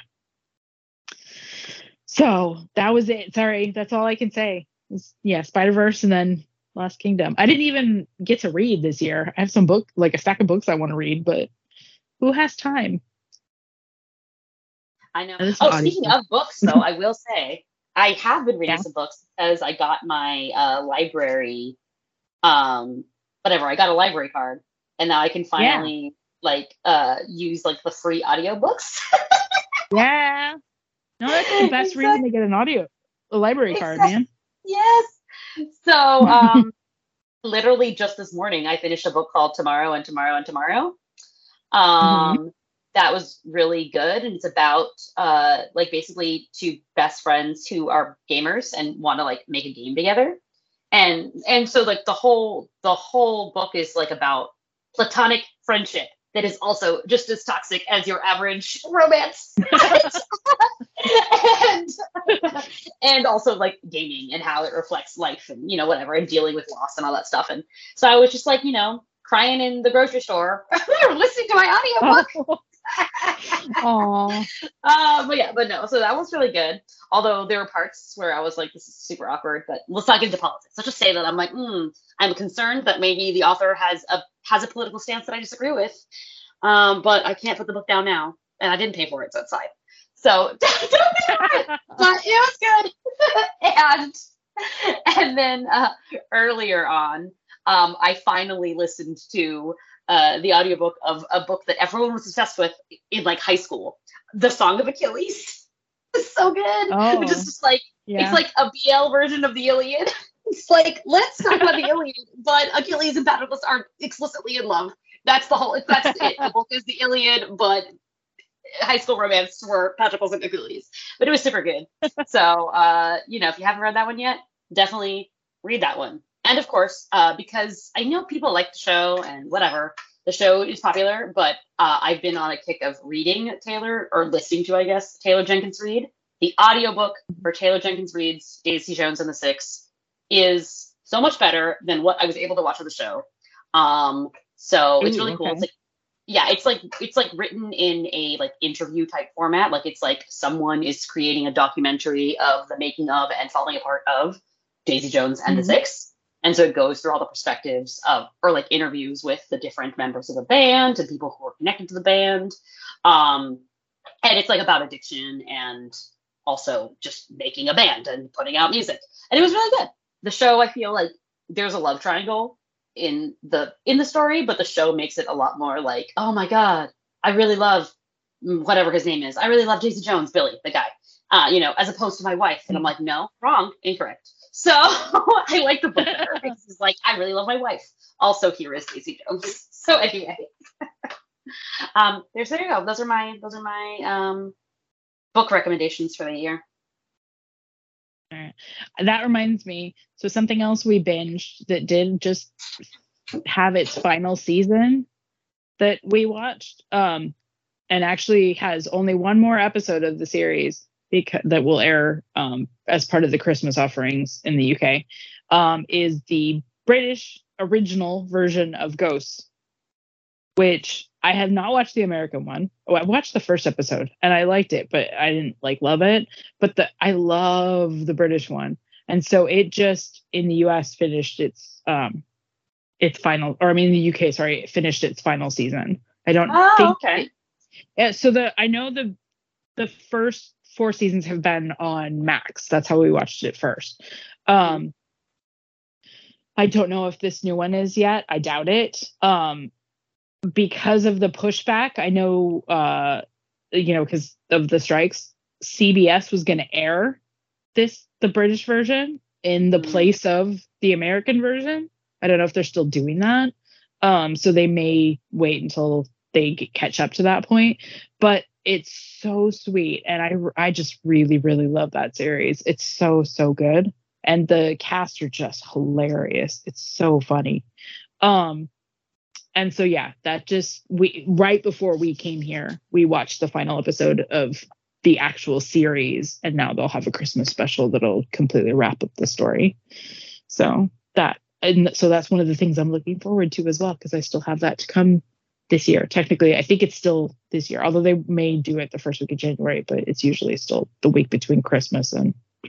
Speaker 1: So that was it. Sorry, that's all I can say. Yeah, Spider-Verse and then Last Kingdom. I didn't even get to read this year. I have some book, like a stack of books I want to read, but who has time?
Speaker 2: I know. Oh, speaking of books, though, I will say I have been reading some books because I got my library, whatever. I got a library card, and now I can finally use like the free audiobooks.
Speaker 1: Yeah. No, that's the best reason to get a library card, man.
Speaker 2: Yes. So, literally just this morning, I finished a book called Tomorrow and Tomorrow and Tomorrow. That was really good. And it's about, like basically two best friends who are gamers and want to like make a game together. And so like the whole book is like about platonic friendship that is also just as toxic as your average romance. and also like gaming and how it reflects life and, you know, whatever, and dealing with loss and all that stuff. And so I was just like, you know, crying in the grocery store, listening to my audiobook. But no, so that was really good. Although there were parts where I was like, this is super awkward, but let's not get into politics. Let's just say that I'm like, I'm concerned that maybe the author has a political stance that I disagree with. But I can't put the book down now, and I didn't pay for it, so it's fine. So, but it was good. and then earlier on, I finally listened to the audiobook of a book that everyone was obsessed with in like high school, The Song of Achilles. It's so good. Which is just like, it's like a BL version of the Iliad. It's like, let's talk about the Iliad, but Achilles and Patroclus are explicitly in love. That's it. The book is the Iliad, but high school romance were Patroclus and Achilles. But it was super good. So, you know, if you haven't read that one yet, definitely read that one. And of course, because I know people like the show and whatever, the show is popular, but I've been on a kick of reading listening to, I guess, Taylor Jenkins Reid. The audiobook for Taylor Jenkins Reid's Daisy Jones and the Six is so much better than what I was able to watch on the show. So it's really cool.
Speaker 1: Okay.
Speaker 2: It's like written in a like interview type format. Like it's like someone is creating a documentary of the making of and falling apart of Daisy Jones and the Six. And so it goes through all the perspectives or like interviews with the different members of the band and people who are connected to the band. And it's like about addiction and also just making a band and putting out music. And it was really good. The show, I feel like there's a love triangle in the story, but the show makes it a lot more like, oh my God, I really love whatever his name is. I really love Daisy Jones, Billy, the guy, you know, as opposed to my wife. And I'm like, no, wrong, incorrect. So I like the book better. It's like, I really love my wife. Also, here is Daisy Jones. So anyway, there you go. Those are my book recommendations for the year.
Speaker 1: All right. That reminds me. So something else we binged that did just have its final season that we watched, and actually has only one more episode of the series that will air as part of the Christmas offerings in the UK, is the British original version of Ghosts, which I have not watched the American one. Oh, I watched the first episode and I liked it, but I didn't like love it. But I love the British one. And so it just in the US finished its final, or I mean the UK, sorry, it finished its final season. I don't think.
Speaker 2: Okay.
Speaker 1: Yeah. So I know the first 4 seasons have been on Max. That's how we watched it first. I don't know if this new one is yet. I doubt it. Because of the pushback, I know, because of the strikes, CBS was going to air the British version in the place of the American version. I don't know if they're still doing that. So they may wait until they catch up to that point. But it's so sweet. And I just really, really love that series. It's so, so good. And the cast are just hilarious. It's so funny. And so, yeah, right before we came here, we watched the final episode of the actual series. And now they'll have a Christmas special that'll completely wrap up the story. So that's one of the things I'm looking forward to as well, because I still have that to come this year. Technically, I think it's still this year, although they may do it the first week of January, but it's usually still the week between Christmas and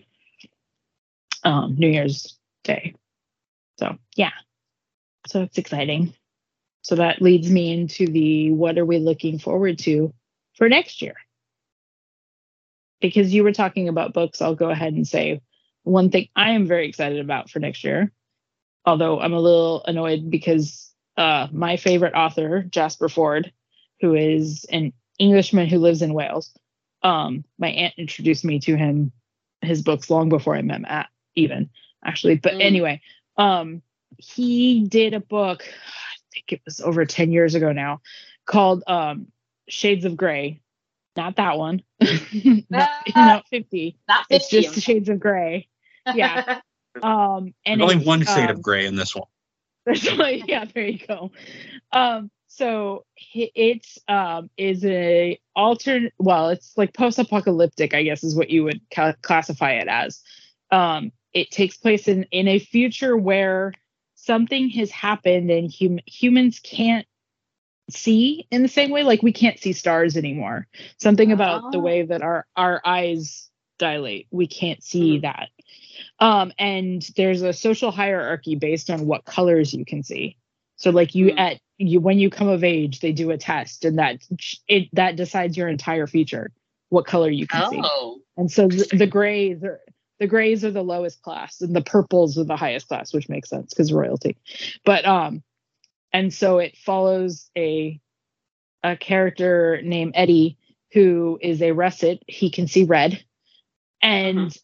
Speaker 1: New Year's Day. So, yeah. So it's exciting. So that leads me into what are we looking forward to for next year? Because you were talking about books, I'll go ahead and say one thing I am very excited about for next year, although I'm a little annoyed because my favorite author, Jasper Fforde, who is an Englishman who lives in Wales, my aunt introduced me to his books long before I met Matt, even, actually. But anyway, he did a book, I think it was over 10 years ago now, called Shades of Grey. Not that one. not 50.
Speaker 2: Not 50.
Speaker 1: It's just Shades of Grey. Yeah. And
Speaker 3: there's only one shade of gray in this one.
Speaker 1: Yeah, there you go. So it is a alternate. Well, it's like post-apocalyptic, I guess, is what you would classify it as. It takes place in a future where something has happened and humans can't see in the same way. Like we can't see stars anymore. Something about the way that our eyes dilate. We can't see that. And there's a social hierarchy based on what colors you can see. So like when you come of age, they do a test, and that decides your entire future, what color you can see. And so the grays are the lowest class, and the purples are the highest class, which makes sense because royalty. But and so it follows a character named Eddie who is a russet. He can see red, and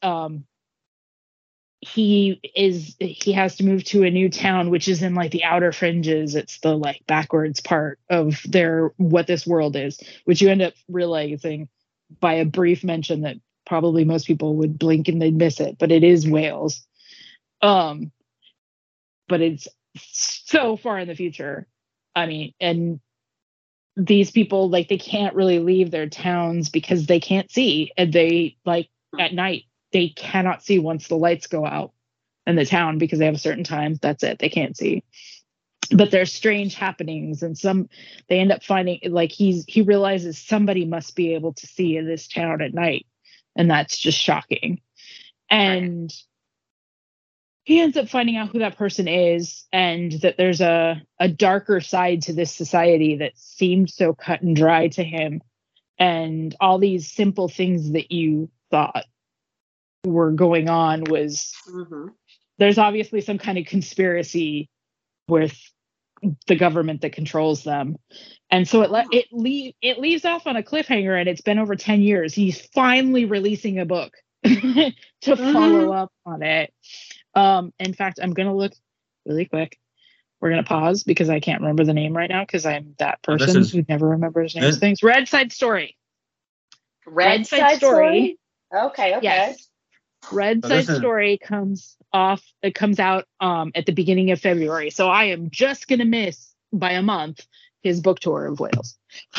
Speaker 1: he has to move to a new town, which is in like the outer fringes. It's the like backwards part of what this world is, which you end up realizing by a brief mention that probably most people would blink and they'd miss it, but it is Wales. But it's so far in the future. I mean, and these people, like, they can't really leave their towns because they can't see, and they, like, at night they cannot see once the lights go out in the town because they have a certain time. That's it. They can't see. But there's strange happenings, and they end up finding, like, he realizes somebody must be able to see in this town at night, and that's just shocking. And he ends up finding out who that person is, and that there's a darker side to this society that seemed so cut and dry to him, and all these simple things that you thought were going on was there's obviously some kind of conspiracy with the government that controls them. And so it leaves off on a cliffhanger, and it's been over 10 years. He's finally releasing a book to follow up on it. In fact, I'm going to look really quick. We're going to pause because I can't remember the name right now because I'm that person who never remembers names things. Red Side Story.
Speaker 2: Red Side Story? Okay.
Speaker 1: Yes. Red Side Story comes out at the beginning of February. So I am just going to miss by a month his book tour of Wales.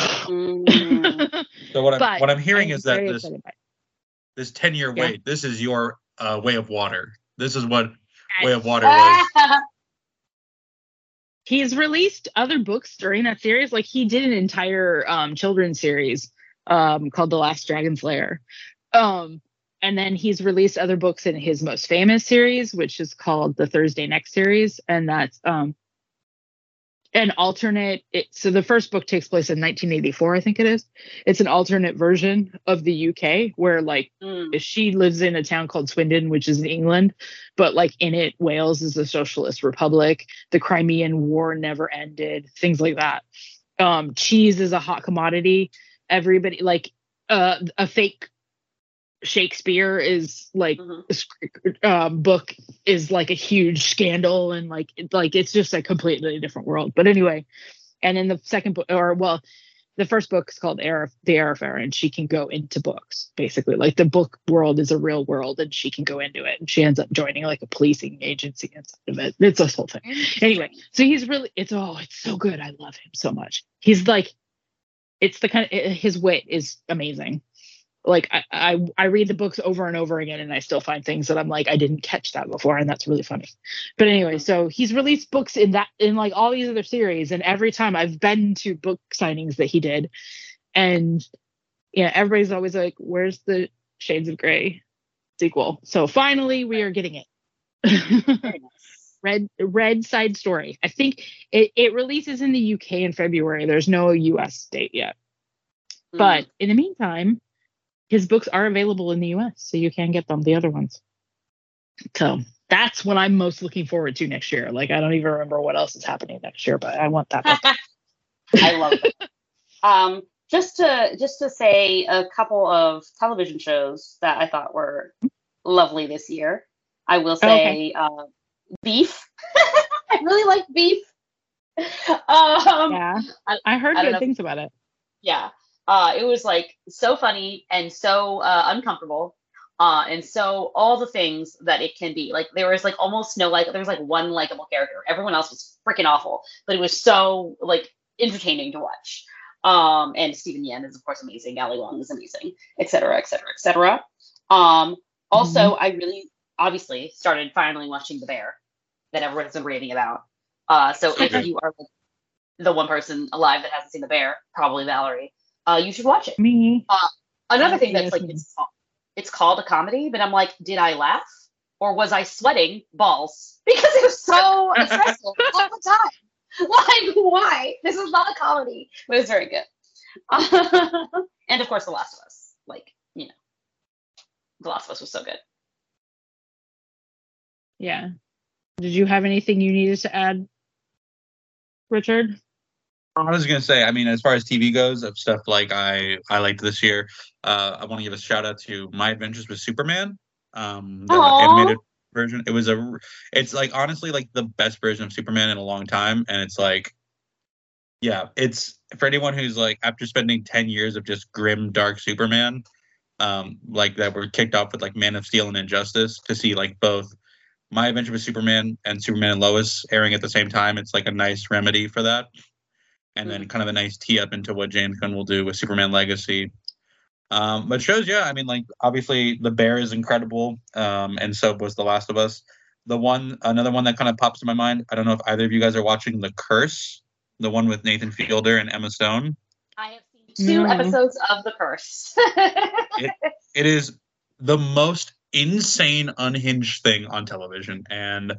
Speaker 3: So what I'm hearing is that this 10-year wait, this is your Way of Water. This is what Way of Water was.
Speaker 1: He's released other books during that series. Like, he did an entire children's series called The Last Dragon's Lair. And then he's released other books in his most famous series, which is called the Thursday Next series. And that's an alternate. So the first book takes place in 1984, I think it is. It's an alternate version of the UK where like she lives in a town called Swindon, which is in England, but like in it, Wales is a socialist republic. The Crimean War never ended. Things like that. Cheese is a hot commodity. Everybody like a fake Shakespeare is like book is like a huge scandal, and like it's just a completely different world. But anyway, and in the second book, the first book is called The Heir Affair, and she can go into books basically. Like the book world is a real world, and she can go into it, and she ends up joining like a policing agency inside of it. It's this whole thing. Anyway, so he's really it's so good. I love him so much. He's like, it's the kind of his wit is amazing. Like I read the books over and over again, and I still find things that I'm like, I didn't catch that before, and that's really funny. But anyway, so he's released books in like all these other series, and every time I've been to book signings that he did, and yeah, everybody's always like, where's the Shades of Grey sequel? So finally we are getting it. Red Side Story. I think it releases in the UK in February. There's no US date yet. But in the meantime, his books are available in the US, so you can get them, the other ones. So that's what I'm most looking forward to next year. Like, I don't even remember what else is happening next year, but I want that book.
Speaker 2: I love it. Just to say a couple of television shows that I thought were lovely this year. I will say Beef. I really like Beef.
Speaker 1: Yeah, I heard good things about it.
Speaker 2: Yeah. It was like so funny and so uncomfortable, and so all the things that it can be. Like there was like almost no there was like one likable character. Everyone else was freaking awful, but it was so like entertaining to watch. And Stephen Yen is of course amazing. Ali Wong is amazing, etc., etc., etc. Also, I really obviously started finally watching The Bear that everyone has been raving about. So if you are like the one person alive that hasn't seen The Bear, probably Valerie. You should watch it.
Speaker 1: Me.
Speaker 2: Another thing that's like it's called a comedy, but I'm like, did I laugh or was I sweating balls because it was so stressful all the time? Like, why? This is not a comedy, but it's very good. And of course, The Last of Us. Like, The Last of Us was so good.
Speaker 1: Yeah. Did you have anything you needed to add, Richard?
Speaker 3: I was going to say, I mean, as far as TV goes, of stuff like I liked this year, I want to give a shout out to My Adventures with Superman, the animated version. It's like honestly like the best version of Superman in a long time, and it's like, yeah, it's for anyone who's like after spending 10 years of just grim, dark Superman, like that were kicked off with like Man of Steel and Injustice, to see like both My Adventure with Superman and Superman and Lois airing at the same time. It's like a nice remedy for that. And then kind of a nice tee up into what James Gunn will do with Superman Legacy. But shows, yeah, I mean, like, obviously The Bear is incredible, and so was The Last of Us. Another one that kind of pops in my mind, I don't know if either of you guys are watching The Curse, the one with Nathan Fielder and Emma Stone.
Speaker 2: I have seen 2 episodes of The Curse.
Speaker 3: It is the most insane, unhinged thing on television. And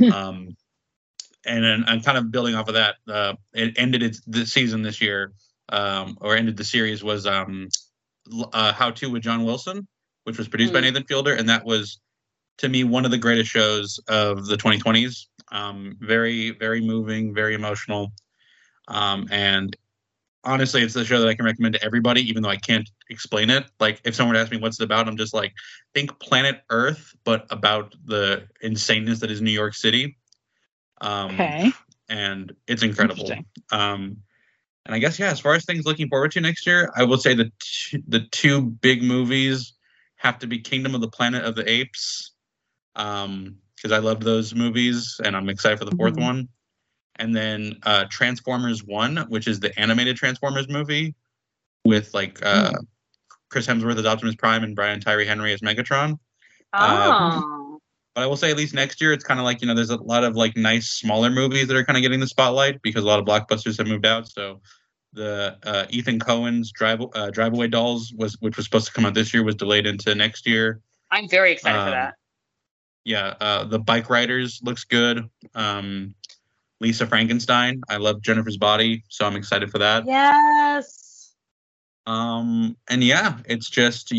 Speaker 3: and then I'm kind of building off of that. It ended the season this year, or ended the series, was How To with John Wilson, which was produced by Nathan Fielder. And that was, to me, one of the greatest shows of the 2020s. Very, very moving, very emotional. And honestly, it's the show that I can recommend to everybody, even though I can't explain it. Like, if someone asked me what's it about, I'm just like, think Planet Earth, but about the insaneness that is New York City.
Speaker 1: Okay.
Speaker 3: And it's incredible. And I guess, yeah, as far as things looking forward to next year, I will say the 2 big movies have to be Kingdom of the Planet of the Apes, because I loved those movies and I'm excited for the 4th one. And then Transformers 1, which is the animated Transformers movie with like Chris Hemsworth as Optimus Prime and Brian Tyree Henry as Megatron. But I will say, at least next year, it's kind of like, there's a lot of like nice smaller movies that are kind of getting the spotlight because a lot of blockbusters have moved out. So the Ethan Coen's Drive Away Dolls, which was supposed to come out this year, was delayed into next year.
Speaker 2: I'm very excited for that.
Speaker 3: Yeah, the Bike Riders looks good. Lisa Frankenstein. I love Jennifer's Body, so I'm excited for that.
Speaker 2: Yes.
Speaker 3: And yeah, it's just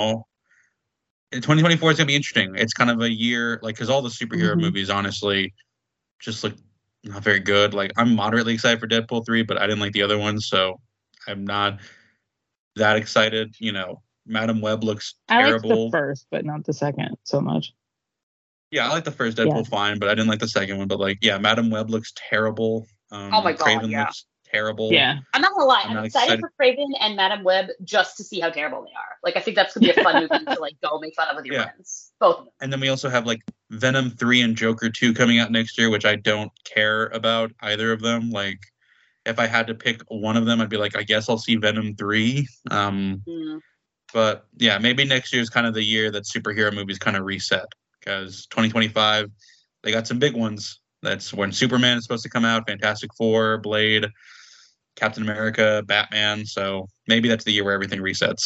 Speaker 3: 2024 is gonna be interesting. It's kind of a year like because all the superhero movies, honestly, just look not very good. Like I'm moderately excited for Deadpool 3, but I didn't like the other ones, so I'm not that excited. Madam Web looks terrible.
Speaker 1: I like the first, but not the second so much.
Speaker 3: Yeah, I like the first Deadpool fine, but I didn't like the second one. But Madam Web looks terrible.
Speaker 2: Oh my God,
Speaker 3: Kraven looks terrible.
Speaker 1: Yeah.
Speaker 2: I'm not gonna lie, I'm excited for Kraven and Madam Web just to see how terrible they are. Like I think that's gonna be a fun movie to like go make fun of with your friends. Both of them.
Speaker 3: And then we also have like Venom 3 and Joker 2 coming out next year, which I don't care about either of them. Like if I had to pick one of them, I'd be like, I guess I'll see Venom 3. But yeah, maybe next year is kind of the year that superhero movies kind of reset. Because 2025, they got some big ones. That's when Superman is supposed to come out, Fantastic Four, Blade, Captain America, Batman. So maybe that's the year where everything resets.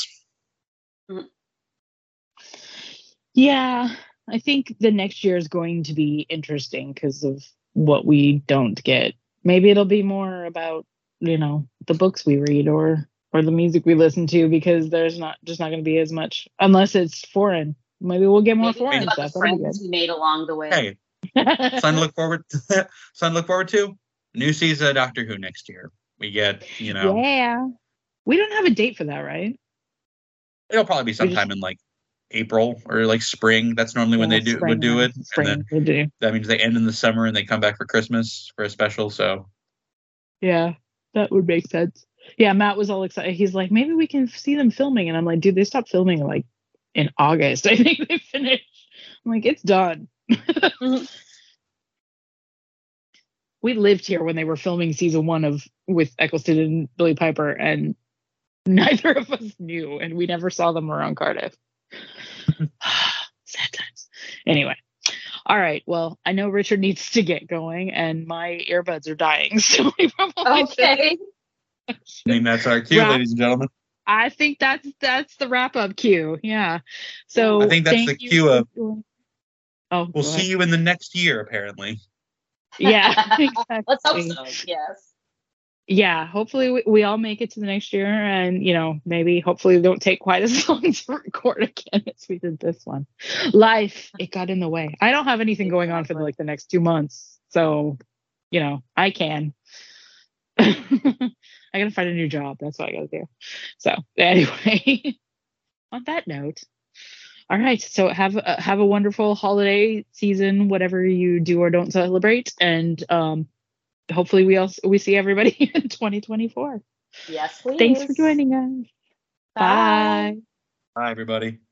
Speaker 1: Yeah, I think the next year is going to be interesting because of what we don't get. Maybe it'll be more about, the books we read or the music we listen to, because there's not going to be as much unless it's foreign. Maybe we'll get more foreign stuff.
Speaker 2: The friends we made along the way.
Speaker 3: Hey, something to look forward to. New season of Doctor Who next year. We get,
Speaker 1: Yeah. We don't have a date for that, right?
Speaker 3: It'll probably be sometime in like April or like spring. That's normally when they would do it.
Speaker 1: Spring,
Speaker 3: and then that means they end in the summer and they come back for Christmas for a special. So
Speaker 1: yeah, that would make sense. Yeah, Matt was all excited. He's like, maybe we can see them filming. And I'm like, dude, they stopped filming like in August. I think they finished. I'm like, it's done. We lived here when they were filming season 1 with Eccleston and Billy Piper, and neither of us knew, and we never saw them around Cardiff. Sad times. Anyway. All right. Well, I know Richard needs to get going, and my earbuds are dying. So we probably
Speaker 2: okay.
Speaker 3: I think that's our cue, ladies and gentlemen.
Speaker 1: I think that's the wrap-up cue. Yeah. So
Speaker 3: I think that's the cue of.
Speaker 1: Oh,
Speaker 3: we'll see you in the next year, apparently.
Speaker 1: Yeah. Exactly.
Speaker 2: Let's hope so. Yes.
Speaker 1: Yeah. Hopefully we all make it to the next year, and maybe hopefully we don't take quite as long to record again as we did this one. Life, it got in the way. I don't have anything going on for the next 2 months, so I can. I gotta find a new job. That's what I gotta do. So anyway, on that note, all right. So have a wonderful holiday season, whatever you do or don't celebrate, and hopefully we see everybody in 2024.
Speaker 2: Yes, please.
Speaker 1: Thanks for joining us. Bye.
Speaker 3: Bye, everybody.